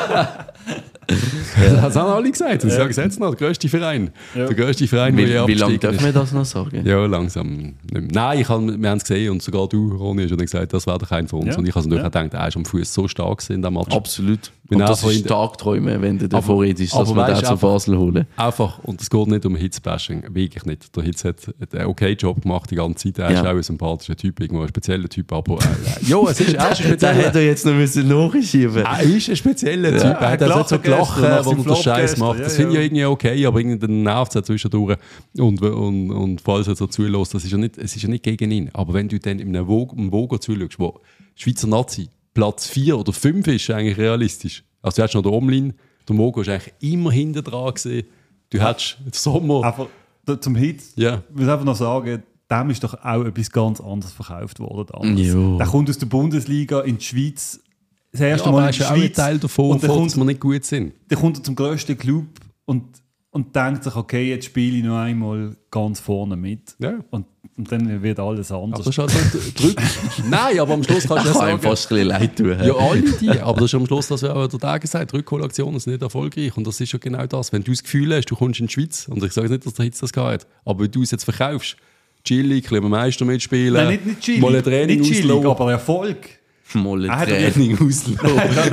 Das haben alle gesagt. Und sie sagen es jetzt noch, der grösste Verein. Ja. Der grösste Verein, Wie, der je wie lange abgestiegen dürfen ist. wir das noch sagen? Ja, langsam. nicht mehr. Nein, ich hab, wir haben es gesehen und sogar du, Ronny, hast schon gesagt, das wäre der kein von uns. Ja. Und ich habe natürlich Ja. auch gedacht, er ist am Fuß so stark gewesen in diesem Match. Absolut. Und das ist Tagträume, wenn du davor redest, dass wir den zu Basel holen. Einfach, und es geht nicht um Hitz-Bashing, wirklich nicht. Der Hitz hat einen okay Job gemacht die ganze Zeit. Er ja. ist auch ein sympathischer Typ, irgendwo ein spezieller Typ. Aber äh, ja, es ist, er ist ein spezieller. Den hätte er jetzt noch müssen nachschieben. Er ist ein spezieller Typ. Ja, er hat also so gelacht, wo er den Scheiß macht. Das ja, finde ich ja. irgendwie okay, aber irgendwie nervt es zwischendurch. Und, und, und falls er so zulässt, das ist ja nicht, es ist ja nicht gegen ihn. Aber wenn du dann in einem Vogo zuschaust, wo Schweizer Nazi Platz vier oder fünf ist eigentlich realistisch. Also du hättest noch den Omlin, der Mogo ist eigentlich immer hinten dran gesehen. Du hättest den Sommer... Einfach zum Hit, ja. ich muss einfach noch sagen, dem ist doch auch etwas ganz anderes verkauft worden. Der kommt aus der Bundesliga in die Schweiz, das erste ja, Mal in die Schweiz. Auch ein Teil davon, und kommt, dass wir nicht gut sind. Der kommt zum grössten Club und, und denkt sich, okay, jetzt spiele ich noch einmal ganz vorne mit. Ja. Und Und dann wird alles anders. Aber das ist halt drück. Nein, aber am Schluss kannst du ja sagen... fast ein bisschen leid tun. Ja, alle die. Aber das ist am Schluss, dass wir auch der Tag gesagt, Rückholaktionen sind nicht erfolgreich. Und das ist ja genau das. Wenn du das Gefühl hast, du kommst in die Schweiz, und ich sage nicht, dass der Hitz das geht, aber wenn du es jetzt verkaufst, chillig, ein Meister mitspielen, nein, nicht, nicht chillig, mal ein Training nicht chillig, aber Erfolg. Mal ein Training auslaufen. Nein, nein,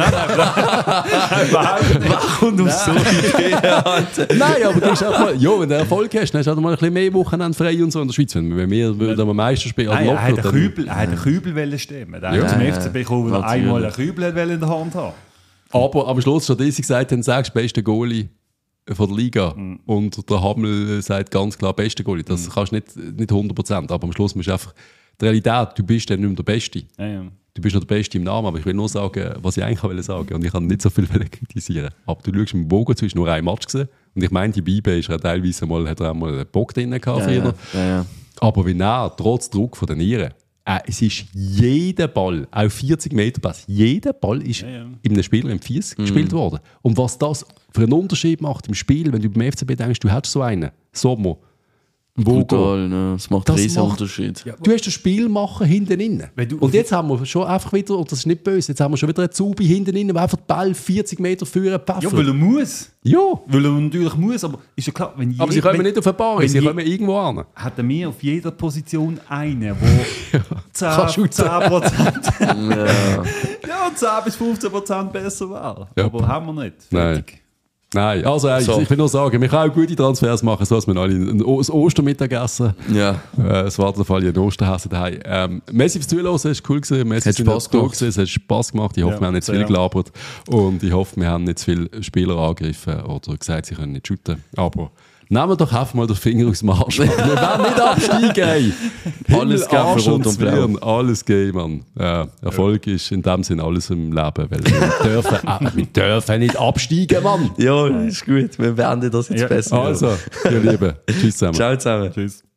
nein. Wer kommt auf so Ideen? Nein, aber du hast auch mal, ja, wenn du Erfolg hast, dann hast du halt mal ein bisschen mehr Wochenende frei und so in der Schweiz. Wenn wir würden am Meister spielen, nein, er hat einen Kübel, er hat einen Kübel stemmen. Er hat zum F C B gekommen, weil er einmal einen Kübel in der Hand hat. Aber am Schluss hat er gesagt, dann sagst du, beste Goalie von der Liga. Mhm. Und der Hamel sagt ganz klar, beste Goalie. Das mhm. kannst du nicht, nicht hundert Prozent, aber am Schluss musst du einfach die Realität, du bist dann nicht mehr der Beste. Ja, ja. Du bist noch der Beste im Namen, aber ich will nur sagen, was ich eigentlich wollte sagen. Und ich kann nicht so viel kritisieren. Aber du schaust mit Bogo zu, ist nur ein Match gesehen. Und ich meine, die Bibe ist er teilweise mal, hat er auch mal einen Bock drin gehabt. Ja, ja, ja, ja. Aber wenn er, trotz Druck von den Nieren, äh, es ist jeder Ball, auch vierzig Meter Pass, jeder Ball ist ja, ja. in einem Spieler im Fies mhm. gespielt worden. Und was das für einen Unterschied macht im Spiel, wenn du beim F C B denkst, du hättest so einen, Sommer, Brutal, ne? Das macht einen riesen Unterschied. Ja, du hast ein Spielmacher hinten innen. Und jetzt haben wir schon einfach wieder, und das ist nicht böse, jetzt haben wir schon wieder einen Zubi hinten innen, der einfach den Ball vierzig Meter führen pfeffert. Ja, weil er muss. Ja. Weil er natürlich muss, aber ist ja klar, wenn je, aber sie kommen wenn, nicht auf eine Bahn, sie kommen irgendwo an. Hat er mehr auf jeder Position einen, der zehn Prozent ja. ja, zehn bis fünfzehn Prozent besser war. Ja. Aber haben wir nicht. Nein. Nein, also äh, so. ich will nur sagen, wir können auch gute Transfers machen, so dass wir alle ein, ein Ostermittagessen. Ja. Äh, es war der Fall, ein Osterhäschen daheim. Ähm, Messi fürs Zuhören, es war cool gewesen. Messi hat Spaß gemacht. Gewesen, es hat Spaß gemacht. Ich hoffe, ja, wir haben nicht zu viel ja. gelabert. Und ich hoffe, wir haben nicht zu viele Spieler angegriffen oder gesagt, sie können nicht shooten. Aber nehmen wir doch einfach mal den Finger aus dem Arsch. Wir werden nicht absteigen, ey. Alles geben für Rot und Blau. Alles geben, Mann. Ja, Erfolg ja. ist in dem Sinn alles im Leben. Weil wir dürfen, äh, wir dürfen nicht absteigen, Mann. Ja, ist gut. Wir werden das jetzt ja. besser. Also, ihr Lieben. Tschüss zusammen. Ciao zusammen. Tschüss.